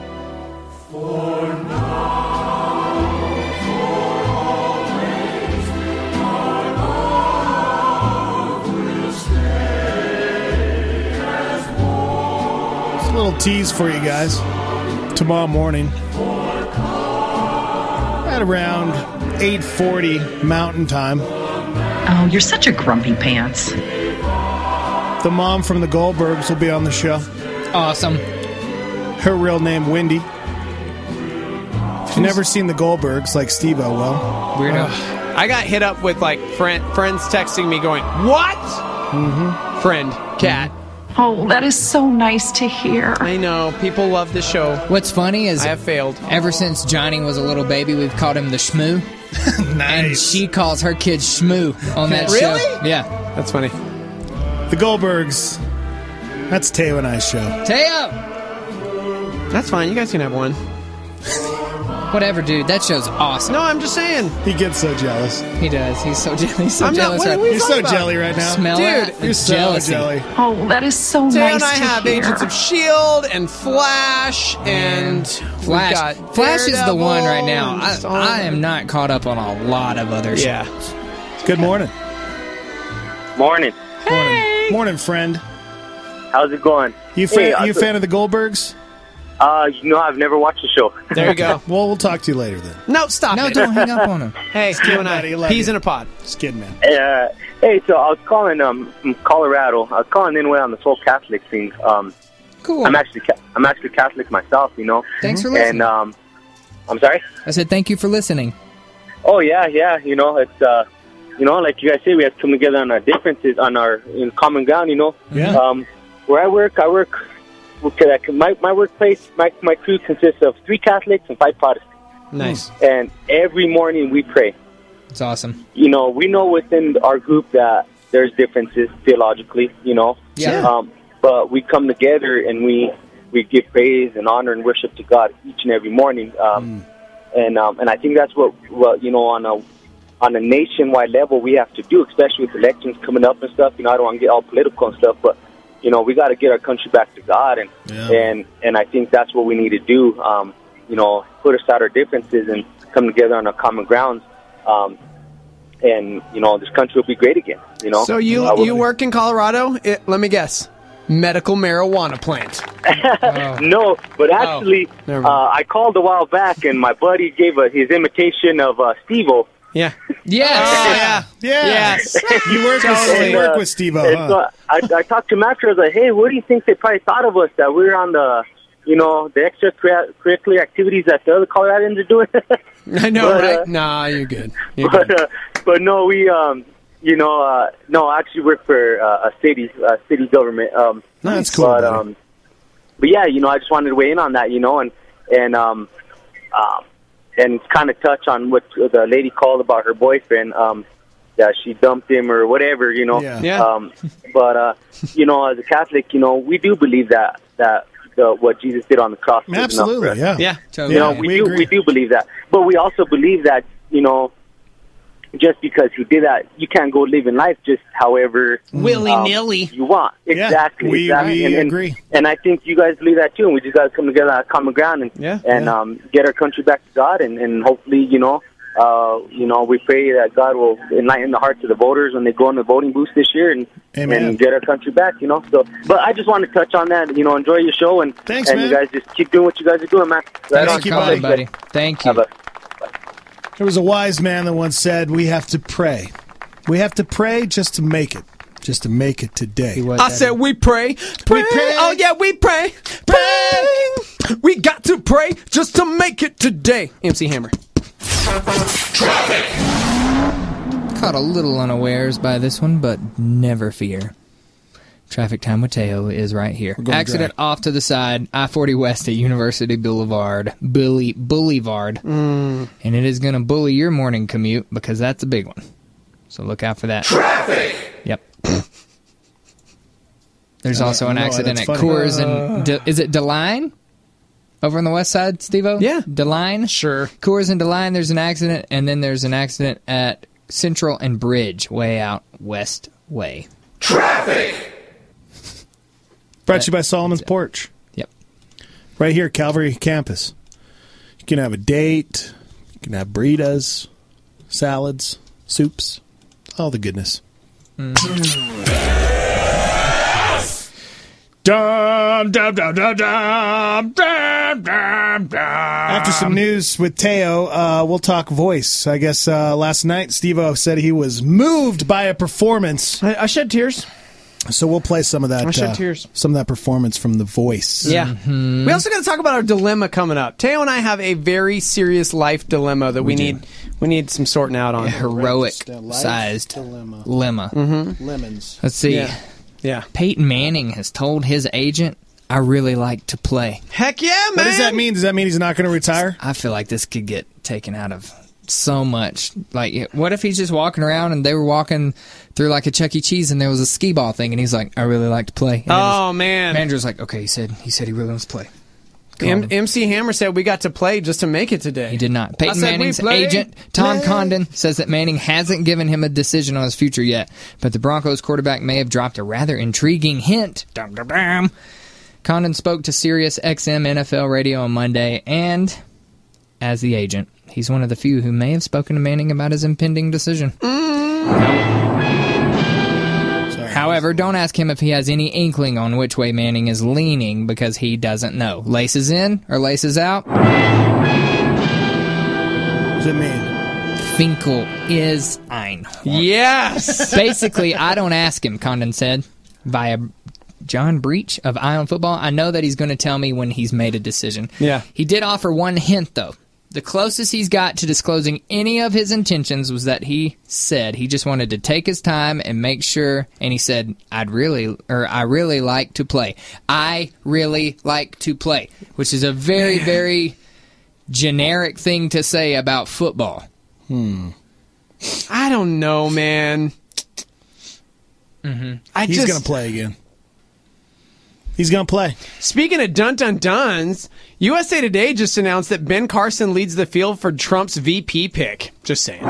A little tease for you guys. Tomorrow morning, at around eight forty Mountain Time, Oh, you're such a grumpy pants. the mom from the Goldbergs will be on the show. Awesome. Her real name, Wendy. If you've never seen the Goldbergs, like Steve-O will. Weirdo. Uh, I got hit up with like friend, friends texting me going, "What?" Mm-hmm. Friend, cat. Oh, that is so nice to hear. I know. People love the show. What's funny is I have failed. Ever since Johnny was a little baby, we've called him the Shmoo. Nice. And she calls her kids Shmoo on that Really? show. Yeah. That's funny. The Goldbergs. That's Teo and I's show. Teo! That's fine. You guys can have one. Whatever, dude. That show's awesome. No, I'm just saying. He gets so jealous. He does. He's so, je- he's so I'm not- jealous. what are right we You're so jelly right now. Smell Dude, that? You're It's so jealousy. jelly. Oh, that is so Teo nice and I to have hear. Agents of S H I E L D and Flash and Flash. we've got Flash is the one right now. I, Daredevil. I am not caught up on a lot of other Yeah. shows. Good morning. Morning. Morning. Morning, friend. How's it going? You fan, Hey, you I- a fan of the Goldbergs? Uh, you know, I've never watched the show. There you go. Well, we'll talk to you later then. No, stop No, it. don't hang up on him. Hey, Teo and I. buddy, love Peas you. in a pod. Just kidding, man. Uh, hey, so I was calling um from Colorado. I was calling anyway on this whole Catholic thing. Um, Cool. I'm actually ca- I'm actually Catholic myself, you know. Thanks for listening. And um, I'm sorry. I said thank you for listening. Oh yeah, yeah. You know, it's uh, you know, like you guys say, we have to come together on our differences, on our in common ground. You know. Yeah. Um, where I work, I work. Okay, like my my workplace, my my crew consists of three Catholics and five Protestants. Nice. And every morning we pray. It's awesome. You know, we know within our group that there's differences theologically. You know. Yeah. Um, but we come together and we we give praise and honor and worship to God each and every morning. Um, Mm. And um, and I think that's what, what you know on a on a nationwide level we have to do, especially with elections coming up and stuff. You know, I don't want to get all political and stuff, but you know, we got to get our country back to God, and Yeah. and and I think that's what we need to do. Um, you know, put aside our differences and come together on a common grounds. Um, and you know, this country will be great again. You know. So you Uh, you work in Colorado? It, let me guess. Medical marijuana plant. No, but actually, Oh, never mind. uh, I called a while back, and my buddy gave a, his imitation of uh, Steve-O. Yeah. Yes. Oh, yeah. Yeah. Yes. You work with, And, you work uh, with Steve-O, and huh? so I, I talked to him after. I was like, "Hey, what do you think they probably thought of us that we were on the, you know, the extracurricular activities that the other Coloradans are doing?" I know, But, right? uh, Nah, you're good. You're but good. uh, but no, we um, you know, uh, no, I actually work for uh, a city, uh, city government. Um, No, that's cool, But buddy. um, but yeah, you know, I just wanted to weigh in on that, you know, and and um, um, and kind of touch on what the lady called about her boyfriend. Um, that she dumped him or whatever, you know. Yeah. Yeah. Um, but uh, you know, as a Catholic, you know, we do believe that that the, what Jesus did on the cross was enough for Absolutely, us. yeah. Yeah. Totally. You know, Yeah, we, we do agree. we do believe that, but we also believe that you know, just because he did that, you can't go living life just however Willy-nilly. um, you want. Yeah, Exactly. we- exactly. we and, and, agree. And I think you guys believe that too. And we just got to come together on common ground and Yeah. and Yeah. um, get our country back to God, and, and hopefully, you know. Uh, you know, we pray that God will enlighten the hearts of the voters when they go in the voting booths this year, and Amen. and get our country back. You know, so. But I just want to touch on that. You know, enjoy your show, and Thanks, and man. you guys just keep doing what you guys are doing, man. Right Thanks on. for calling, buddy. Thank you. Have a- There was a wise man that once said, "We have to pray. We have to pray just to make it, just to make it today." He was I that- said we pray, pray. pray. Oh yeah, we pray, pray. We got to pray just to make it today. M C Hammer. Caught a little unawares by this one, but never fear. Traffic time with Teo is right here. going Accident off to the side, I forty West at University Boulevard, Bully Boulevard, Mm. and it is going to bully your morning commute because that's a big one. So look out for that. Traffic! Yep. There's Uh, also an no, accident that's at funny. Coors and De- is it DeLine? Over on the west side, Steve-O? Yeah. DeLine? Sure. Coors and DeLine, there's an accident, and then there's an accident at Central and Bridge, way out west way. Traffic! Brought to you by Solomon's Porch. Yep. Right here, Calvary campus. You can have a date. You can have burritos, salads, soups, all the goodness. Dum, dum, dum, dum, dum, dum, dum, dum. After some news with Teo, uh, we'll talk voice. I guess uh, last night Steve-O said he was moved by a performance. I, I shed tears. So we'll play some of that. I shed uh, tears. Some of that performance from The Voice. Yeah. We also got to talk about our dilemma coming up. Teo and I have a very serious life dilemma that we, We do. need We need some sorting out on heroic-sized dilemma. lemma. Mm-hmm. Lemons. Let's see. Yeah. yeah. Peyton Manning has told his agent, I really like to play. Heck yeah, man! What does that mean? Does that mean he's not going to retire? I feel like this could get taken out of so much. Like, what if he's just walking around and they were walking through like a Chuck E. Cheese and there was a skee ball thing and he's like, I really like to play. And oh, man. Manager's like, okay, he said he said he really wants to play. M- M C Hammer said we got to play just to make it today. He did not. Peyton I said Manning's we played, agent, Tom played. Condon, says that Manning hasn't given him a decision on his future yet, but the Broncos quarterback may have dropped a rather intriguing hint. Dum, dum, dum. Condon spoke to Sirius X M N F L Radio on Monday, and as the agent, he's one of the few who may have spoken to Manning about his impending decision. Mm. However, don't ask him if he has any inkling on which way Manning is leaning, because he doesn't know. Laces in or laces out? What does it mean? Finkel is ein. Yes! Basically, I don't ask him, Condon said, via John Breach of Eye on Football. I know that he's going to tell me when he's made a decision. Yeah. He did offer one hint, though. The closest he's got to disclosing any of his intentions was that he said he just wanted to take his time and make sure, and he said, I'd really, or I really like to play. I really like to play, which is a very, very generic thing to say about football. Hmm. I don't know, man. Mm-hmm. I He's just, going to play again. He's going to play. Speaking of dun-dun-duns, U S A Today just announced that Ben Carson leads the field for Trump's V P pick. Just saying.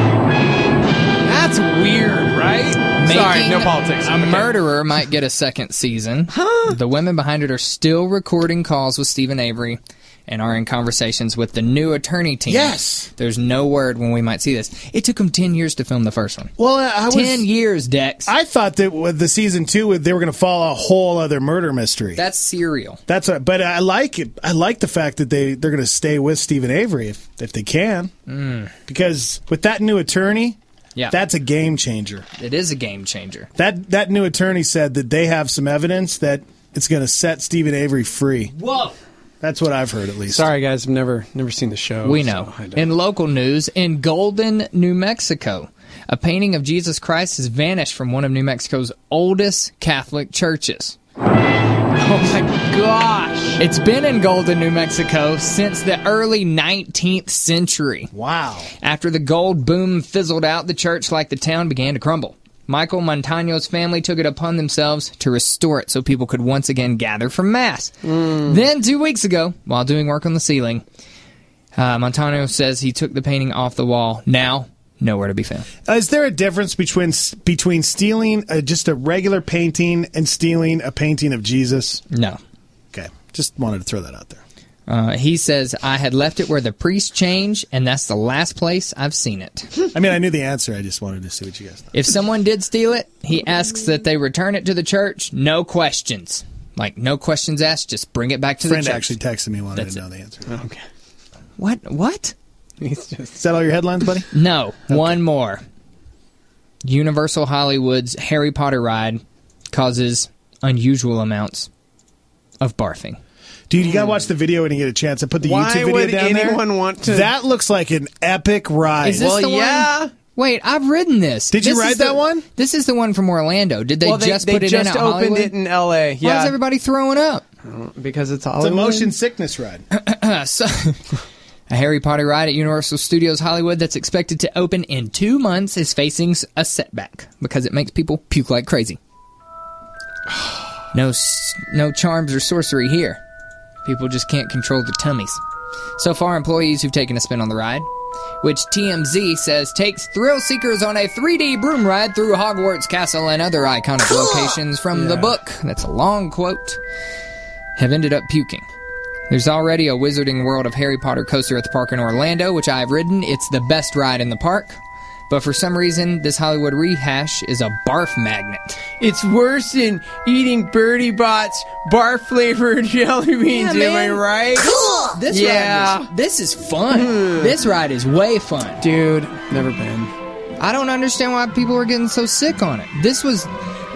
That's weird, right? Making Sorry, no politics. A murderer might get a second season. Huh? The women behind it are still recording calls with Stephen Avery and are in conversations with the new attorney team. Yes. There's no word when we might see this. It took them ten years to film the first one. Well, I was, ten years, Dex. I thought that with the season two, they were going to follow a whole other murder mystery. That's serial. That's what, but I like it. I like the fact that they they're going to stay with Stephen Avery if if they can, Mm. because with that new attorney, Yeah. that's a game changer. It is a game changer. That that new attorney said that they have some evidence that it's going to set Stephen Avery free. Whoa. That's what I've heard, at least. Sorry, guys. I've never never seen the show. We know. So in local news, in Golden, New Mexico, a painting of Jesus Christ has vanished from one of New Mexico's oldest Catholic churches. Oh, my gosh. It's been in Golden, New Mexico since the early nineteenth century. Wow. After the gold boom fizzled out, the church, like the town, began to crumble. Michael Montaño's family took it upon themselves to restore it so people could once again gather for Mass. Mm. Then, two weeks ago, while doing work on the ceiling, uh, Montaño says he took the painting off the wall. Now, nowhere to be found. Uh, is there a difference between between stealing uh, just a regular painting and stealing a painting of Jesus? No. Okay. Just wanted to throw that out there. Uh, he says, I had left it where the priests change, and that's the last place I've seen it. I mean, I knew the answer. I just wanted to see what you guys thought. If someone did steal it, he asks that they return it to the church. No questions. Like, no questions asked, just bring it back to A the friend church. actually texted me wanted That's to know it. the answer. Okay. What? What? Is that all your headlines, buddy? No. Okay. One more. Universal Hollywood's Harry Potter ride causes unusual amounts of barfing. Dude, you gotta watch the video when you get a chance. I put the Why YouTube video would down there. anyone want to- That looks like an epic ride. Is this Well, the yeah. one? Wait, I've ridden this. Did you This ride is the- that one? This is the one from Orlando. Did they well, just they, put they it just in at opened Hollywood? it in L A. Why Yeah. is everybody throwing up? Because it's It's Hollywood. a motion sickness ride. so, a Harry Potter ride at Universal Studios Hollywood that's expected to open in two months is facing a setback because it makes people puke like crazy. No, no charms or sorcery here. People just can't control their tummies. So far, employees who've taken a spin on the ride, which T M Z says takes thrill seekers on a three D broom ride through Hogwarts Castle and other iconic locations from Yeah. the book, that's a long quote, have ended up puking. There's already a Wizarding World of Harry Potter coaster at the park in Orlando, which I've ridden. It's the best ride in the park. But for some reason, this Hollywood rehash is a barf magnet. It's worse than eating Birdie Bot's bar-flavored jelly beans, Yeah, am I man. right? This Yeah. ride is, this is fun. This ride is way fun. Dude, never been. I don't understand why people are getting so sick on it. This was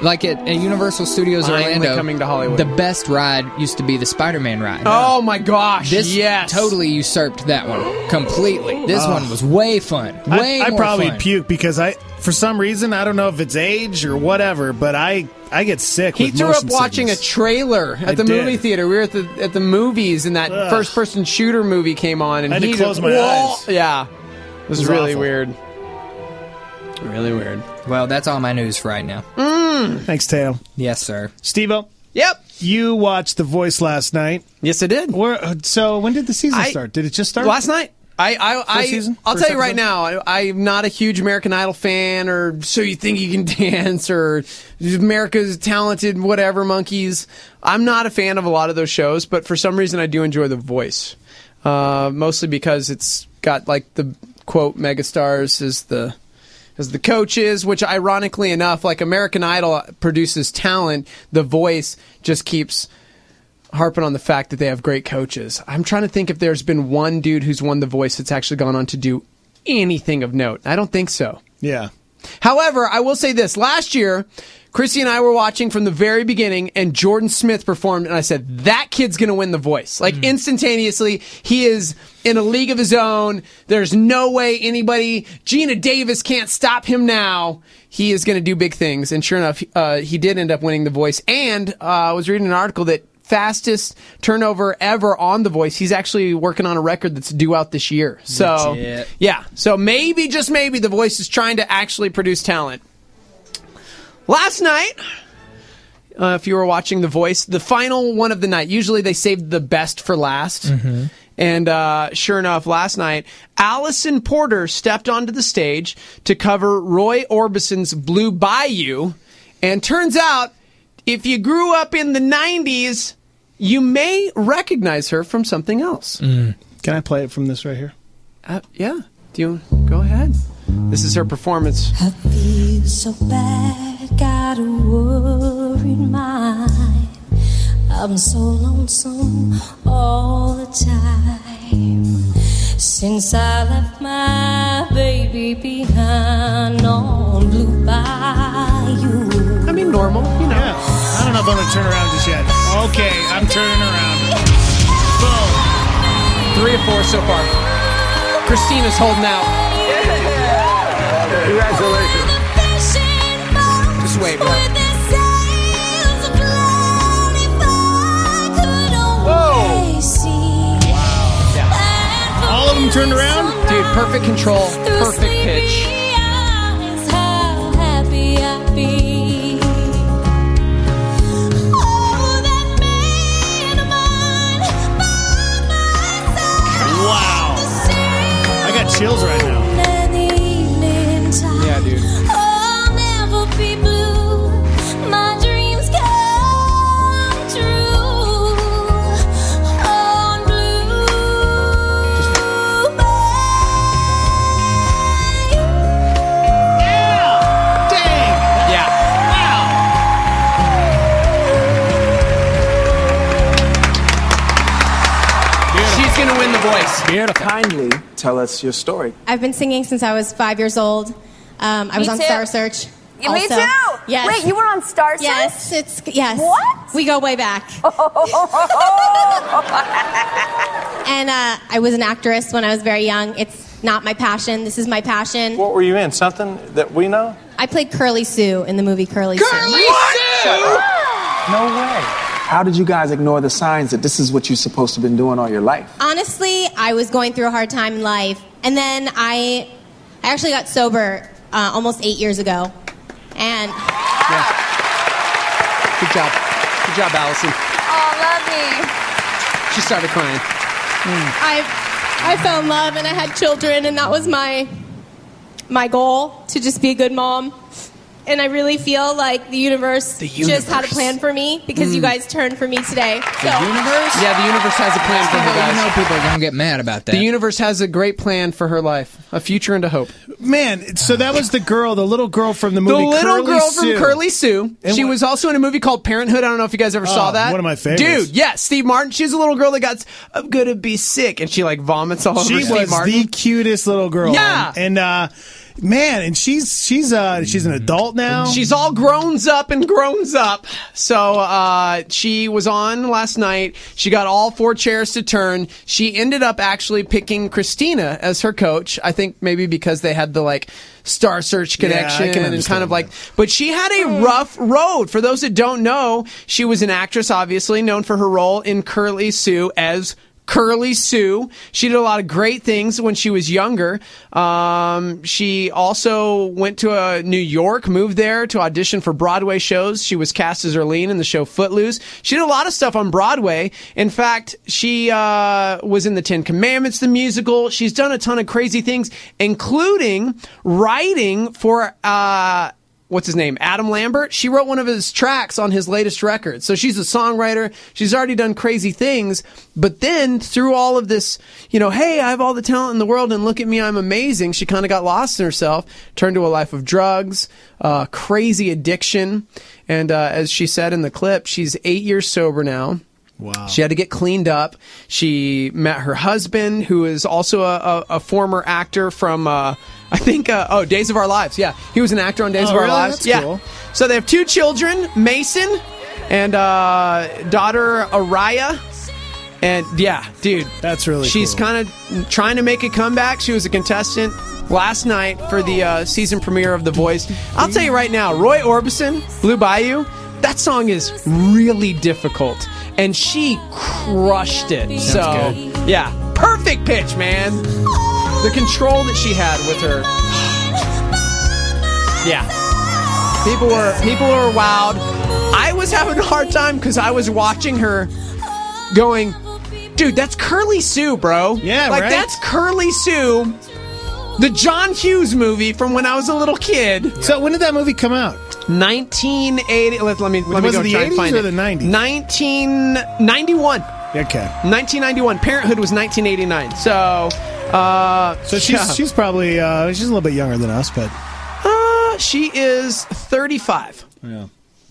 Like at, at Universal Studios Finally Orlando, coming to Hollywood. The best ride used to be the Spider-Man ride. Oh my gosh! This yes, totally usurped that one completely. This Oh. one was way fun. Way I, I more probably fun. puke because I, for some reason, I don't know if it's age or whatever, but I, I get sick. He with threw up motion watching sickness. a trailer at I the did. movie theater. We were at the at the movies, and that Ugh. first-person shooter movie came on, and I had to he close just, my Whoa! eyes. Yeah, it was, was really awful. weird. Really weird. Well, that's all my news for right now. Mm. Thanks, Teo. Yes, sir. Steve-O. Yep. You watched The Voice last night. Yes, I did. Where, uh, so when did the season I- start? Did it just start? Last night. I, I, I, season? I'll First tell you right episode? now, I, I'm not a huge American Idol fan, or So You Think You Can Dance, or America's Talented Whatever Monkeys. I'm not a fan of a lot of those shows, but for some reason I do enjoy The Voice. Uh, mostly because it's got like the quote megastars as the as the coaches, which ironically enough, like American Idol produces talent, The Voice just keeps harping on the fact that they have great coaches. I'm trying to think if there's been one dude who's won The Voice that's actually gone on to do anything of note. I don't think so. Yeah. However, I will say this. Last year, Chrissy and I were watching from the very beginning, and Jordan Smith performed, and I said, that kid's going to win The Voice. Like, mm. instantaneously, he is in a league of his own. There's no way anybody, Gina Davis can't stop him now. He is going to do big things. And sure enough, uh, he did end up winning The Voice. And uh, I was reading an article that fastest turnover ever on The Voice. He's actually working on a record that's due out this year. So, Legit. yeah. So maybe, just maybe, The Voice is trying to actually produce talent. Last night, uh, if you were watching The Voice, the final one of the night, usually they saved the best for last. Mm-hmm. And uh, sure enough, last night, Allison Porter stepped onto the stage to cover Roy Orbison's Blue Bayou. And turns out, if you grew up in the nineties, you may recognize her from something else. Mm. Can I play it from this right here? Uh, yeah. Do you go ahead? This is her performance. I feel so bad, got a worried mind. I'm so lonesome all the time. Since I left my baby behind on Blue Bayou. I mean, normal, you know. Yeah. I don't know if I'm going to turn around just yet. Okay, I'm turning around. Boom. Three or four so far. Christina's holding out. Congratulations. Just wait, bro. Whoa! Yeah. All of them turned around? Dude, perfect control, perfect pitch. How happy I be. Oh, that man of mine by my Wow. I got chills right now. side in the evening time. Yeah, dude. I'll never be blue. My dreams come true. On Blue Dang. Yeah. She's going to win The Voice. Beautiful. Kindly tell us your story. I've been singing since I was five years old. Um, I was Me on too. Star Search. Yeah, me also. too. Yes. Wait, you were on Star Search? Yes, it's yes. What? We go way back. And uh, I was an actress when I was very young. It's not my passion. This is my passion. What were you in? Something that we know? I played Curly Sue in the movie Curly, Curly Sue. Sue! No way. How did you guys ignore the signs that this is what you're supposed to have been doing all your life? Honestly, I was going through a hard time in life, and then I, I actually got sober uh, almost eight years ago, and Yeah. Good job. Good job, Allison. Oh, love me. She started crying. I, I fell in love, and I had children, and that was my, my goal, to just be a good mom. And I really feel like the universe, The just had a universe. plan for me because Mm. you guys turned for me today. So. The universe? Yeah, the universe has a plan for her, Well, you guys. know people are going to get mad about that. The universe has a great plan for her life. A future and a hope. Man, so that was the girl, the little girl from the The movie little Curly girl Sue. from Curly Sue. And She what- was also in a movie called Parenthood. I don't know if you guys ever saw Oh, that. one of my favorites. Dude, yes, Steve Martin. She's a little girl that got, I'm going to be sick. And she like vomits all over She Steve was Martin. the cutest little girl. Yeah. And, uh, Man, and she's she's uh she's an adult now. She's all grown up and grown up. So uh, she was on last night. She got all four chairs to turn. She ended up actually picking Christina as her coach. I think maybe because they had the like Star Search connection Yeah, I can and kind of understand like. But she had a rough road. For those that don't know, she was an actress, obviously known for her role in Curly Sue as Curly Sue. She did a lot of great things when she was younger. Um, she also went to uh, New York, moved there to audition for Broadway shows. She was cast as Erlene in the show Footloose. She did a lot of stuff on Broadway. In fact, she uh, was in the Ten Commandments, the musical. She's done a ton of crazy things, including writing for... Uh, What's his name? Adam Lambert. She wrote one of his tracks on his latest record. So she's a songwriter. She's already done crazy things. But then through all of this, you know, hey, I have all the talent in the world and look at me, I'm amazing. She kind of got lost in herself, turned to a life of drugs, uh, crazy addiction. And uh, as she said in the clip, she's eight years sober now. Wow. She had to get cleaned up. She met her husband, who is also a, a, a former actor from, uh, I think, uh, oh, Days of Our Lives. Yeah, he was an actor on Days Oh, of Our really? Lives. That's yeah. cool. So they have two children, Mason and uh, daughter Araya. And yeah, dude, that's really She's cool. kind of trying to make a comeback. She was a contestant last night for the uh, season premiere of The Voice. I'll tell you right now, Roy Orbison, Blue Bayou, that song is really difficult. And she crushed it. Sounds so, good. yeah, perfect pitch, man. The control that she had with her. Yeah. People were people were wowed. I was having a hard time because I was watching her going, dude, that's Curly Sue, bro. Yeah, like right? that's Curly Sue. The John Hughes movie from when I was a little kid. So when did that movie come out? nineteen eighty. Let, let me let me Was go it the try and eighties find or it. the nineties? nineteen ninety-one. Okay. nineteen ninety-one. Parenthood was nineteen eighty-nine. So, uh, So she's yeah. she's probably uh, she's a little bit younger than us, but Uh, she is thirty-five. yeah,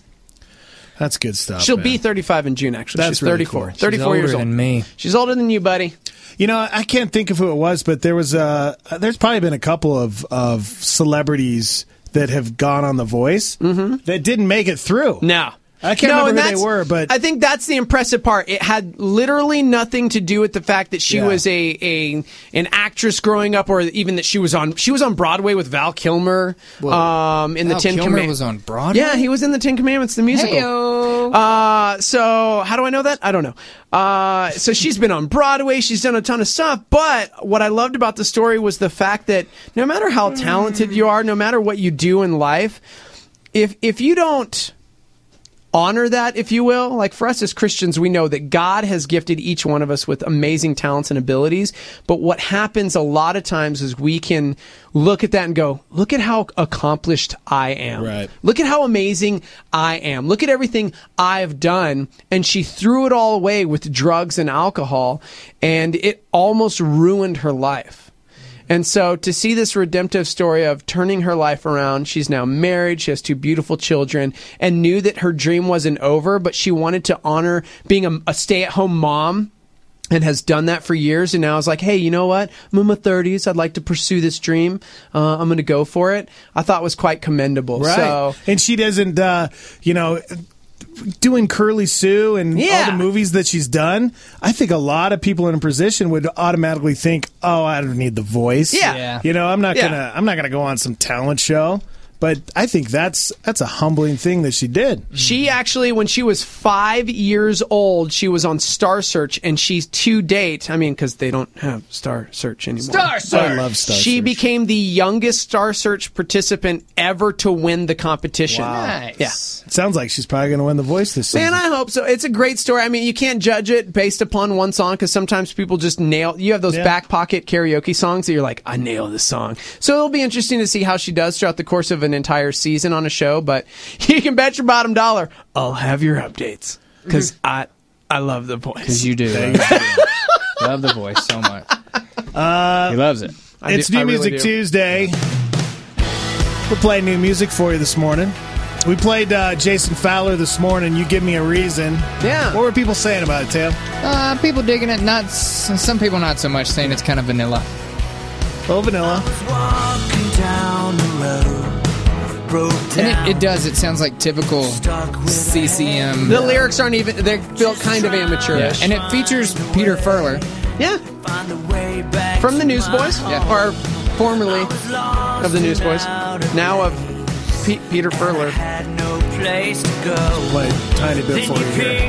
that's good stuff. She'll man. be thirty-five in June, actually. That's She's really thirty-four. cool. She's thirty-four older years old. than me. She's older than you, buddy. You know, I can't think of who it was, but there was uh, there's probably been a couple of of celebrities that have gone on The Voice that didn't make it through. No. I can't No, and remember who they that's- were, but I think that's the impressive part. It had literally nothing to do with the fact that she Yeah. was a, a an actress growing up, or even that she was on she was on Broadway with Val Kilmer. Um, in Val the Ten Kilmer Commandments was on Broadway? Yeah, he was in the Ten Commandments, the musical. Heyo. Uh, so how do I know that? I don't know. Uh, so she's been on Broadway. She's done a ton of stuff. But what I loved about the story was the fact that no matter how talented you are, no matter what you do in life, if if you don't honor that, if you will, like for us as Christians, we know that God has gifted each one of us with amazing talents and abilities. But what happens a lot of times is we can look at that and go, look at how accomplished I am. Right. Look at how amazing I am. Look at everything I've done. And she threw it all away with drugs and alcohol, and it almost ruined her life. And so to see this redemptive story of turning her life around, she's now married, she has two beautiful children, and knew that her dream wasn't over, but she wanted to honor being a, a stay-at-home mom, and has done that for years. And now is like, hey, you know what? I'm in my thirties. I'd like to pursue this dream. Uh, I'm going to go for it. I thought was quite commendable. right. So, And she doesn't, uh, you know, doing Curly Sue and all Yeah. the movies that she's done. I think a lot of people in a position would automatically think, "Oh, I don't need The Voice." Yeah. Yeah. You know, I'm not Yeah. gonna, I'm not gonna go on some talent show. But I think that's that's a humbling thing that she did. She actually, when she was five years old, she was on Star Search, and she's to date, I mean, because they don't have Star Search anymore. Star Search! I love Star She Search. became the youngest Star Search participant ever to win the competition. Nice. Yeah. It sounds like she's probably going to win The Voice this season. Man, I hope so. It's a great story. I mean, you can't judge it based upon one song, because sometimes people just nail. You have those Yeah. back pocket karaoke songs that you're like, I nail this song. So it'll be interesting to see how she does throughout the course of an entire season on a show. But you can bet your bottom dollar I'll have your updates, because I I love The Voice. Because you do. Love The Voice so much. Uh, He loves it. I it's do- New I really Music do. Tuesday. We're playing new music for you this morning. We played uh, Jason Fowler this morning. You Give Me a Reason. Yeah. What were people saying about it, Tim? Uh, people digging it. Not s- some people not so much, saying it's kind of vanilla. Oh, vanilla. Walking down And it, it does. It sounds like typical C C M. The lyrics aren't even, they feel kind of amateurish. Yeah. And it features Peter Furler. Yeah. From the Newsboys. Yeah. Or formerly of the Newsboys. Now of P- Peter Furler. Play a tiny bit for you here.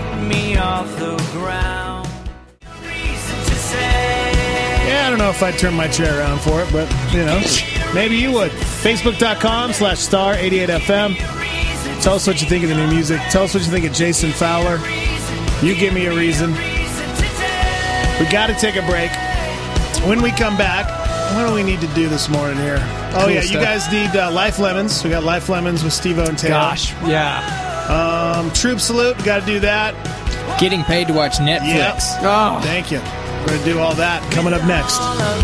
Yeah, I don't know if I'd turn my chair around for it, but, you know, maybe you would. Facebook.com slash star 88FM. Tell us what you think of the new music. Tell us what you think of Jason Fowler. You give me a reason. We got to take a break. When we come back, what do we need to do this morning here? Oh, Cool yeah, stuff. you guys need uh, Life Lemons. We got Life Lemons with Steve-O and Taylor. Gosh, yeah. Um, Troop Salute, got to do that. Getting paid to watch Netflix. Yep. Oh. Thank you. We're going to do all that coming up next.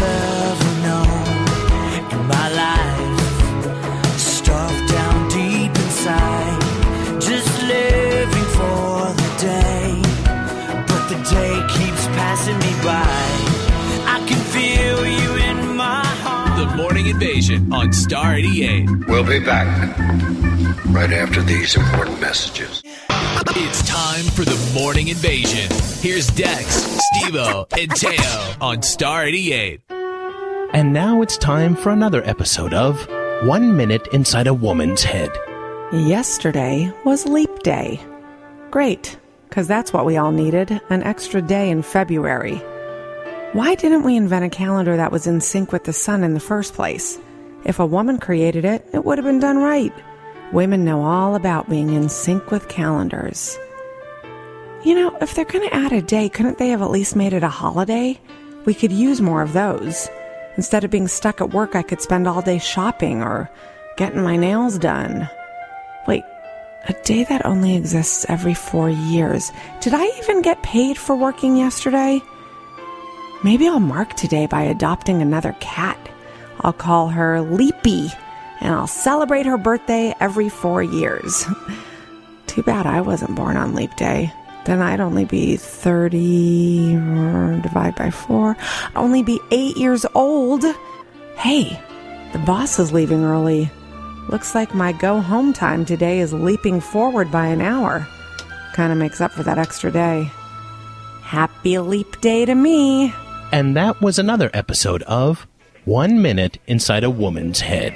In my life, stuffed down deep inside, just living for the day, but the day keeps passing me by. I can feel you in my heart. The Morning Invasion on Star eighty-eight. We'll be back right after these important messages. It's time for the Morning Invasion. Here's Dex, Steve-O, and Teo on Star eighty-eight. And now it's time for another episode of One Minute Inside a Woman's Head. Yesterday was Leap Day. Great, because that's what we all needed, an extra day in February. Why didn't we invent a calendar that was in sync with the sun in the first place? If a woman created it, it would have been done right. Women know all about being in sync with calendars. You know, if they're going to add a day, couldn't they have at least made it a holiday? We could use more of those. Instead of being stuck at work, I could spend all day shopping or getting my nails done. Wait, a day that only exists every four years. Did I even get paid for working yesterday? Maybe I'll mark today by adopting another cat. I'll call her Leapy, and I'll celebrate her birthday every four years. Too bad I wasn't born on Leap Day. Then I'd only be thirty, or divide by four, I'd only be eight years old. Hey, the boss is leaving early. Looks like my go-home time today is leaping forward by an hour. Kind of makes up for that extra day. Happy Leap Day to me. And that was another episode of One Minute Inside a Woman's Head.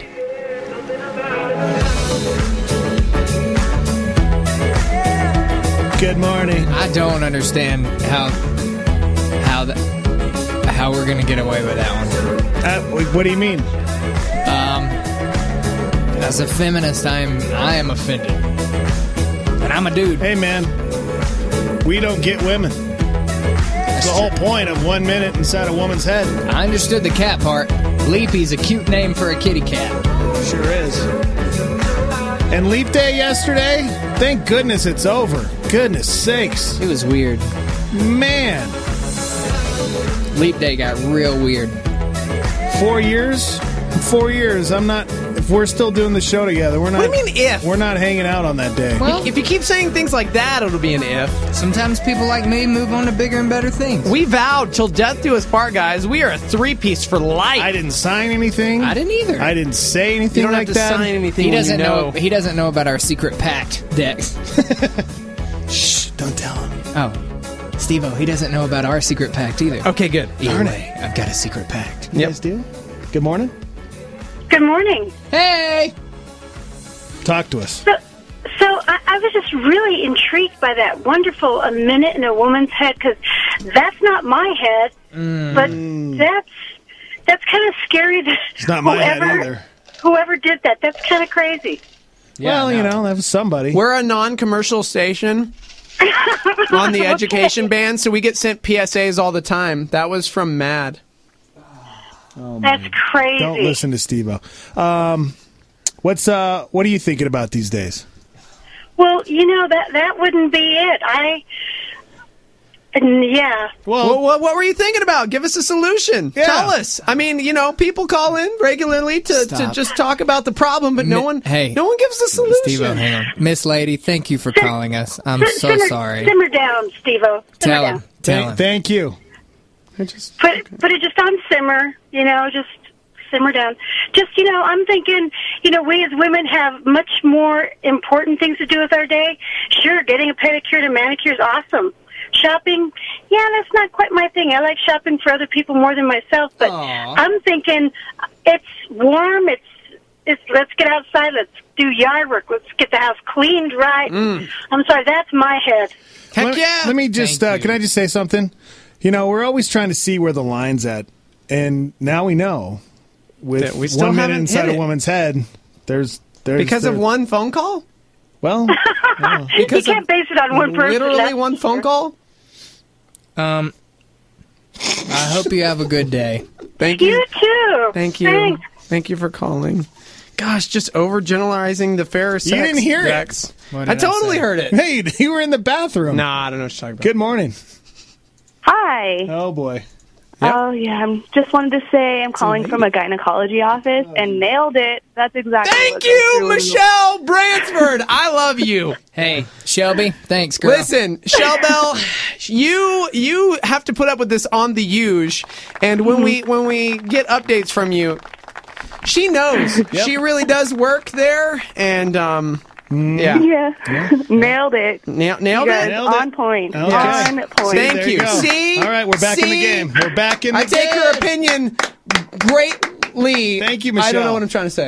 Good morning. I don't understand how how the, how we're gonna get away with that one. Uh, what do you mean? Um, as a feminist, I'm I am offended, and I'm a dude. Hey, man, we don't get women. That's the whole point of One Minute Inside a Woman's Head. I understood the cat part. Leapy's a cute name for a kitty cat. Sure is. And Leap Day yesterday, thank goodness it's over. Goodness sakes. It was weird. Man. Leap Day got real weird. Four years? Four years. I'm not... If we're still doing the show together, we're not... What do you mean if? We're not hanging out on that day. Well, if you keep saying things like that, it'll be an if. Sometimes people like me move on to bigger and better things. We vowed till death do us part, guys. We are a three-piece for life. I didn't sign anything. I didn't either. I didn't say anything you don't like have to that. sign anything He when doesn't you know. know. He doesn't know about our secret pact, Dex. Shh, don't tell him. Oh, Steve-O, he doesn't know about our secret pact either. Okay, good. Either way, I've got a secret pact. You guys do? Good morning. Good morning. Hey! Talk to us. So, so I, I was just really intrigued by that wonderful A Minute in a Woman's Head, because that's not my head, Mm. but that's that's kind of scary. That It's not my head whoever, either. Whoever did that, that's kind of crazy. Well, you know, that was somebody. We're a non-commercial station on the education band, so we get sent P S As all the time. That was from Mad. Oh, That's man. crazy. Don't listen to Steve-O. Um, what's uh, what are you thinking about these days? Well, you know, that that wouldn't be it. I, yeah. Well, what, what were you thinking about? Give us a solution. Yeah. Tell us. I mean, you know, people call in regularly to, to Stop. just talk about the problem, but no Mi- one, hey. no one gives a solution. Steve-O, hang on. Miss Lady, thank you for calling us. I'm so simmer, sorry. Simmer down, Steve-O. Simmer Tell down. him. Tell Thank, him. thank you. I just Put put it just on simmer, you know, just simmer down. Just, you know, I'm thinking, you know, we as women have much more important things to do with our day. Sure, getting a pedicure and a manicure is awesome. Shopping, yeah, that's not quite my thing. I like shopping for other people more than myself, but Aww. I'm thinking it's warm, it's, it's, let's get outside, let's do yard work, let's get the house cleaned right. Mm. I'm sorry, that's my head. Heck let, yeah! Let me just, uh, can I just say something? You know, we're always trying to see where the line's at, and now we know. With That we still one minute haven't inside hit a it. woman's head, there's... there's Because of there's- one phone call? Well, yeah. You Because can't of base it on one person. literally that's one for phone sure. call? Um, I hope you have a good day. Thank you. You too. Thank you. Thanks. Thank you for calling. Gosh, just overgeneralizing the fairer sex. You didn't hear Dex. it. What I did I totally say? heard it. Hey, you were in the bathroom. Nah, I don't know what you're talking about. Good morning. Hi. Oh, boy. Oh, yeah. I just wanted to say I'm calling from a gynecology office and nailed it. That's exactly Thank what you, I'm Michelle Bransford. I love you. Hey, Shelby, thanks, girl. Listen, Shelbell, you you have to put up with this on the huge, and when we when we get updates from you, she knows. She really does work there, and um, yeah, Yeah. Nailed it. Na- nailed You it. guys Nailed it. on point. Okay. On point. Thank there you. you go. See, All right, we're back in the See? game. We're back in the I take game. her opinion greatly. Thank you, I don't Michelle. know what I'm trying to say.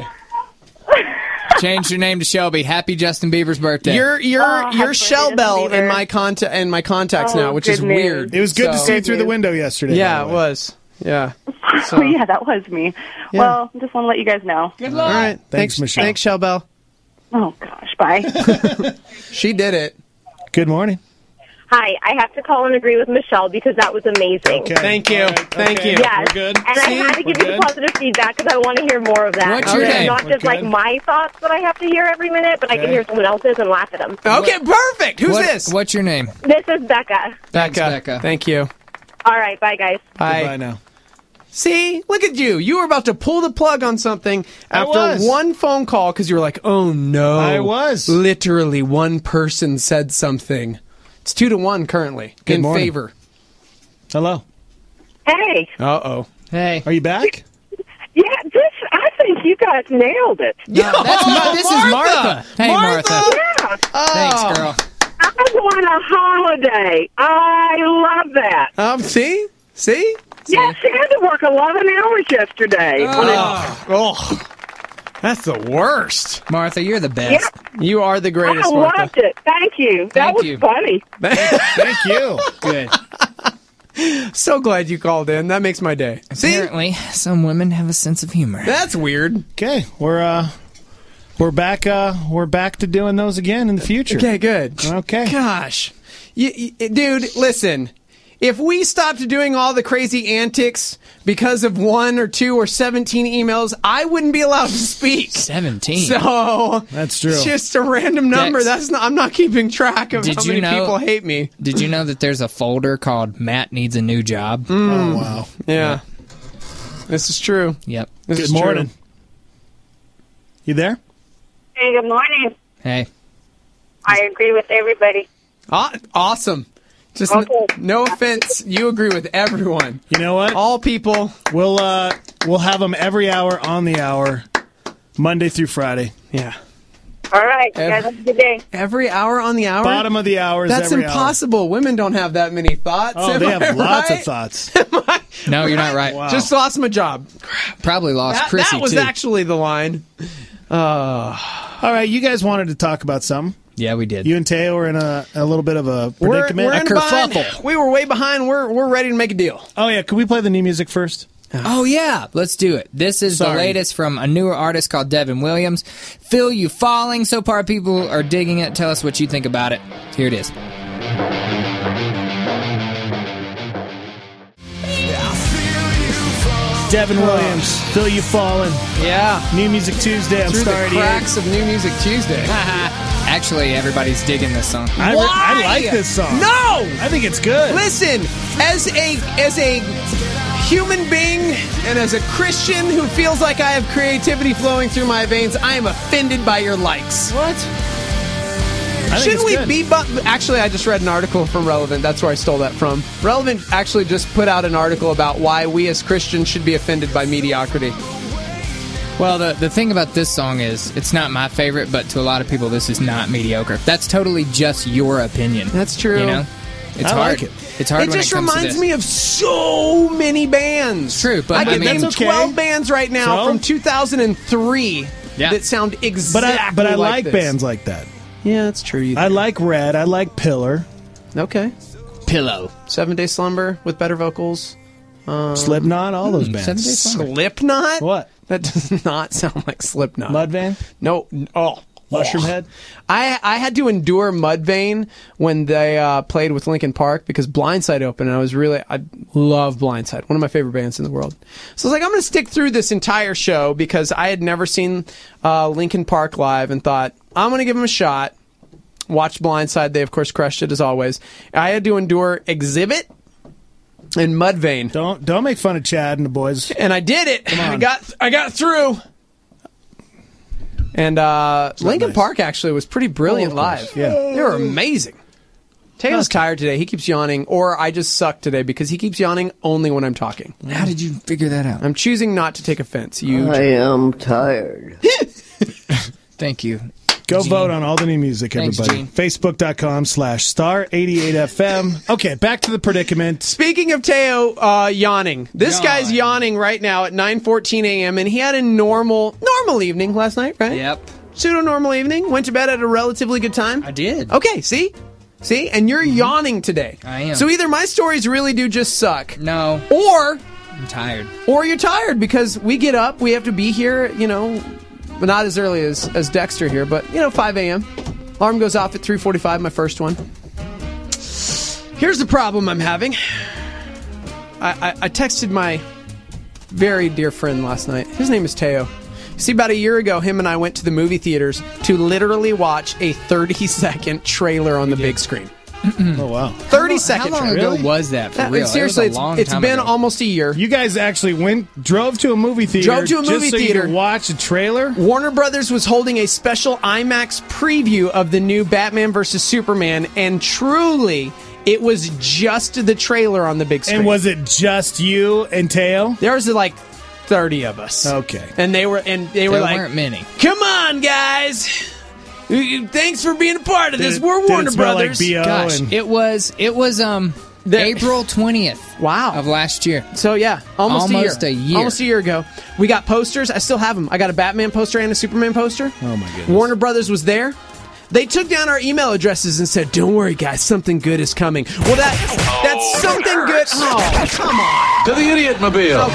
Change your name to Shelby. Happy Justin Bieber's birthday. You're you're Oh, you're happy Shell birthday, Bell Justin in Bieber. my contact in my contacts Oh, now, which is good news. weird. It was good to So- see you through the window yesterday. Yeah, by it the way. was. Yeah. Oh, yeah, that was me. Yeah. Well, just want to let you guys know. Good All luck. right. Thanks, Michelle. Thanks, Shell Bell. Oh, gosh. Bye. She did it. Good morning. Hi, I have to call and agree with Michelle because that was amazing. Okay. Thank you. All right. Thank Okay. you. Yes, We're good. and I See? had to give We're you good. the positive feedback because I want to hear more of that. What's your It's name? Not We're just like good. my thoughts that I have to hear every minute, but I can Okay. hear someone else's and laugh at them. Okay, perfect. Who's What- this? What's your name? This is Becca. Thanks, Becca. Becca. Thank you. All right, bye, guys. Bye. Goodbye now. See, look at you. You were about to pull the plug on something I after was. one phone call because you were like, "Oh no!" I was. Literally, one person said something. It's two to one currently Good in morning. favor. Hello. Hey, Uh oh. Hey. Are you back? yeah, this I think you guys nailed it. No, that's Ma- this is Martha. Hey, Martha. Yeah, Thanks, girl. I want a holiday. I love that. Um. See. See. Yeah, she had to work eleven hours yesterday. Oh. oh. That's the worst. Martha, you're the best. You are the greatest, I Martha. loved it. Thank you. That Thank was you. funny. Thank you. Good. So glad you called in. That makes my day. See, Apparently, some women have a sense of humor. that's weird. Okay, we're uh, we're back. Uh, we're back to doing those again in the future. Okay, good. Okay. Gosh, you, you, dude, listen. If we stopped doing all the crazy antics because of one or two or seventeen emails, I wouldn't be allowed to speak. Seventeen. So That's true. It's just a random number. Dex. That's not. I'm not keeping track of Did how you many know- people hate me. Did you know that there's a folder called Matt Needs a New Job? Oh wow. Yeah, this is true. Yep. This Good is morning. True. You there? Hey, good morning. Hey. I agree with everybody. Aw- awesome. Just n- Okay. no offense. You agree with everyone. You know what? All people. We'll uh, we'll have them every hour on the hour, Monday through Friday. Yeah. All right, you Ev- guys have a good day. Every hour on the hour. Bottom of the hours. That's every hour. impossible. Women don't have that many thoughts. Oh, Am they I have lots right? of thoughts. No, you're not right. Wow. Just lost my job. Probably lost That, Chrissy, that was too. actually the line. Uh, All right, you guys wanted to talk about something. Yeah, we did. You and Teo are in a, a little bit of a we're, predicament. we're in A behind. kerfuffle. We were way behind. We're we're ready to make a deal. Oh yeah, can we play the new music first? Oh, yeah. Let's do it. This is Sorry. the latest from a newer artist called Devin Williams. Feel You Falling. So far, people are digging it. Tell us what you think about it. Here it is. Devin Williams, Feel You Falling. Yeah. New Music Tuesday. I'm Through the starting. cracks of New Music Tuesday. Actually, everybody's digging this song. I, re- I Why? like this song. No! I think it's good. Listen, as a as a human being and as a Christian who feels like I have creativity flowing through my veins, I am offended by your likes. What? I think Shouldn't it's we good. be? Bu- actually, I just read an article from Relevant. That's where I stole that from. Relevant actually just put out an article about why we as Christians should be offended by mediocrity. Well, the the thing about this song is it's not my favorite, but to a lot of people, this is not mediocre. That's totally just your opinion. That's true. You know, it's I hard. like it. It's hard. It when just it comes reminds to this. me of so many bands. True, but I I can mean- name That's okay. twelve bands right now So? from two thousand three Yeah. that sound But exactly I, but I like like this. bands like that. Yeah, that's true. You I do. like Red. I like Pillar. Okay. Pillow. Seven Day Slumber with better vocals. Um, Slipknot, all those Seven bands. Day Slumber. Slipknot? What? That does not sound like Slipknot. Mudvayne? No. Oh. Mushroom Oh. Head? I I had to endure Mudvayne when they uh, played with Linkin Park because Blindside opened, and I was really I love Blindside, one of my favorite bands in the world. So I was like, I'm going to stick through this entire show because I had never seen uh, Linkin Park live, and thought I'm going to give them a shot. Watched Blindside, they of course crushed it as always. I had to endure Exhibit and Mudvayne, Don't don't make fun of Chad and the boys. and I did it. Come on. I got I got through. And uh, Linkin nice. Park actually was pretty brilliant Oh, of course. live. Yeah. They were amazing. Teo's tired today. He keeps yawning, or I just suck today because he keeps yawning only when I'm talking. How did you figure that out? I'm choosing not to take offense. You, I am tired. Thank you. Go Gene. vote on all the new music, Thanks, everybody. Gene. Facebook.com slash star 88 FM. Okay, back to the predicament. Speaking of Teo uh, yawning, this Yawn. guy's yawning right now at nine fourteen a.m. and he had a normal normal evening last night, right? Yep. Pseudo normal evening. Went to bed at a relatively good time. I did. Okay, see? See? And you're yawning today. I am. So either my stories really do just suck, No. or I'm tired. or you're tired because we get up, we have to be here, you know, but not as early as, as Dexter here, but, you know, five a.m. Alarm goes off at three forty-five, my first one. Here's the problem I'm having. I, I, I texted my very dear friend last night. His name is Teo. See, about a year ago, him and I went to the movie theaters to literally watch a thirty-second trailer on the big screen. Oh, wow. thirty second How long trailer. ago was that for That- real? Seriously, it was a long it's, it's time been ago. almost a year. You guys actually went, drove to a movie theater. Drove to a movie just so theater. You could watch a trailer? Warner Brothers was holding a special IMAX preview of the new Batman versus Superman, and truly, it was just the trailer on the big screen. And was it just you and Teo? There was like thirty of us. Okay. And they were and they were There like, weren't many. "Come on, guys! Thanks for being a part of Did this. it- We're did it Warner smell like Brothers." B O? Gosh, and- it was it was um The- April twentieth Wow. of last year. So yeah, almost, Almost a, a year. year. Almost a year ago. We got posters. I still have them. I got a Batman poster and a Superman poster. Oh, my goodness. Warner Brothers was there. They took down our email addresses and said, "Don't worry, guys, something good is coming." Well, that that's something good. Oh, come on. To the Idiot Mobile.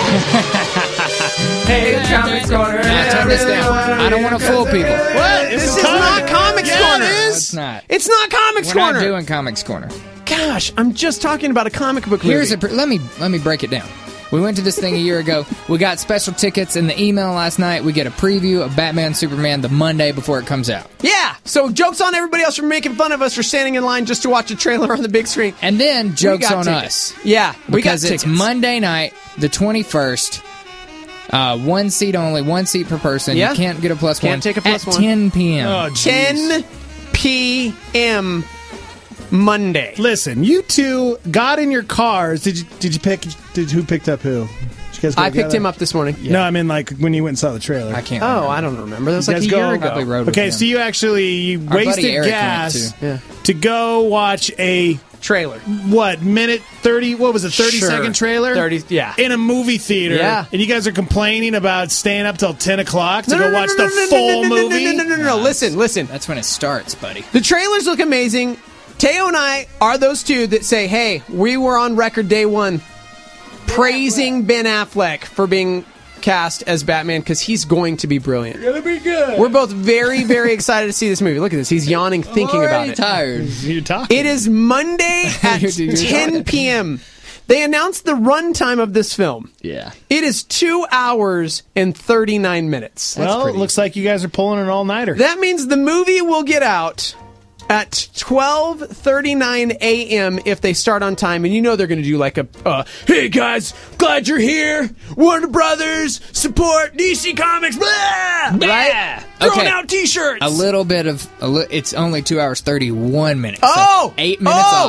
Hey, Comics Corner. Now, turn this down. I don't want to fool people. What? This, is is Comic- not Comics Yeah, Corner. it is. It's not. It's not Comics We're Corner. not doing Comics Corner. Gosh, I'm just talking about a comic book movie. Here's a pr- let me let me break it down. We went to this thing a year ago. We got special tickets in the email last night. We get a preview of Batman Superman the Monday before it comes out. Yeah. So jokes on everybody else for making fun of us for standing in line just to watch a trailer on the big screen. And then jokes got on tickets. us. Yeah, we got Because it's tickets. Monday night, the twenty-first. Uh, one seat only, one seat per person. Yeah. You can't get a plus Can't one. take a plus at one. ten p.m. Oh, jeez. ten p.m. Monday. Listen, you two got in your cars. Did you Did you pick? Did who picked up who? Did you guys go I picked together? him up this morning. No, I mean like when you went and saw the trailer. I can't. Oh, remember. I don't remember. That was You like a guys year go- ago. Probably rode with Okay, him. so you actually you buddy wasted Eric went, gas too. Yeah. to go watch a Trailer. what minute thirty? What was it? Thirty Sure. second trailer? thirty, yeah. In a movie theater. Yeah. And you guys are complaining about staying up till ten o'clock to No, go no, no, watch no, the no, no, full no, no, no, movie. No, no, no, no, no. Listen, listen. That's when it starts, buddy. The trailers look amazing. Teo and I are those two that say, "Hey, we were on record day one praising Ben Affleck for being cast as Batman because he's going to be brilliant. Gonna be good. We're both very, very excited to see this movie. Look at this. He's yawning thinking about Already it. tired. You're talking. It is Monday at You're- you're ten talking. p.m. They announced the runtime of this film. Yeah. It is two hours and thirty-nine minutes. well, it looks like you guys are pulling an all nighter. That means the movie will get out at twelve thirty-nine a.m. if they start on time. And you know they're going to do like a, uh, hey guys, glad you're here. Warner Brothers, support D C Comics, blah! Right? Throwing Okay. out t-shirts. A little bit of. A li- it's only two hours thirty-one minutes. Oh! So eight minutes Oh! off.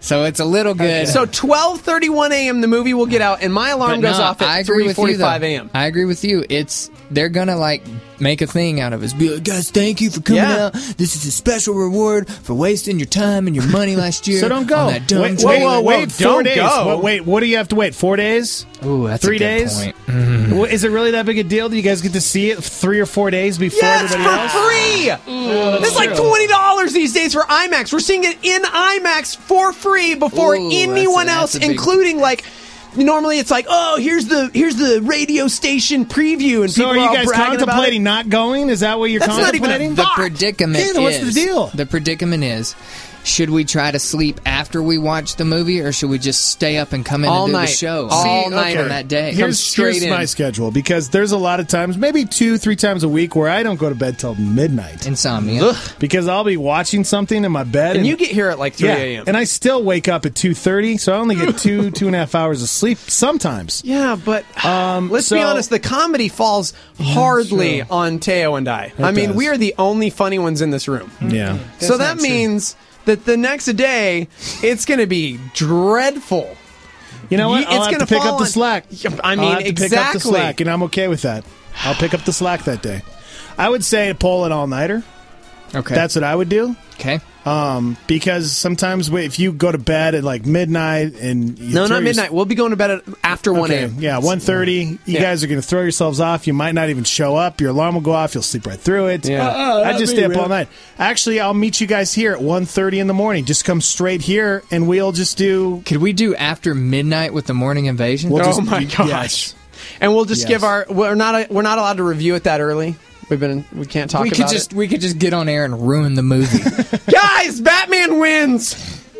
So it's a little good. So twelve thirty-one a.m. the movie will get out, and my alarm But goes no, off I at agree three with you, forty-five though. a.m. I agree with you. It's they're gonna like make a thing out of us. Be like, guys, thank you for coming Yeah. out. This is a special reward for wasting your time and your money last year. So don't go. on that dumb Wait, thing." wait, wait, wait, four don't days. go. What, wait, what do you have to wait? Four days? Ooh, that's Three a good days? point. Mm. Well, is it really that big a deal? Do you guys get to see it three or four days before Yeah, it's everybody for else? free. Oh, that's It's like true. twenty dollars these days for IMAX. We're seeing it in IMAX for free before Ooh, anyone that's a- else, that's a big- including like. Normally it's like, oh, here's the here's the radio station preview, and So people are you all guys bragging about it. contemplating not going? Is that what you're That's not even a contemplating? The thought. predicament Yeah, then what's is the deal? The predicament is. Should we try to sleep after we watch the movie, or should we just stay up and come in All and do night. the show All See, night on that day? Come Here's, straight here's in. my schedule, because there's a lot of times, maybe two, three times a week, where I don't go to bed till midnight. Insomnia. Ugh. Because I'll be watching something in my bed. And you get here at like three yeah, a.m. and I still wake up at two thirty, so I only get two, two and a half hours of sleep sometimes. Yeah, but Um, let's so- be honest, the comedy falls hardly sure. on Teo and I. It I mean, does. we are the only funny ones in this room. Yeah. So that means that the next day, it's going to be dreadful. You know what? Ye- I'll it's have gonna to pick fall up the on- slack. I mean, I'll have to pick up the exactly. slack, and I'm okay with that. I'll pick up the slack that day. I would say pull an all-nighter. Okay. That's what I would do. Okay. Um, because sometimes wait, if you go to bed at like midnight and you No, throw not your- midnight. We'll be going to bed at after one Okay, a.m. yeah, one thirty. You Yeah. guys are going to throw yourselves off. You might not even show up. Your alarm will go off. You'll sleep right through it. Yeah. Uh, I just stay up all night. Actually, I'll meet you guys here at one thirty in the morning. Just come straight here, and we'll just do. Could we do after midnight with the morning invasion? We'll Oh just, my gosh! yes. And we'll just Yes. give our. We're not. We're not allowed to review it that early. We've been. We can't talk we about could just it. we could just get on air and ruin the movie. Guys, Batman wins.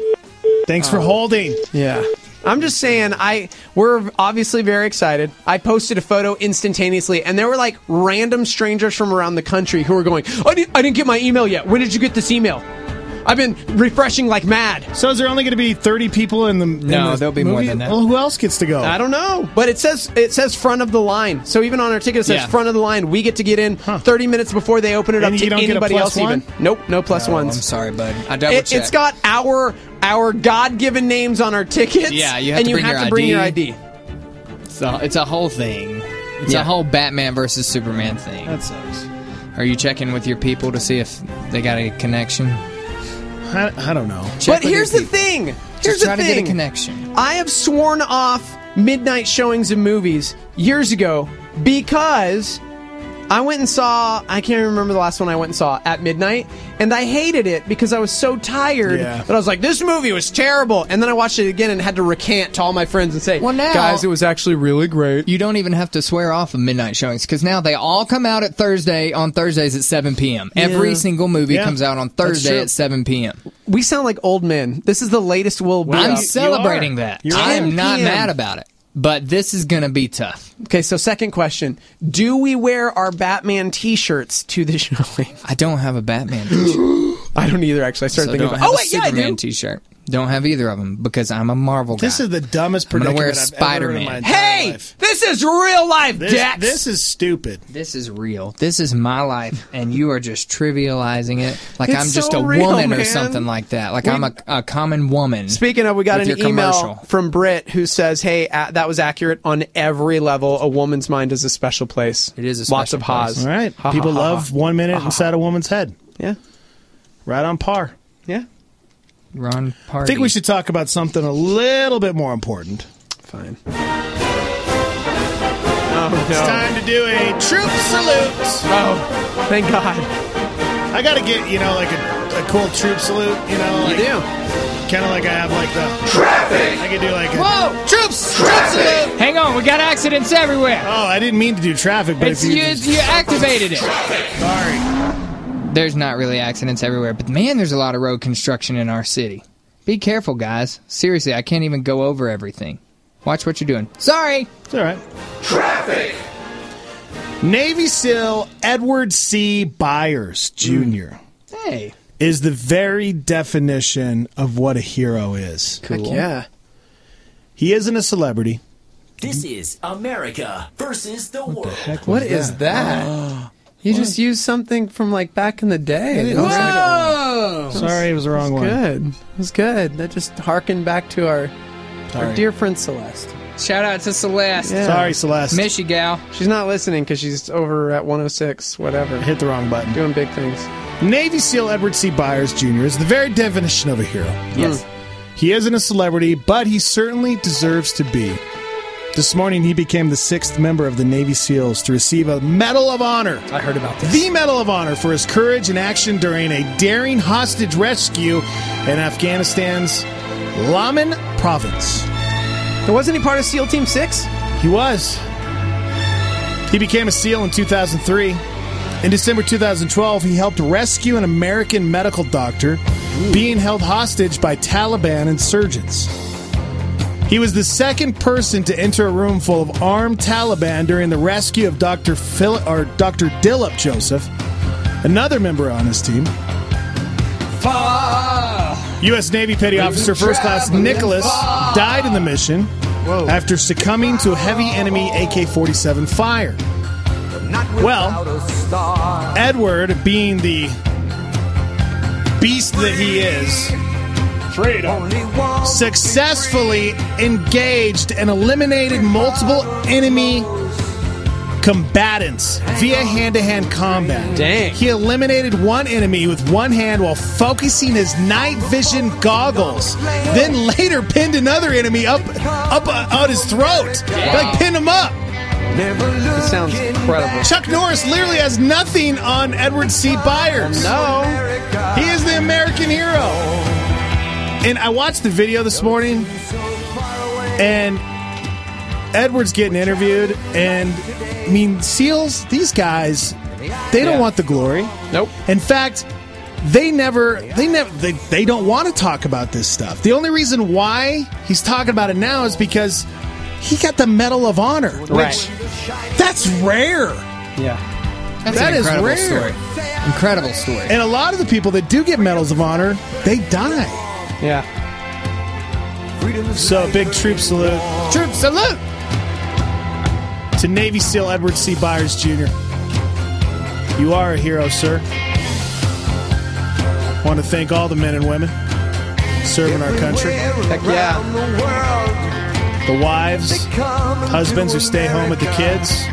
Thanks for holding. Yeah. I'm just saying, I we're obviously very excited. I posted a photo instantaneously, and there were like random strangers from around the country who were going, I didn't, I didn't get my email yet. When did you get this email? I've been refreshing like mad. So is there only going to be thirty people in the? in No, the there'll be more movie? than that. Well, who else gets to go? I don't know, but it says it says front of the line. So even on our ticket, it says Yeah. front of the line. We get to get in Huh. thirty minutes before they open it And up you to don't get a anybody plus else. one? Even nope, no plus Oh, ones. I'm sorry, bud. I double It, checked. it's got our our God given names on our tickets. Yeah, you have and to you bring have your to bring I D. your I D. So it's a whole thing. It's Yeah. a whole Batman versus Superman thing. That sucks. Are you checking with your people to see if they got a connection? I, I don't know. Check But with here's your the people. thing. Just Here's try the to get a thing. connection. I have sworn off midnight showings of movies years ago because I went and saw, I can't remember the last one I went and saw at midnight, and I hated it because I was so tired Yeah. that I was like, this movie was terrible. And then I watched it again and had to recant to all my friends and say, Well, now- guys, it was actually really great. You don't even have to swear off of midnight showings because now they all come out at Thursday on Thursdays at seven p.m. Every Yeah. single movie Yeah, comes out on that's Thursday true. at seven p.m. We sound like old men. This is the latest we'll be I'm up. celebrating that. You are. I'm not 10 p m. mad about it. But this is going to be tough. Okay, so second question. Do we wear our Batman t-shirts to the showing? I don't have a Batman t-shirt. I don't either, actually. I started so thinking don't about have Oh, a wait, yeah, I Superman do. t-shirt. Don't have either of them because I'm a Marvel guy. This is the dumbest I'm gonna predicament wear I've ever Spider-Man. heard in my entire Hey, life. this is real life, This, Dex. this is stupid. This is real. This is my life, and you are just trivializing it like It's I'm just so a real, woman or man. something like that. Like We- I'm a, a common woman. Speaking of, we got with an your email commercial. from Britt who says, hey, uh, that was accurate on every level. A woman's mind is a special place. It is a Lots special of ha's. place. All right. Ha, People ha, ha, love ha. one minute Ha, ha, inside a woman's head. Yeah, Right on par. yeah. Ron Party. I think we should talk about something a little bit more important. Fine. Oh, no. It's time to do a troop salute. Oh, thank God. I got to get, you know, like a, a cool troop salute, you know? Like, You do. Kind of like I have like the... Traffic! I could do like a... Whoa! Troops! Troops! Hang on, we got accidents everywhere. Oh, I didn't mean to do traffic, but It's if you... you, you activated it. Sorry. There's not really accidents everywhere, but man, there's a lot of road construction in our city. Be careful, guys. Seriously, I can't even go over everything. Watch what you're doing. Sorry. It's all right. Traffic! Navy SEAL Edward C. Byers, Junior Hey. is the very definition of what a hero is. Heck yeah. He isn't a celebrity. This is America versus the world. Heck What was is that? You just used something from like back in the day. It It looks was like- Whoa! Oh, sorry, it was the wrong one. Good. It was good. That just harkened back to our, our Sorry. dear friend Celeste. Shout out to Celeste. Yeah. Sorry, Celeste. Miss you, gal. She's not listening because she's over at one oh six, whatever. Hit the wrong button. Doing big things. Navy SEAL Edward C. Byers Junior is the very definition of a hero. Yes. He isn't a celebrity, but he certainly deserves to be. This morning, he became the sixth member of the Navy SEALs to receive a Medal of Honor. I heard about this. The Medal of Honor for his courage in action during a daring hostage rescue in Afghanistan's Laman province. Wasn't he part of SEAL Team six? He was. He became a SEAL in two thousand three. In December two thousand twelve, he helped rescue an American medical doctor Ooh. being held hostage by Taliban insurgents. He was the second person to enter a room full of armed Taliban during the rescue of Doctor Phil or Doctor Dilip Joseph, another member on his team. U S Navy Petty Officer First Class Nicholas died in the mission Whoa. after succumbing to a heavy enemy A K forty-seven fire. Well, Edward, being the beast that he is, successfully engaged and eliminated multiple enemy combatants via hand-to-hand combat. Dang. He eliminated one enemy with one hand while focusing his night vision goggles. Then later pinned another enemy up up uh, on his throat. Like pinned him up. This sounds incredible. Chuck Norris literally has nothing on Edward C. Byers. No. He is the American hero. And I watched the video this morning, and Edward's getting interviewed, and I mean, SEALs, these guys, they don't Yeah. want the glory. Nope. In fact, they never, they never, they, they don't want to talk about this stuff. The only reason why he's talking about it now is because he got the Medal of Honor, which Right. that's rare. Yeah. That's That an is incredible rare. story. Incredible story. And a lot of the people that do get Medals of Honor, they die. Yeah. So, big troop salute. Troop salute! To Navy SEAL Edward C. Byers Junior You are a hero, sir. Want to thank all the men and women serving our country. Heck yeah. The wives, husbands who stay home with the kids.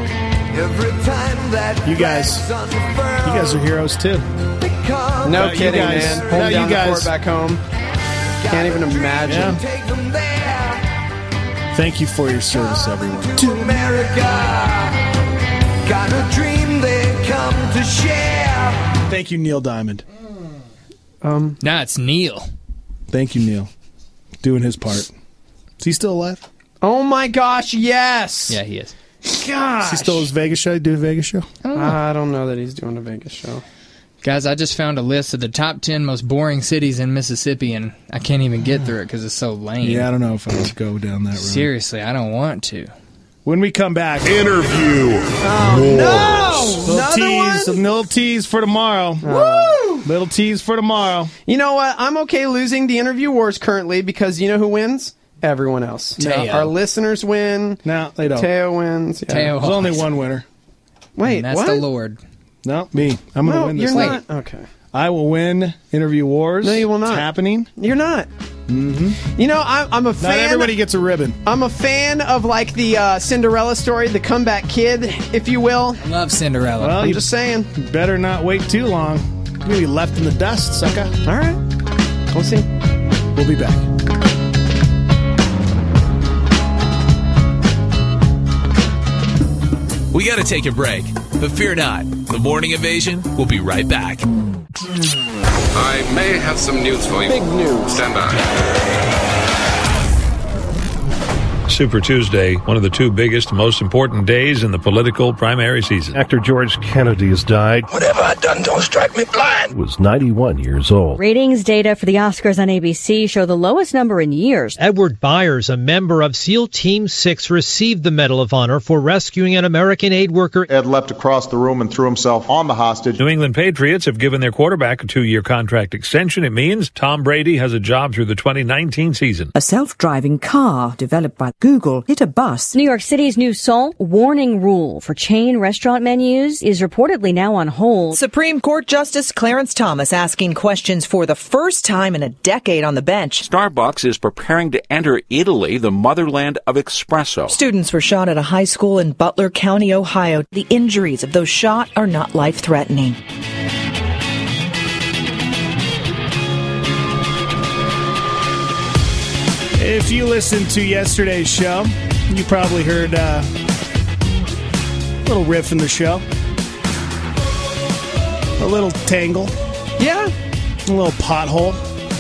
You guys, you guys are heroes too. No No, you kidding, guys- man. no, Home you down the guys- court back home. Can't even imagine. Thank you for your service, everyone. To America, got a dream they come to share. Thank you, Neil Diamond. Um, Nah, it's Neil. Thank you, Neil. Doing his part. Is he still alive? Oh my gosh, yes. Yeah, he is. Gosh. Is he still his Vegas show? Do a Vegas show? I don't know that he's doing a Vegas show. Guys, I just found a list of the top ten most boring cities in Mississippi, and I can't even get through it because it's so lame. Yeah, I don't know if I would go down that road. Seriously, I don't want to. When we come back, interview. Oh, no! Little Another tease, one? a little tease for tomorrow. Woo! Little tease for tomorrow. You know what? I'm okay losing the interview wars currently because you know who wins? Everyone else. Teo. Our listeners win. No, they don't. Teo wins. Yeah. Teo. There's only one winner. Wait, And that's what? the Lord. No, me. I'm going to No, win you're this thing. not. Okay. I will win Interview Wars. No, you will not. It's happening. You're not. Mm-hmm. You know, I'm, I'm a fan. Not everybody gets a ribbon. I'm a fan of like the uh, Cinderella story, the comeback kid, if you will. I love Cinderella. Well, I'm you just saying. better not wait too long. You're going to be left in the dust, sucker. All right. We'll see. We'll be back. We got to take a break, but fear not. The Morning Invasion will be right back. I may have some news for you. Big news. Stand by. Super Tuesday, one of the two biggest, most important days in the political primary season. Actor George Kennedy has died. Whatever I done, don't strike me blind. He was ninety-one years old. Ratings data for the Oscars on A B C show the lowest number in years. Edward Byers, a member of SEAL Team six, received the Medal of Honor for rescuing an American aid worker. Ed leapt across the room and threw himself on the hostage. New England Patriots have given their quarterback a two-year contract extension. It means Tom Brady has a job through the twenty nineteen season. A self-driving car developed by Google hit a bus. New York City's new SALT warning rule for chain restaurant menus is reportedly now on hold. Supreme Court Justice Clarence Thomas asking questions for the first time in a decade on the bench. Starbucks is preparing to enter Italy, the motherland of espresso. Students were shot at a high school in Butler County, Ohio. The injuries of those shot are not life-threatening. If you listened to yesterday's show, you probably heard uh, a little riff in the show. A little tangle. Yeah. A little pothole.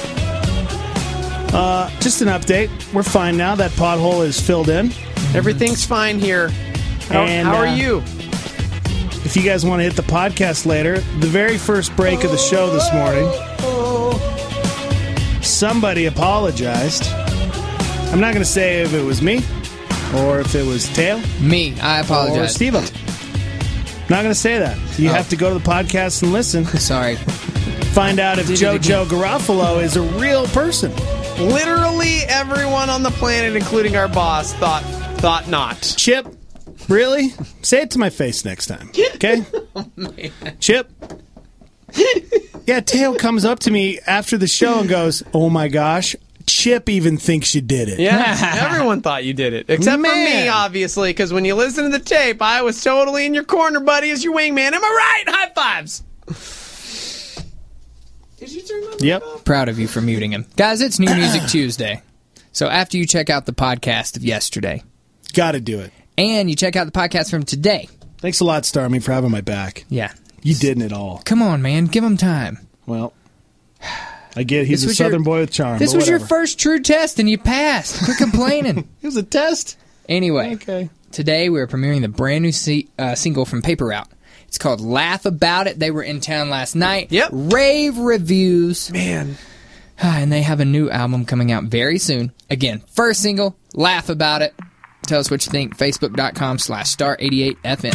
Uh, just an update. We're fine now. That pothole is filled in. Everything's fine here. How, And, how are uh, you? If you guys want to hit the podcast later, the very first break of the show this morning, somebody apologized. I'm not going to say if it was me or if it was Teo. Me. I apologize. Or Steve-O. Not going to say that. You Oh. have to go to the podcast and listen. Sorry. Find out if Did it JoJo again. Garofalo is a real person. Literally everyone on the planet, including our boss, thought thought not. Chip, really? Say it to my face next time, okay? Oh, man. Chip. Yeah, Teo comes up to me after the show and goes, "Oh my gosh, Chip even thinks you did it." Yeah, everyone thought you did it. Except for me, Man. obviously, because when you listen to the tape, I was totally in your corner, buddy, as your wingman. Am I right? High fives. Did you turn that Yep. off? Proud of you for muting him. Guys, it's New Music Tuesday. So after you check out the podcast of yesterday, Got to do it. and you check out the podcast from today. Thanks a lot, Starmy, for having my back. Yeah. You didn't at all. Come on, man. Give him time. Well, I get he's This a was your- southern boy with charm. This but was your whatever. first true test, and you passed. Quit complaining. It was a test. Anyway, Okay. today we're premiering the brand new se- uh, single from Paper Route. It's called Laugh About It. They were in town last night. Yep. Rave reviews. Man. And they have a new album coming out very soon. Again, first single, Laugh About It. Tell us what you think. Facebook.com slash star 88FM.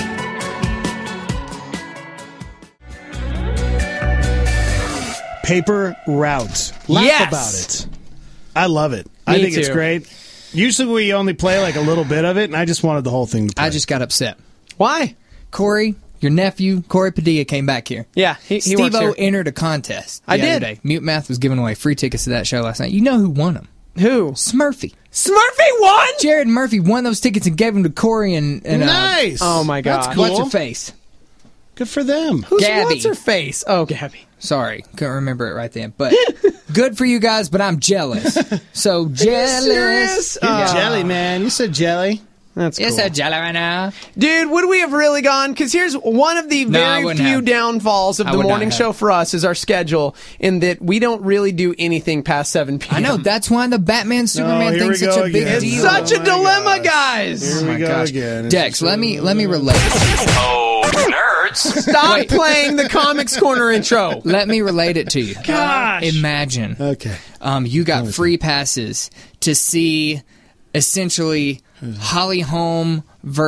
Paper Route. Laugh Yes. about it. I love it. I Me think it's too. great. Usually we only play like a little bit of it, and I just wanted the whole thing to play. I just got upset. Why? Corey, your nephew, Corey Padilla, came back here. Yeah, he, he works Steve-O here. entered a contest the I other did. day. Mute Math was giving away free tickets to that show last night. You know who won them? Who? Smurfy. Smurfy won? Jared Murphy won those tickets and gave them to Corey and, and uh, Nice. Oh, my God. That's cool. what's her face? Good for them. Who's Gabby. what's her face? Oh, Gabby. Sorry, couldn't remember it right then. But good for you guys, but I'm jealous. So jealous. serious? You're Uh, jelly, man. You said jelly. That's It's cool. a jelly right now. Dude, would we have really gone? Because here's one of the No, I very wouldn't few have. downfalls of I the would not morning have. show for us is our schedule, in that we don't really do anything past seven p.m. I know, that's why the Batman Superman here thing's we such go a big again. It's deal. such Oh a my dilemma, gosh. guys. Here Oh we my go gosh. again. It's Dex, just let a- me let me relate it to you. Oh, nerds. Stop playing the Comics Corner intro. Let me relate it to you. Gosh. Imagine Okay. um, you got free passes to see essentially Holly Holm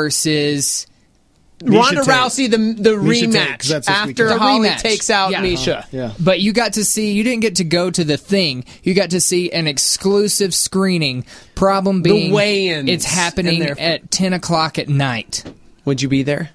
versus Ronda Tate. Rousey, the the Misha Tate, rematch 'cause that's this after weekend. The Holly rematch. takes out Yeah. Misha. Yeah. But you got to see, you didn't get to go to the thing. You got to see an exclusive screening. Problem The being, weigh-ins it's happening and their- at ten o'clock at night. Would you be there?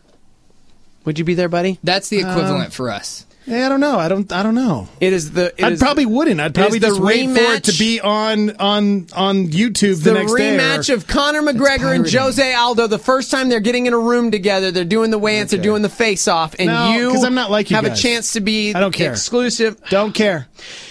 Would you be there, buddy? That's the equivalent Um, for us. Yeah, I don't know. I don't. I don't know. It is the. It I is probably wouldn't. I'd it is probably the just wait for it to rematch- be on on on YouTube the, the next day. rematch or- of Conor McGregor and pirating. Jose Aldo. The first time they're getting in a room together, they're doing the weigh-ins, they're doing the face-off, and No, you 'cause I'm not like you have guys. a chance to be I don't care. exclusive. Don't care.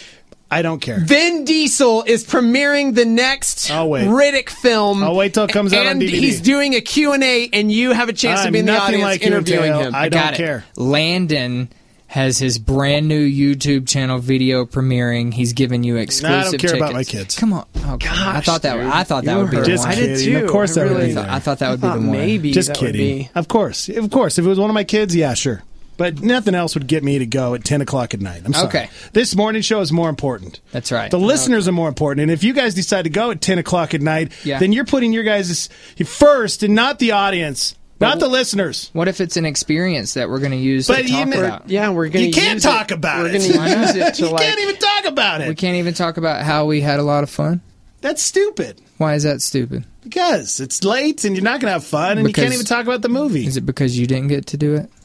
I don't care. Vin Diesel is premiering the next I'll wait. Riddick film. I'll wait till it comes out on and D V D. he's doing a Q and A, and you have a chance to I'm be in the nothing audience like you, interviewing Teo. him. I Got don't it. care. Landon has his brand new YouTube channel video premiering. He's giving you exclusive I don't care tickets. about my kids. Come on. Oh, God. I thought that dude. I thought that You would be were the Just one. I did kidding. too. Of course, I that would really be I there. thought that would be thought the one. maybe Just that would kidding. be- Of course, of course. If it was one of my kids, yeah, sure. But nothing else would get me to go at ten o'clock at night. I'm sorry. Okay. This morning show is more important. That's right. The listeners are more important. And if you guys decide to go at ten o'clock at night, Yeah. then you're putting your guys first and not the audience, not the listeners. What if it's an experience that we're going to use But to you talk know- about? Yeah, we're going You to. can't talk about We're it. going to Why not? use it to You like. can't even talk about it. We can't even talk about how we had a lot of fun. That's stupid. Why is that stupid? Because it's late and you're not going to have fun and Because- you can't even talk about the movie. Is it because you didn't get to do it?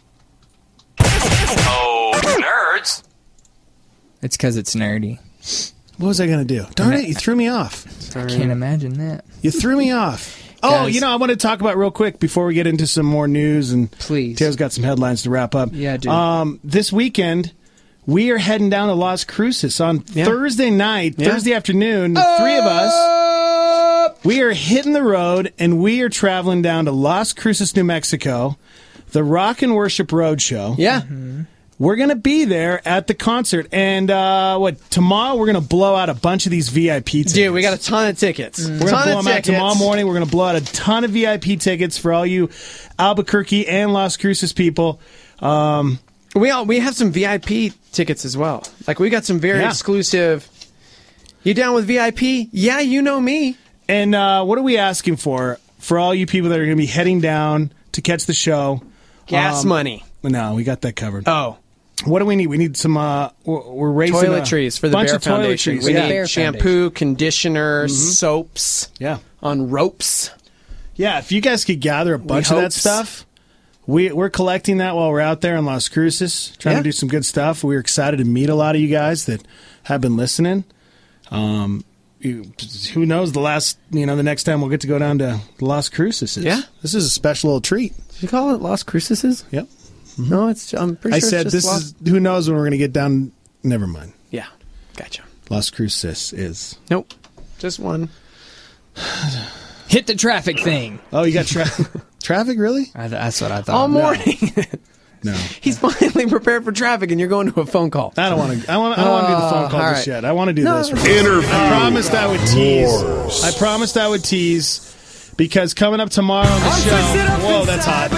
Oh, nerds. It's because it's nerdy. What was I going to do? Darn it, you threw me off. I can't imagine that. You threw me off. Oh, Guys. you know, I want to talk about real quick before we get into some more news. And Please. Taylor's got some headlines to wrap up. Yeah, dude. Um, this weekend, we are heading down to Las Cruces on Yeah. Thursday night, Yeah. Thursday afternoon. The three of us, we are hitting the road, and we are traveling down to Las Cruces, New Mexico, the Rock and Worship Roadshow. Yeah. We're going to be there at the concert. And uh, what tomorrow, we're going to blow out a bunch of these V I P tickets. Dude, we got a ton of tickets. We're going to ton blow of them out tickets. tomorrow morning. We're going to blow out a ton of V I P tickets for all you Albuquerque and Las Cruces people. Um, We all we have some V I P tickets as well. Like we got some very Yeah. exclusive. You down with V I P? Yeah, you know me. and uh, what are we asking for? For all you people that are going to be heading down to catch the show. Gas Um, money. No, we got that covered. Oh. What do we need? We need some, uh, we're, we're raising Toiletries a for the bunch Bear of Foundation. toiletries. We yeah. need shampoo, conditioner, soaps. Yeah. On ropes. Yeah, if you guys could gather a bunch of that hopes. stuff, we, we're collecting that while we're out there in Las Cruces, trying Yeah. to do some good stuff. We're excited to meet a lot of you guys that have been listening. Um, you, who knows the last, you know, the next time we'll get to go down to Las Cruces. is. Yeah. This is a special little treat. Did you call it Las Cruces? Yep. No, it's. I'm pretty I sure said it's this just Las- is, who knows when we're going to get down. Never mind. Yeah, gotcha. Las Cruces is. Nope, just one. Hit the traffic thing. Oh, you got tra- traffic, really? I, that's what I thought. All morning. No. He's finally prepared for traffic, and you're going to a phone call. I don't want to. I want. I don't want to do the phone call all just right. yet. I want to do No, this. no. Interview. I promised I would tease. I promised I would tease because coming up tomorrow on the show. Whoa, that's hot.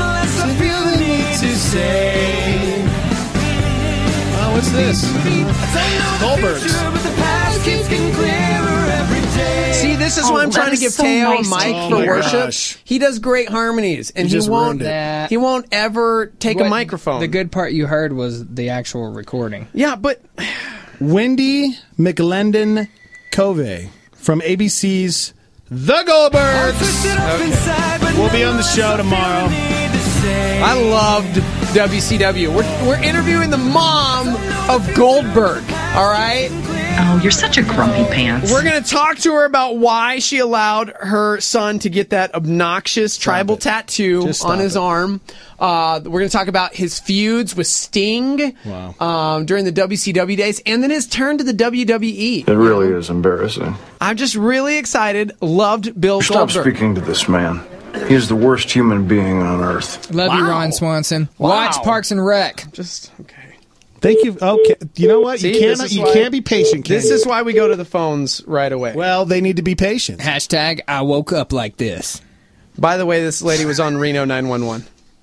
Oh, what's this? Goldbergs. See, this is Oh, why I'm that trying to is give so Teo nice a mic to for hear. worship. Gosh. He does great harmonies, and You he just won't. ruined it. That- He won't ever take What- a microphone. The good part you heard was the actual recording. Yeah, but Wendy McLendon Covey from A B C's The Goldbergs. We'll be on the show tomorrow. I loved W C W. We're we're interviewing the mom of Goldberg. All right. Oh, you're such a grumpy pants. We're going to talk to her about why she allowed her son to get that obnoxious tribal it. tattoo Just stop on his it. arm. Uh, we're going to talk about his feuds with Sting Wow. um, during the W C W days, and then his turn to the W W E. It really is embarrassing. I'm just really excited. Loved Bill Stop Goldberg. speaking to this man. He is the worst human being on earth. Love you, Wow. Ron Swanson. Wow. Watch Parks and Rec. Just okay. Thank you. Okay, you know what? See, you this can't. is You why- can't be patient. Can This you? is why we go to the phones right away. Well, they need to be patient. Hashtag I woke up like this. By the way, this lady was on Reno nine one one.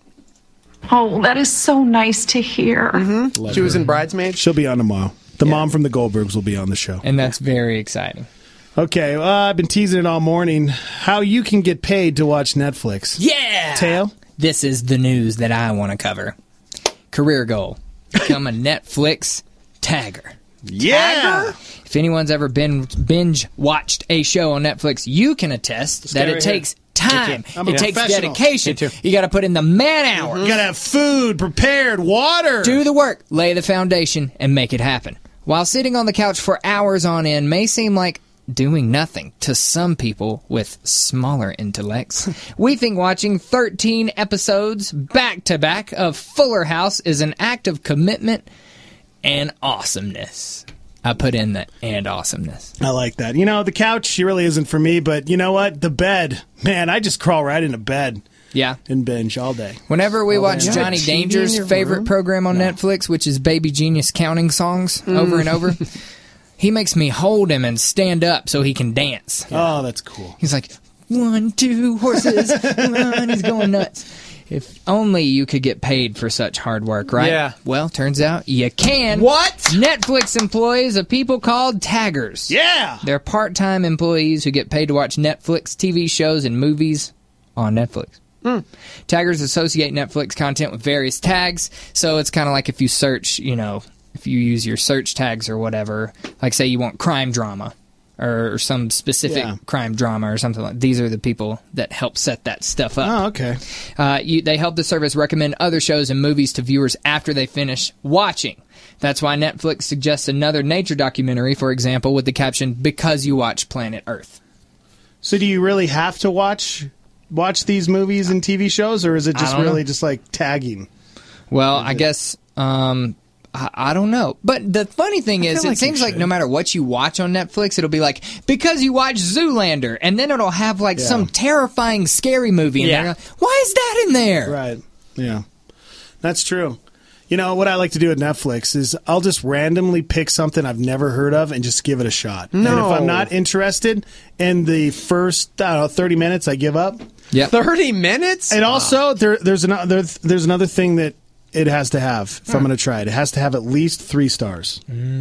Oh, that is so nice to hear. Mm-hmm. She was in Bridesmaids. She'll be on tomorrow. The mom from the Goldbergs will be on the show. And that's very exciting. Okay, well, I've been teasing it all morning. How you can get paid to watch Netflix. Yeah! Tail? This is the news that I want to cover. Career goal. Become a Netflix tagger. Yeah! If anyone's ever been binge watched a show on Netflix, you can attest that guy it right takes time. Me too. I'm a It takes professional. dedication. Me too. You got to put in the man hours. You gotta have food prepared, water. Do the work, lay the foundation, and make it happen. While sitting on the couch for hours on end may seem like doing nothing to some people with smaller intellects, we think watching thirteen episodes back-to-back of Fuller House is an act of commitment and awesomeness. I put in the and awesomeness. I like that. You know, the couch she really isn't for me, but you know what? The bed. Man, I just crawl right into bed Yeah. and binge all day. Whenever we watch yeah. Johnny T V in Danger's your favorite room? program on Netflix, which is Baby Genius counting songs over and over, he makes me hold him and stand up so he can dance. Oh, that's cool. He's like, one, two, horses, run. He's going nuts. If only you could get paid for such hard work, right? Yeah. Well, turns out you can. What? Netflix employs a people called taggers. Yeah! They're part-time employees who get paid to watch Netflix T V shows and movies on Netflix. Hmm. Taggers associate Netflix content with various tags, so it's kind of like if you search, you know, if you use your search tags or whatever, like say you want crime drama, or, or some specific Yeah. crime drama or something like. These are the people that help set that stuff up. Oh, okay. Uh, you, they help the service recommend other shows and movies to viewers after they finish watching. That's why Netflix suggests another nature documentary, for example, with the caption, Because You Watch Planet Earth. So do you really have to watch watch these movies and T V shows, or is it I just don't really know. just like tagging? Well, I guess, um, I, I don't know. But the funny thing I is, feel it like you seems like should. no matter what you watch on Netflix, it'll be like, Because You Watch Zoolander, and then it'll have like Yeah. some terrifying, scary movie in Yeah. there. Why is that in there? Right. Yeah. That's true. You know, what I like to do at Netflix is I'll just randomly pick something I've never heard of and just give it a shot. And No. if I'm not interested in the first, I don't know, thirty minutes, I give up. Yeah. thirty minutes? And also, there, there's, another, there's another thing that it has to have if I'm going to try it. It has to have at least three stars.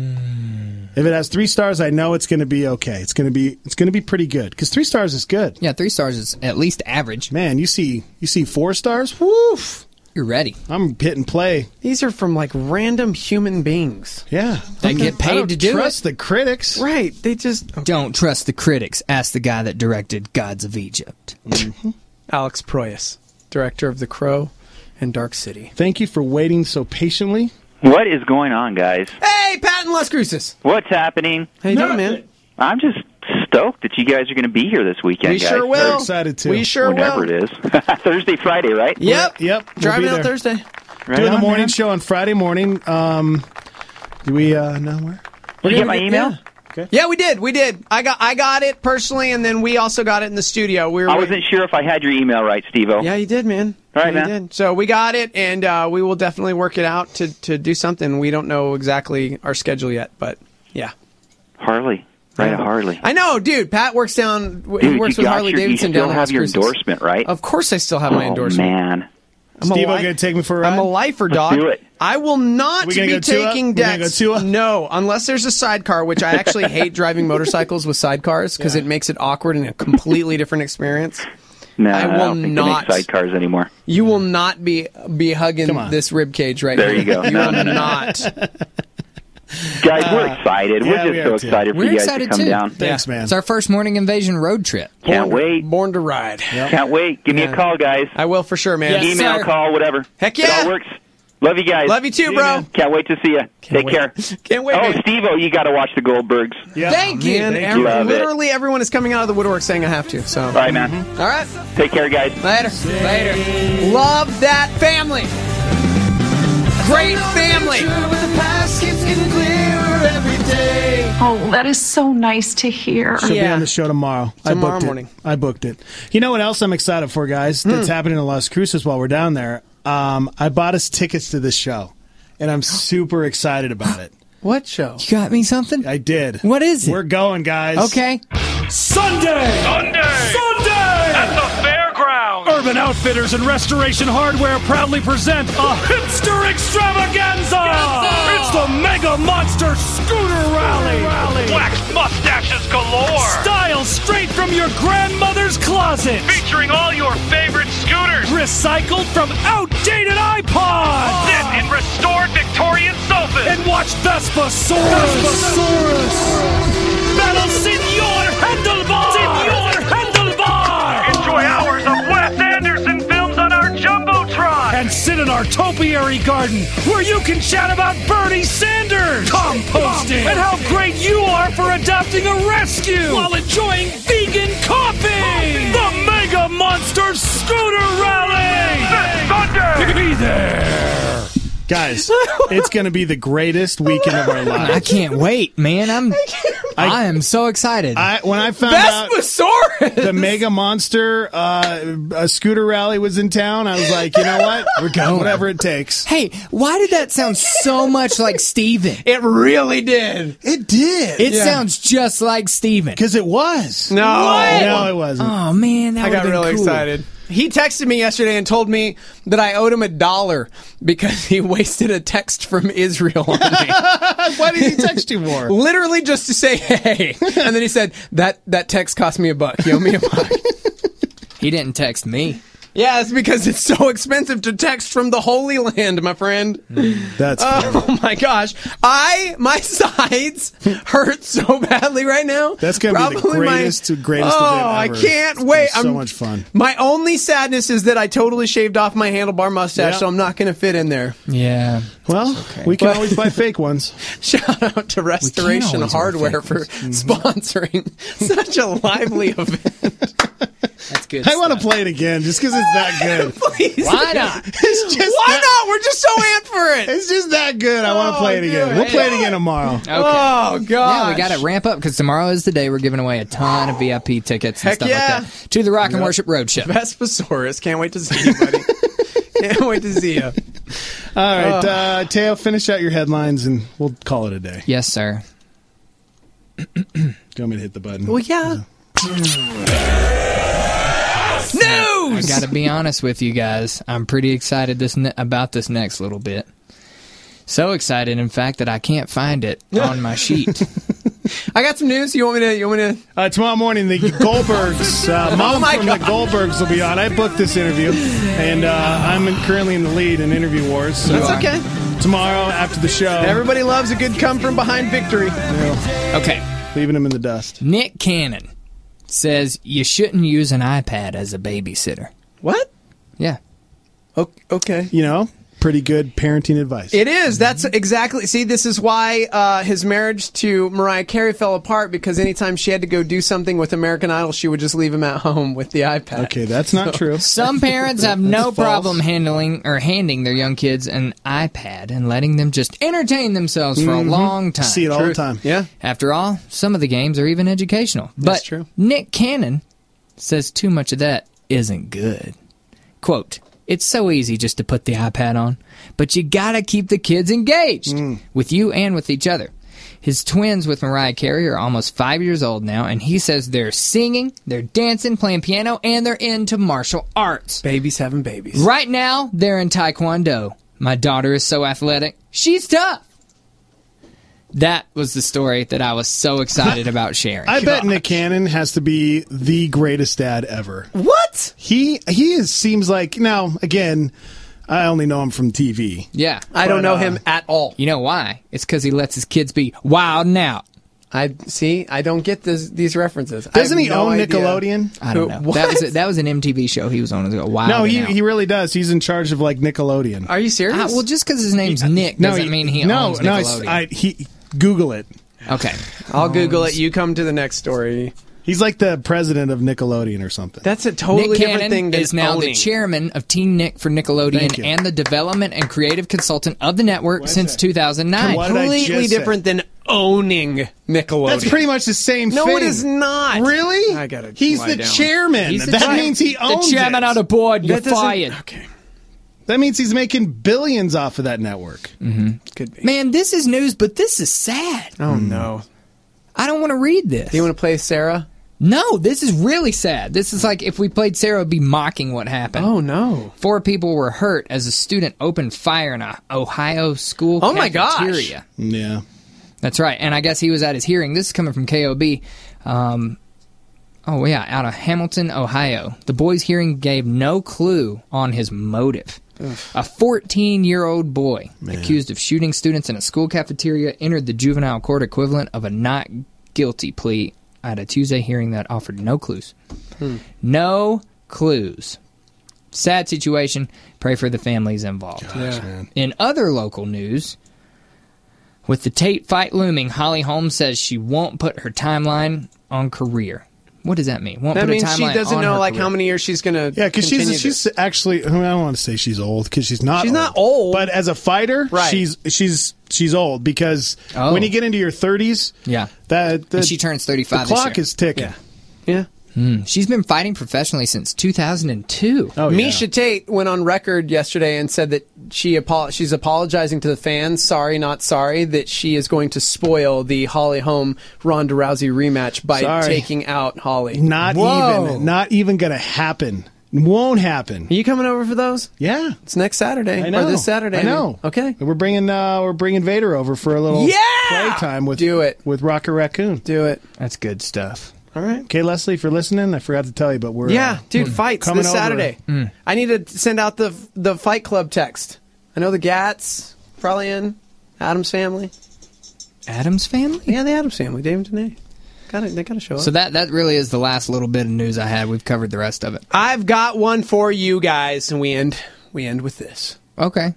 Mm. If it has three stars, I know it's going to be okay. It's going to be it's going to be pretty good because three stars is good. Yeah, three stars is at least average. Man, you see you see four stars? Woof! You're ready. I'm hitting play. These are from like random human beings. Yeah, They get I paid don't to do trust it. the critics. Right. They just. Don't trust the critics. Ask the guy that directed Gods of Egypt. Alex Proyas, director of The Crow and Dark City. Thank you for waiting so patiently. What is going on, guys? Hey, Pat in Las Cruces. What's happening? How you doing, man? I'm just stoked that you guys are going to be here this weekend, We guys. sure will. We're excited to. We sure Whenever will. it is. Thursday, Friday, right? Yep. Yep. we'll Driving be out there. Thursday. Right Doing the on, morning man. show on Friday morning. Um, do we uh, know where? Did you get my email? Yeah. Yeah, we did. We did. I got I got it personally, and then we also got it in the studio. We were I waiting- wasn't sure if I had your email right, Steve-O. Yeah, you did, man. All right, Yeah, you man. did. So we got it, and uh, we will definitely work it out to, to do something. We don't know exactly our schedule yet, but yeah. Harley. Right, Yeah. Harley. I know, dude. Pat works down. w- Dude, he works you with got Harley your, Davidson you still down in have Las your Cruces. endorsement, right? Of course, I still have my oh, endorsement. man. I'm a Steve, li- going to take me for a ride? I'm a lifer, Let's dog. do it. I will not We gonna be go Tua? taking We gonna debts. go Tua? No, unless there's a sidecar, which I actually hate driving motorcycles with sidecars because it makes it awkward and a completely different experience. No, I I, will don't think not. they make sidecars anymore. You will not be be hugging Come on. this rib cage right There now. you go. You No, will no, no. not. Guys, we're excited. yeah, we're we just are so too. excited for We're you guys excited to come too. down. Thanks, man. It's our first Morning Invasion road trip. Can't born, wait. Born to ride. Can't wait. Give me Yeah. a call, guys. I will for sure, man. Yes, Email, sir. call, whatever. Heck It yeah. all works. Love you guys. Love you too, See you, bro. man. Can't wait to see you. Take wait. care. Can't wait. Oh, man. Steve-O, you got to watch the Goldbergs. Yeah. Thank you. Man, Thank every- you. Love it. literally everyone is coming out of the woodwork saying I have to. So, All right, man. all right, Take care, guys. later, later. Love that family. Great family. Oh, that is so nice to hear. She'll be Yeah. on the show tomorrow. I Tomorrow booked morning. It. I booked it. You know what else I'm excited for, guys? That's happening in Las Cruces while we're down there. Um, I bought us tickets to this show, and I'm super excited about it. What show? You got me something? I did. What is it? We're going, guys. Okay. Sunday! Sunday! Sunday! At the fairgrounds! Urban Outfitters and Restoration Hardware proudly present a hipster extravaganza! It's the Mega Monster Scooter Rally! Rally. Wax mustaches galore! Style straight from your grandmother's closet! Featuring all your favorite scooters! Recycled from outdated iPods! Sit in restored Victorian sofas! And watch Vespasaurus! Vespasaurus! Battle Senor Handlebar! Senor Handlebar! Enjoy hours of Wes Anderson films on our Jumbotron! And sit in our topiary garden where you can chat about Bernie Sanders! Composting! And how great you are for adopting a rescue! While enjoying vegan coffee! The Mega Monster Scooter Rally! This Sunday! Be there! Guys, it's going to be the greatest weekend of our lives. I can't wait, man. I'm I, am so excited. I when I found Vespasaurus! out the Mega Monster uh, a scooter rally was in town, I was like, you know what? We're going. Whatever it takes. Hey, why did that sound so much like Steven? It really did. It did. It Yeah. sounds just like Steven. Because it was. No. What? No, it wasn't. Oh, man, that I would got have been really cool. excited. He texted me yesterday and told me that I owed him a dollar because he wasted a text from Israel on me. Why did he text you for? Literally just to say hey. And then he said, that, that text cost me a buck. You owe me a buck. He didn't text me. Yeah, it's because it's so expensive to text from the Holy Land, my friend. That's oh my gosh, I my sides hurt so badly right now. That's gonna Probably be the greatest, my, greatest oh, event ever. I can't It's wait. so I'm, much fun. My only sadness is that I totally shaved off my handlebar mustache, Yeah. so I'm not going to fit in there. Yeah. Well, okay. we can But- always buy fake ones. Shout out to Restoration always wear Hardware fake for ones. sponsoring such a lively event. That's good. I want to play it again just because it's that good. Please. Why not? It's just Why that, not? We're just so amped for it. It's just that good. I want to Oh, play it again. good. We'll play it again tomorrow. Okay. Oh, gosh. Yeah, we got to ramp up because tomorrow is the day we're giving away a ton of V I P tickets and Heck stuff yeah. like that to the Rock and Yep. Worship Roadshow. Vespasaurus. Can't wait to see you, buddy. Can't wait to see you. All right, uh, Teo, finish out your headlines and we'll call it a day. Yes, sir. Do you want me to hit the button? Well, yeah. I got to be honest with you guys. I'm pretty excited this ne- about this next little bit. So excited, in fact, that I can't find it on my sheet. I got some news. You want me to? You want me to? Uh, tomorrow morning, the Goldbergs, uh, mom Oh my from God. the Goldbergs will be on. I booked this interview, and uh, I'm in, currently in the lead in Interview Wars. So That's okay. tomorrow after the show, Everybody loves a good come from behind victory. Okay. leaving him in the dust. Nick Cannon says you shouldn't use an iPad as a babysitter. What? Yeah. Okay. You know, pretty good parenting advice. It is. That's exactly. See, this is why uh, his marriage to Mariah Carey fell apart, because anytime she had to go do something with American Idol, she would just leave him at home with the iPad. Okay, that's not So- true. Some parents have no That's false. problem handling or handing their young kids an iPad and letting them just entertain themselves for Mhm. a long time. See it all the time. Yeah. After all, some of the games are even educational. That's but true. Nick Cannon says too much of that isn't good. Quote, it's so easy just to put the iPad on, but you gotta keep the kids engaged with you and with each other. His twins with Mariah Carey are almost five years old now, and he says they're singing, they're dancing, playing piano, and they're into martial arts. Babies having babies. Right now, they're in Taekwondo. My daughter is so athletic. She's tough. That was the story that I was so excited about sharing. I bet Nick Cannon has to be the greatest dad ever. What? He he is, seems like, now, again, I only know him from T V. Yeah. I don't But, know uh, him at all. You know why? It's because he lets his kids be wild and out. I see. I don't get this, these references. I Doesn't have he no own idea. Nickelodeon? I don't Who- know. what? That was a, that was an M T V show he was on a while No, he, ago. he really does. He's in charge of, like, Nickelodeon. Are you serious? Ah, well, just because his name's Nick No, doesn't he- mean he no, owns no, Nickelodeon. it's- I, he, Google it. Okay. I'll Google it. You come to the next story. He's like the president of Nickelodeon or something. That's a totally Nick different Cannon thing than is now owning. the chairman of Teen Nick for Thank Nickelodeon you. and the development and creative consultant of the network since two thousand nine. What did I Completely just say? different than owning Nickelodeon. That's pretty much the same No, thing. it is not. Really? I gotta He's lie the down. chairman. He's the that chair- means he owns the chairman it. of the board. You're That doesn't- fired. Okay. That means he's making billions off of that network. Could be. Man, this is news, but this is sad. Oh, no. I don't want to read this. Do you want to play Sarah? No, this is really sad. This is like if we played Sarah, it would be mocking what happened. Oh, no. Four people were hurt as a student opened fire in a Ohio school Oh, my gosh. cafeteria. Yeah. That's right. And I guess he was at his hearing. This is coming from K O B. Um, oh, yeah, out of Hamilton, Ohio. The boy's hearing gave no clue on his motive. Ugh. A fourteen-year-old boy accused of shooting students in a school cafeteria entered the juvenile court equivalent of a not guilty plea at a Tuesday hearing that offered no clues. Hmm. No clues. Sad situation. Pray for the families involved. Gosh, man. In other local news, with the Tate fight looming, Holly Holmes says she won't put her timeline on career. What does that mean? Won't That put means a she timeline doesn't on know her like career. how many years she's going to Yeah, because she's she's actually. I, mean, I don't want to say she's old because she's not. She's old. not old. But as a fighter, Right. she's she's she's old because Oh. when you get into your thirties, Yeah. that the, And she turns thirty-five The this clock year. is ticking. Yeah. Yeah. Hmm. She's been fighting professionally since two thousand two. Oh, yeah. Misha Tate went on record yesterday and said that she apo- she's apologizing to the fans. Sorry, not sorry. That she is going to spoil the Holly Holm Ronda Rousey rematch by Sorry. taking out Holly. Not Whoa. even. Not even going to happen. Won't happen. Are you coming over for those? Yeah, it's next Saturday. I know. Or this Saturday. I know. Okay. We're bringing uh, we're bringing Vader over for a little Yeah! playtime with Do it with Rocket Raccoon. Do it. That's good stuff. All right. Okay, Leslie, if you're listening, I forgot to tell you, but we're Yeah, uh, dude, we're fights coming this over. Saturday. Mm. I need to send out the the Fight Club text. I know the Gats probably in. Adam's family. Adam's family? Yeah, the Adams family. Dave and Danae. Gotta, they got to show up. So that, that really is the last little bit of news I had. We've covered the rest of it. I've got one for you guys, and we end we end with this. Okay.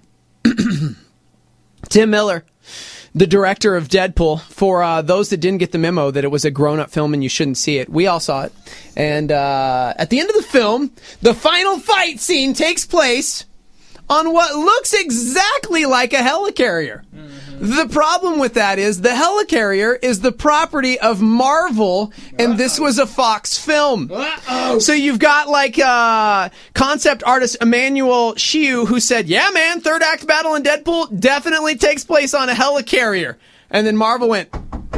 Tim Miller, the director of Deadpool, for uh, those that didn't get the memo that it was a grown-up film and you shouldn't see it, we all saw it. And uh, at the end of the film, the final fight scene takes place on what looks exactly like a helicarrier. Mm-hmm. The problem with that is the helicarrier is the property of Marvel, and Uh-oh. this was a Fox film. Uh-oh. So you've got like uh, concept artist Emmanuel Shiu, who said, yeah, man, third act battle in Deadpool definitely takes place on a helicarrier. And then Marvel went,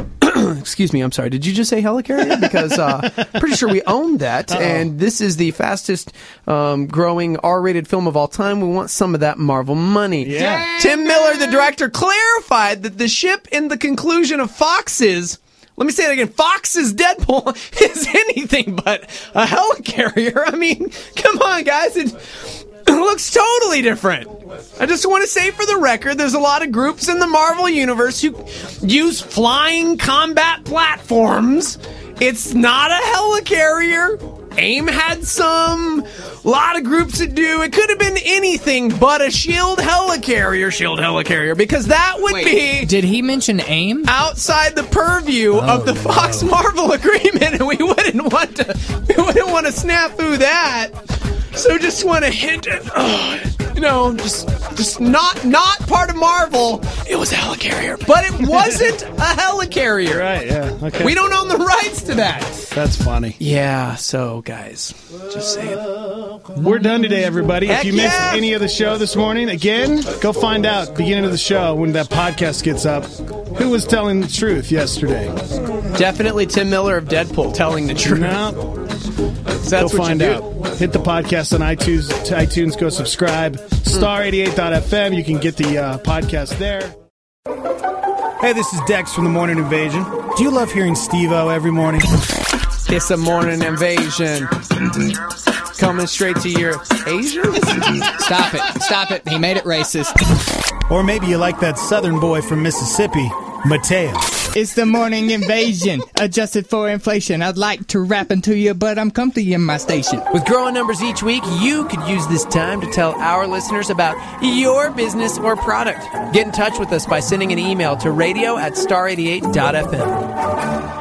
excuse me, I'm sorry, did you just say helicarrier? Because uh, pretty sure we own that, Uh-oh. and this is the fastest um, growing R-rated film of all time. We want some of that Marvel money. Yeah. Tim Miller, the director, clarified that the ship in the conclusion of Fox's, let me say it again, Fox's Deadpool is anything but a helicarrier. I mean, come on, guys. It, it looks totally different. I just want to say for the record, there's a lot of groups in the Marvel Universe who use flying combat platforms. It's not a helicarrier. AIM had some. A lot of groups that do. It could have been anything but a shield helicarrier. Shield helicarrier. Because that would Wait, be... Did he mention AIM? Outside the purview oh, of the Fox no. Marvel agreement. And we wouldn't want to... We wouldn't want to snafu that. So just want to hint at... Oh, you know, just just not not part of Marvel. It was a helicarrier, but it wasn't a helicarrier. Right? Yeah. Okay. We don't own the rights to that. That's funny. Yeah. So, guys, just saying. We're done today, everybody. Heck if you missed yeah. any of the show this morning, again, go find out beginning of the show when that podcast gets up. Who was telling the truth yesterday? Definitely Tim Miller of Deadpool telling the truth. No. That's go what find you do. out. Hit the podcast on iTunes. To iTunes, go subscribe. star eighty-eight dot f m. You can get the uh, podcast there. Hey, this is Dex from the Morning Invasion. Do you love hearing Steve-O every morning? It's a morning invasion. Coming straight to your Asians? Stop it. Stop it. He made it racist. Or maybe you like that southern boy from Mississippi, Mateo. It's the morning invasion, adjusted for inflation. I'd like to rap into you, but I'm comfy in my station. With growing numbers each week, you could use this time to tell our listeners about your business or product. Get in touch with us by sending an email to radio at star eighty-eight dot f m.